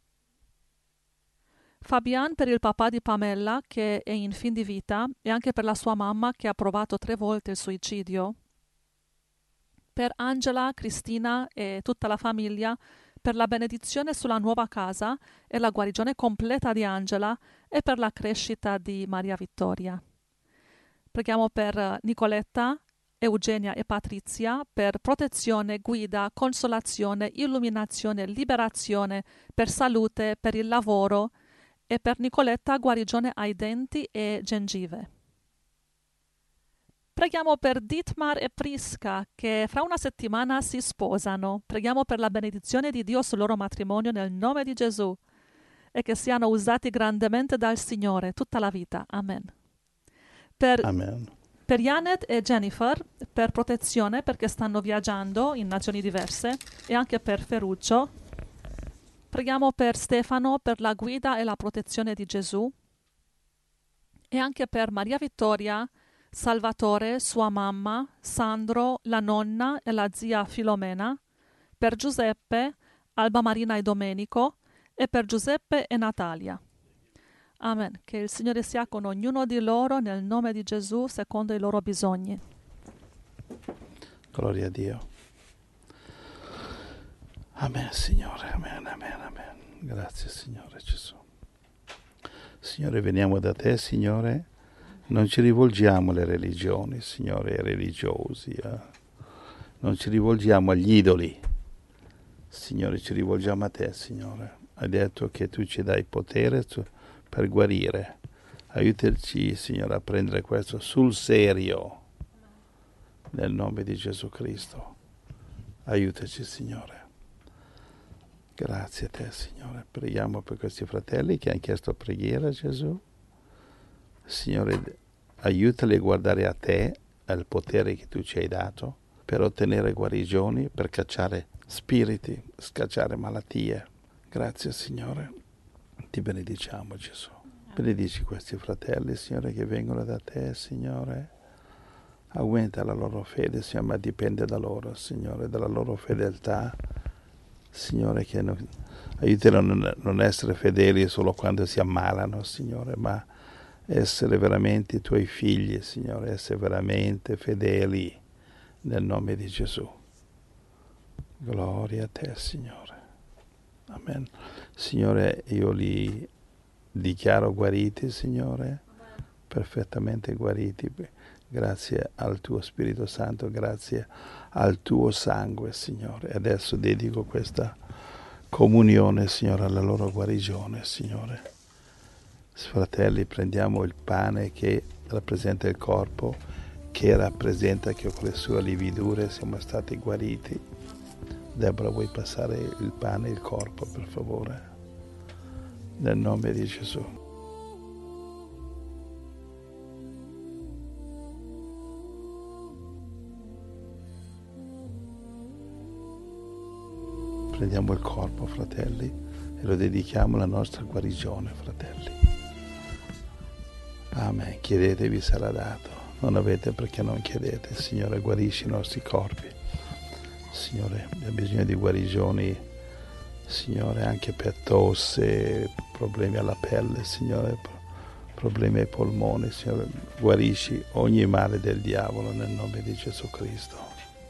Fabian per il papà di Pamela che è in fin di vita e anche per la sua mamma che ha provato tre volte il suicidio. Per Angela, Cristina e tutta la famiglia, per la benedizione sulla nuova casa e la guarigione completa di Angela e per la crescita di Maria Vittoria. Preghiamo per Nicoletta, Eugenia e Patrizia, per protezione, guida, consolazione, illuminazione, liberazione, per salute, per il lavoro e per Nicoletta guarigione ai denti e gengive. Preghiamo per Dietmar e Prisca che fra una settimana si sposano. Preghiamo per la benedizione di Dio sul loro matrimonio nel nome di Gesù e che siano usati grandemente dal Signore tutta la vita. Amen. Per, Amen. Per Janet e Jennifer, per protezione perché stanno viaggiando in nazioni diverse e anche per Ferruccio. Preghiamo per Stefano per la guida e la protezione di Gesù e anche per Maria Vittoria, Salvatore, sua mamma, Sandro, la nonna e la zia Filomena, per Giuseppe, Alba Marina e Domenico e per Giuseppe e Natalia. Amen. Che il Signore sia con ognuno di loro nel nome di Gesù secondo i loro bisogni. Gloria a Dio. Amen, Signore. Amen, amen, amen. Grazie, Signore Gesù. Signore, veniamo da te, Signore. Non ci rivolgiamo alle religioni, Signore, ai religiosi. Eh? Non ci rivolgiamo agli idoli. Signore, ci rivolgiamo a te, Signore. Hai detto che tu ci dai potere per guarire. Aiutaci, Signore, a prendere questo sul serio. Nel nome di Gesù Cristo. Aiutaci, Signore. Grazie a te, Signore. Preghiamo per questi fratelli che hanno chiesto preghiera, Gesù. Signore, aiutali a guardare a te, al potere che tu ci hai dato, per ottenere guarigioni, per cacciare spiriti, scacciare malattie. Grazie, Signore. Ti benediciamo, Gesù. Benedici questi fratelli, Signore, che vengono da te, Signore. Aumenta la loro fede, Signore, ma dipende da loro, Signore, dalla loro fedeltà. Signore, che non, aiutali a non, non essere fedeli solo quando si ammalano, Signore, ma essere veramente i tuoi figli, Signore, essere veramente fedeli nel nome di Gesù. Gloria a te, Signore. Amen. Signore, io li dichiaro guariti, Signore, perfettamente guariti, grazie al tuo Spirito Santo, grazie al tuo sangue, Signore. E adesso dedico questa comunione, Signore, alla loro guarigione, Signore. Fratelli, prendiamo il pane che rappresenta il corpo, che rappresenta che con le sue lividure siamo stati guariti. Deborah, vuoi passare il pane e il corpo, per favore? Nel nome di Gesù. Prendiamo il corpo, fratelli, e lo dedichiamo alla nostra guarigione, fratelli. Amen. Chiedete, vi sarà dato. Non avete perché non chiedete. Signore, guarisci i nostri corpi. Signore, abbiamo bisogno di guarigioni, Signore, anche per tosse, problemi alla pelle, Signore, problemi ai polmoni. Signore, guarisci ogni male del diavolo nel nome di Gesù Cristo.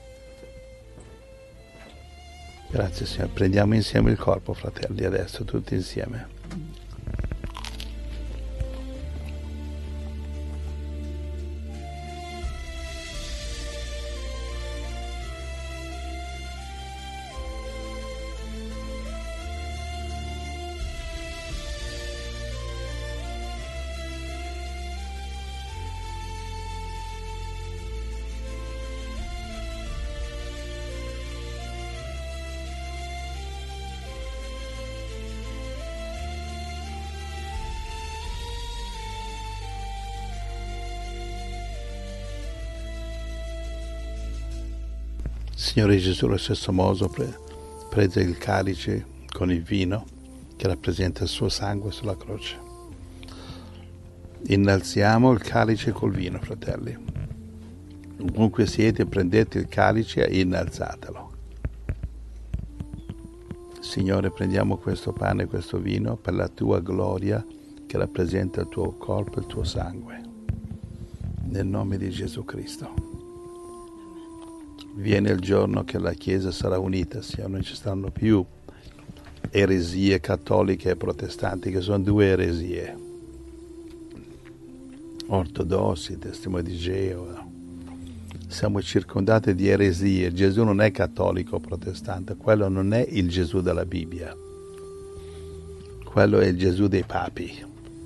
Grazie, Signore. Prendiamo insieme il corpo, fratelli, adesso, tutti insieme. Signore Gesù, allo stesso modo, pre- prese il calice con il vino che rappresenta il suo sangue sulla croce. Innalziamo il calice col vino, fratelli. Ovunque siete, prendete il calice e innalzatelo. Signore, prendiamo questo pane e questo vino per la tua gloria che rappresenta il tuo corpo e il tuo sangue. Nel nome di Gesù Cristo. Viene il giorno che la Chiesa sarà unita, Signore, non ci saranno più eresie cattoliche e protestanti, che sono due eresie. Ortodossi, testimoni di Geova. Siamo circondati di eresie. Gesù non è cattolico o protestante, quello non è il Gesù della Bibbia. Quello è il Gesù dei papi.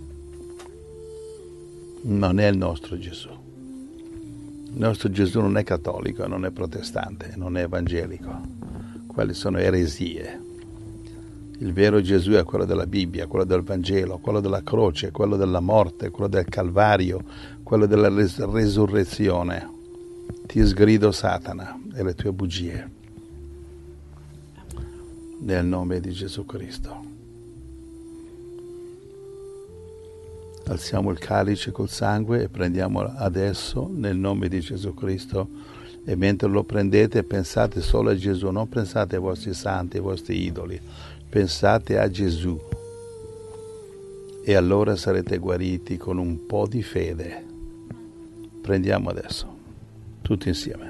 Non è il nostro Gesù. Il nostro Gesù non è cattolico, non è protestante, non è evangelico. Quelle sono eresie. Il vero Gesù è quello della Bibbia, quello del Vangelo, quello della croce, quello della morte, quello del Calvario, quello della res- resurrezione. Ti sgrido, Satana, e le tue bugie. Nel nome di Gesù Cristo. Alziamo il calice col sangue e prendiamolo adesso nel nome di Gesù Cristo, e mentre lo prendete pensate solo a Gesù, non pensate ai vostri santi, ai vostri idoli, pensate a Gesù e allora sarete guariti con un po' di fede. Prendiamo adesso, tutti insieme.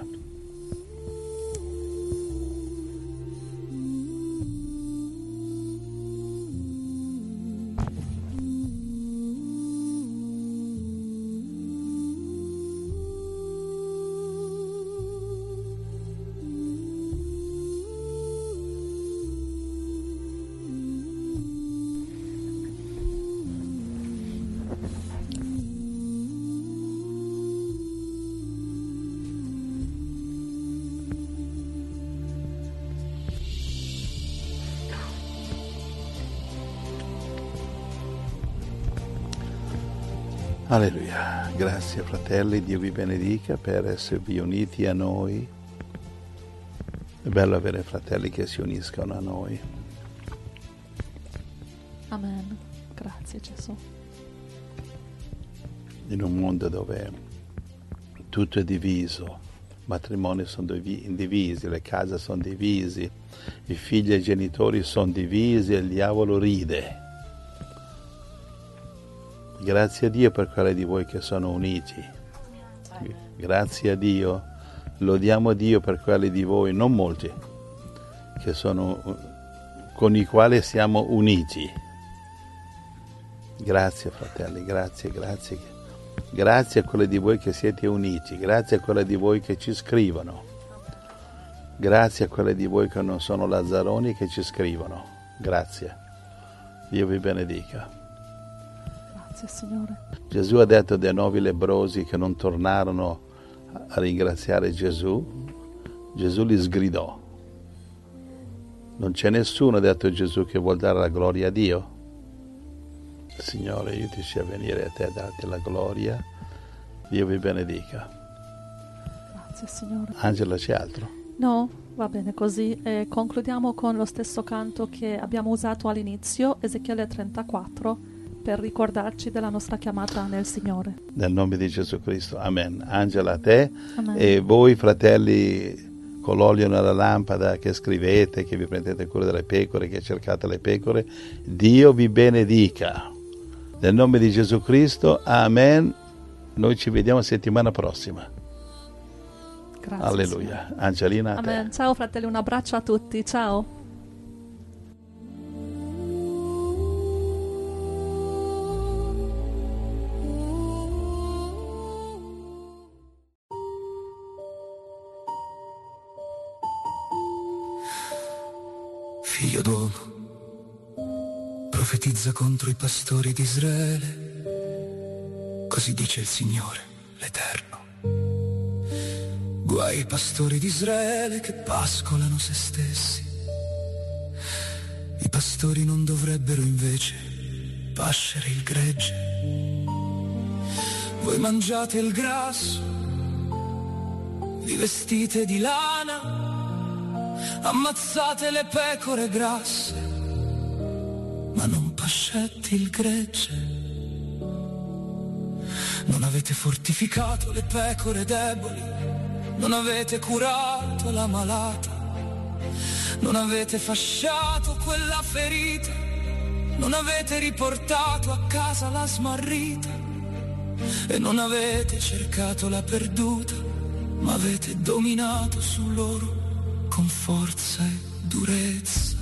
Alleluia, grazie fratelli, Dio vi benedica per esservi uniti a noi. È bello avere fratelli che si uniscono a noi. Amen, grazie Gesù. In un mondo dove tutto è diviso, i matrimoni sono divisi, le case sono divisi, i figli e i genitori sono divisi e il diavolo ride. Grazie a Dio per quelli di voi che sono uniti. Grazie a Dio. Lodiamo Dio per quelli di voi, non molti, che sono, con i quali siamo uniti. Grazie fratelli, grazie, grazie. Grazie a quelli di voi che siete uniti, grazie a quelli di voi che ci scrivono, grazie a quelli di voi che non sono lazzaroni che ci scrivono. Grazie. Dio vi benedica. Grazie, Signore. Gesù ha detto dei nuovi lebbrosi che non tornarono a ringraziare Gesù, Gesù li sgridò. Non c'è nessuno, ha detto Gesù, che vuol dare la gloria a Dio. Signore, aiutici a venire a te, a darti la gloria. Dio vi benedica. Grazie, Signore. Angela, c'è altro? No, va bene così. E concludiamo con lo stesso canto che abbiamo usato all'inizio, Ezechiele trentaquattro, per ricordarci della nostra chiamata nel Signore. Nel nome di Gesù Cristo. Amen. Angela, a te. Amen. E voi, fratelli, con l'olio nella lampada, che scrivete, che vi prendete cura delle pecore, che cercate le pecore, Dio vi benedica. Nel nome di Gesù Cristo, amen. Noi ci vediamo settimana prossima. Grazie. Alleluia. Signore. Angelina, a Amen. te. Ciao fratelli, un abbraccio a tutti. Ciao. Figlio d'uomo, profetizza contro i pastori di Israele. Così dice il Signore, l'Eterno. Guai ai pastori di Israele che pascolano se stessi. I pastori non dovrebbero invece pascere il gregge. Voi mangiate il grasso, vi vestite di lana, ammazzate le pecore grasse, ma non pascete il gregge. Non avete fortificato le pecore deboli, non avete curato la malata, non avete fasciato quella ferita, non avete riportato a casa la smarrita, e non avete cercato la perduta, ma avete dominato su loro con forza e durezza.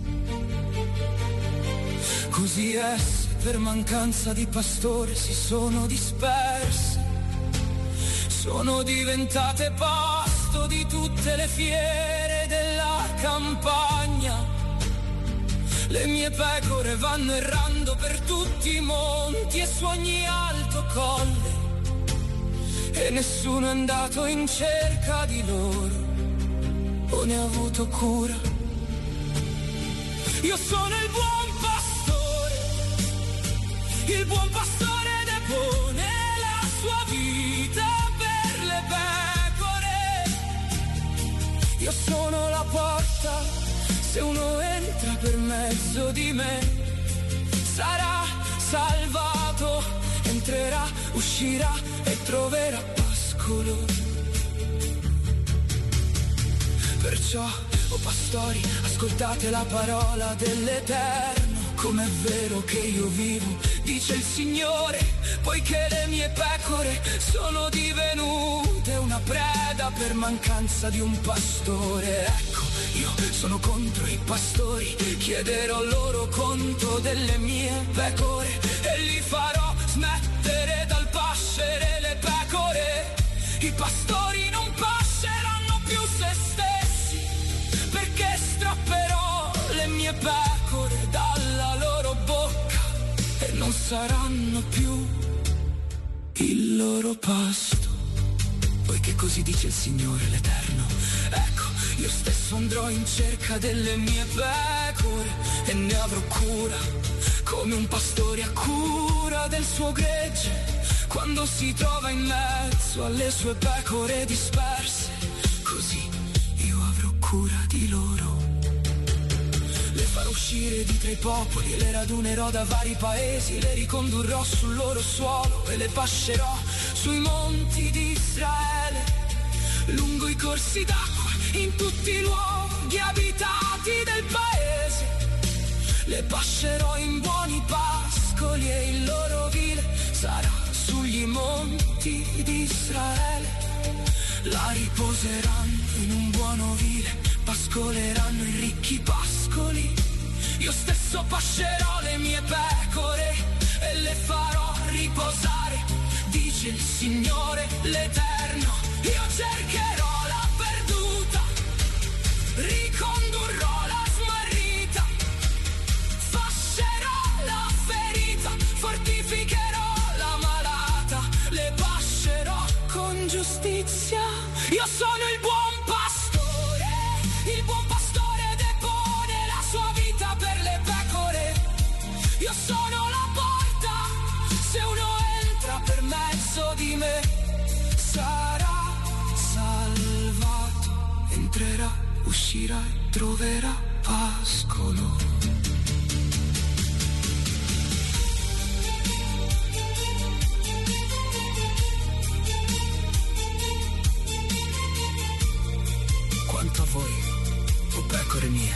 Così esse, per mancanza di pastore, si sono disperse, sono diventate pasto di tutte le fiere della campagna. Le mie pecore vanno errando per tutti i monti e su ogni alto colle, e nessuno è andato in cerca di loro o ne ha avuto cura. Io sono il buon pastore, il buon pastore depone la sua vita per le pecore. Io sono la porta, se uno entra per mezzo di me sarà salvato, entrerà, uscirà e troverà pascolo. Perciò, o pastori, ascoltate la parola dell'Eterno. Com'è vero che io vivo, dice il Signore, poiché le mie pecore sono divenute una preda per mancanza di un pastore. Ecco, io sono contro i pastori, chiederò loro conto delle mie pecore e li farò smettere dal pascere le pecore. I pastori non pasceranno più se stessi, perché strapperò le mie pecore dalla loro bocca e non saranno più il loro pasto. Poiché così dice il Signore l'Eterno, ecco, io stesso andrò in cerca delle mie pecore e ne avrò cura, come un pastore ha cura del suo gregge quando si trova in mezzo alle sue pecore disperse. Così io avrò cura di loro. Le farò uscire di tra i popoli e le radunerò da vari paesi, le ricondurrò sul loro suolo e le pascerò sui monti di Israele, lungo i corsi d'acqua, in tutti i luoghi abitati del paese. Le pascerò in buoni pascoli e il loro vile sarà sugli monti di Israele. La riposeranno in un buon ovile, pascoleranno in ricchi pascoli. Io stesso pascerò le mie pecore e le farò riposare, dice dice il Signore l'Eterno. Io cercherò la perduta, ricondurrò la smarrita, fascerò la ferita, fortificherò la malata, le pascerò con giustizia. Io sono il buon pastore, il buon pastore depone la sua vita per le pecore. Io sono la porta, se uno entra per mezzo di me sarà salvato. Entrerà, uscirà e troverà pascolo. Quanto a voi, o pecore mie,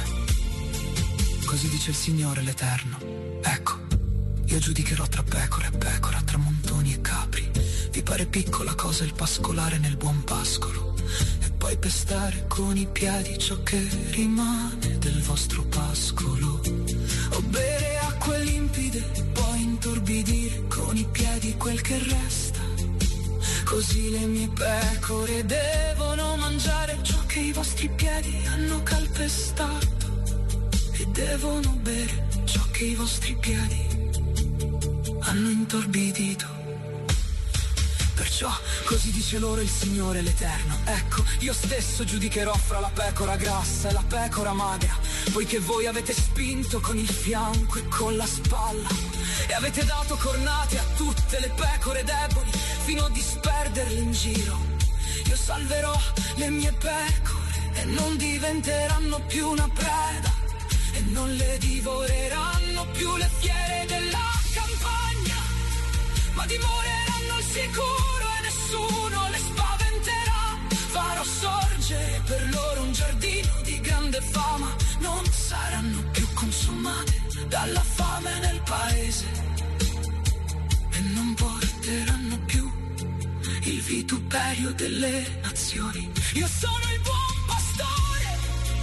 così dice il Signore l'Eterno. Ecco, io giudicherò tra pecore e pecora, tra montoni e capri. Vi pare piccola cosa il pascolare nel buon pascolo, e poi pestare con i piedi ciò che rimane del vostro pascolo. O bere acque limpide, poi intorbidire con i piedi quel che resta. Così le mie pecore devono mangiare ciò che i vostri piedi hanno calpestato, e devono bere ciò che i vostri piedi hanno intorbidito. Perciò così dice loro il Signore l'Eterno. Ecco, io stesso giudicherò fra la pecora grassa e la pecora magra, poiché voi avete spinto con il fianco e con la spalla, e avete dato cornate a tutte le pecore deboli, fino a disperderle in giro. Io salverò le mie pecore e non diventeranno più una preda, e non le divoreranno più le fiere della campagna, ma dimoreranno al sicuro e nessuno le spaventerà. Farò sorgere per loro un giardino di grande fama, non saranno più consumate dalla fame nel paese, e non porteranno più il vituperio delle nazioni. Io sono il buon pastore,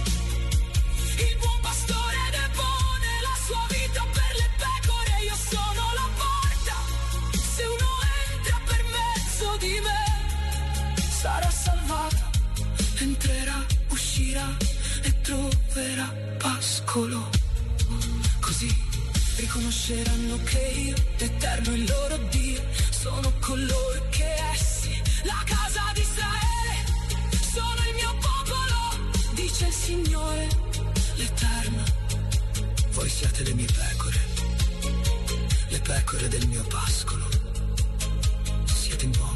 il buon pastore depone la sua vita per le pecore. Io sono la porta, se uno entra per mezzo di me sarà salvato. Entrerà, uscirà e troverà pascolo. Così riconosceranno che io, l'Eterno il loro Dio, sono coloro che essi, la casa di Israele, sono il mio popolo, dice il Signore l'Eterno. Voi siete le mie pecore, le pecore del mio pascolo, siete nuovi.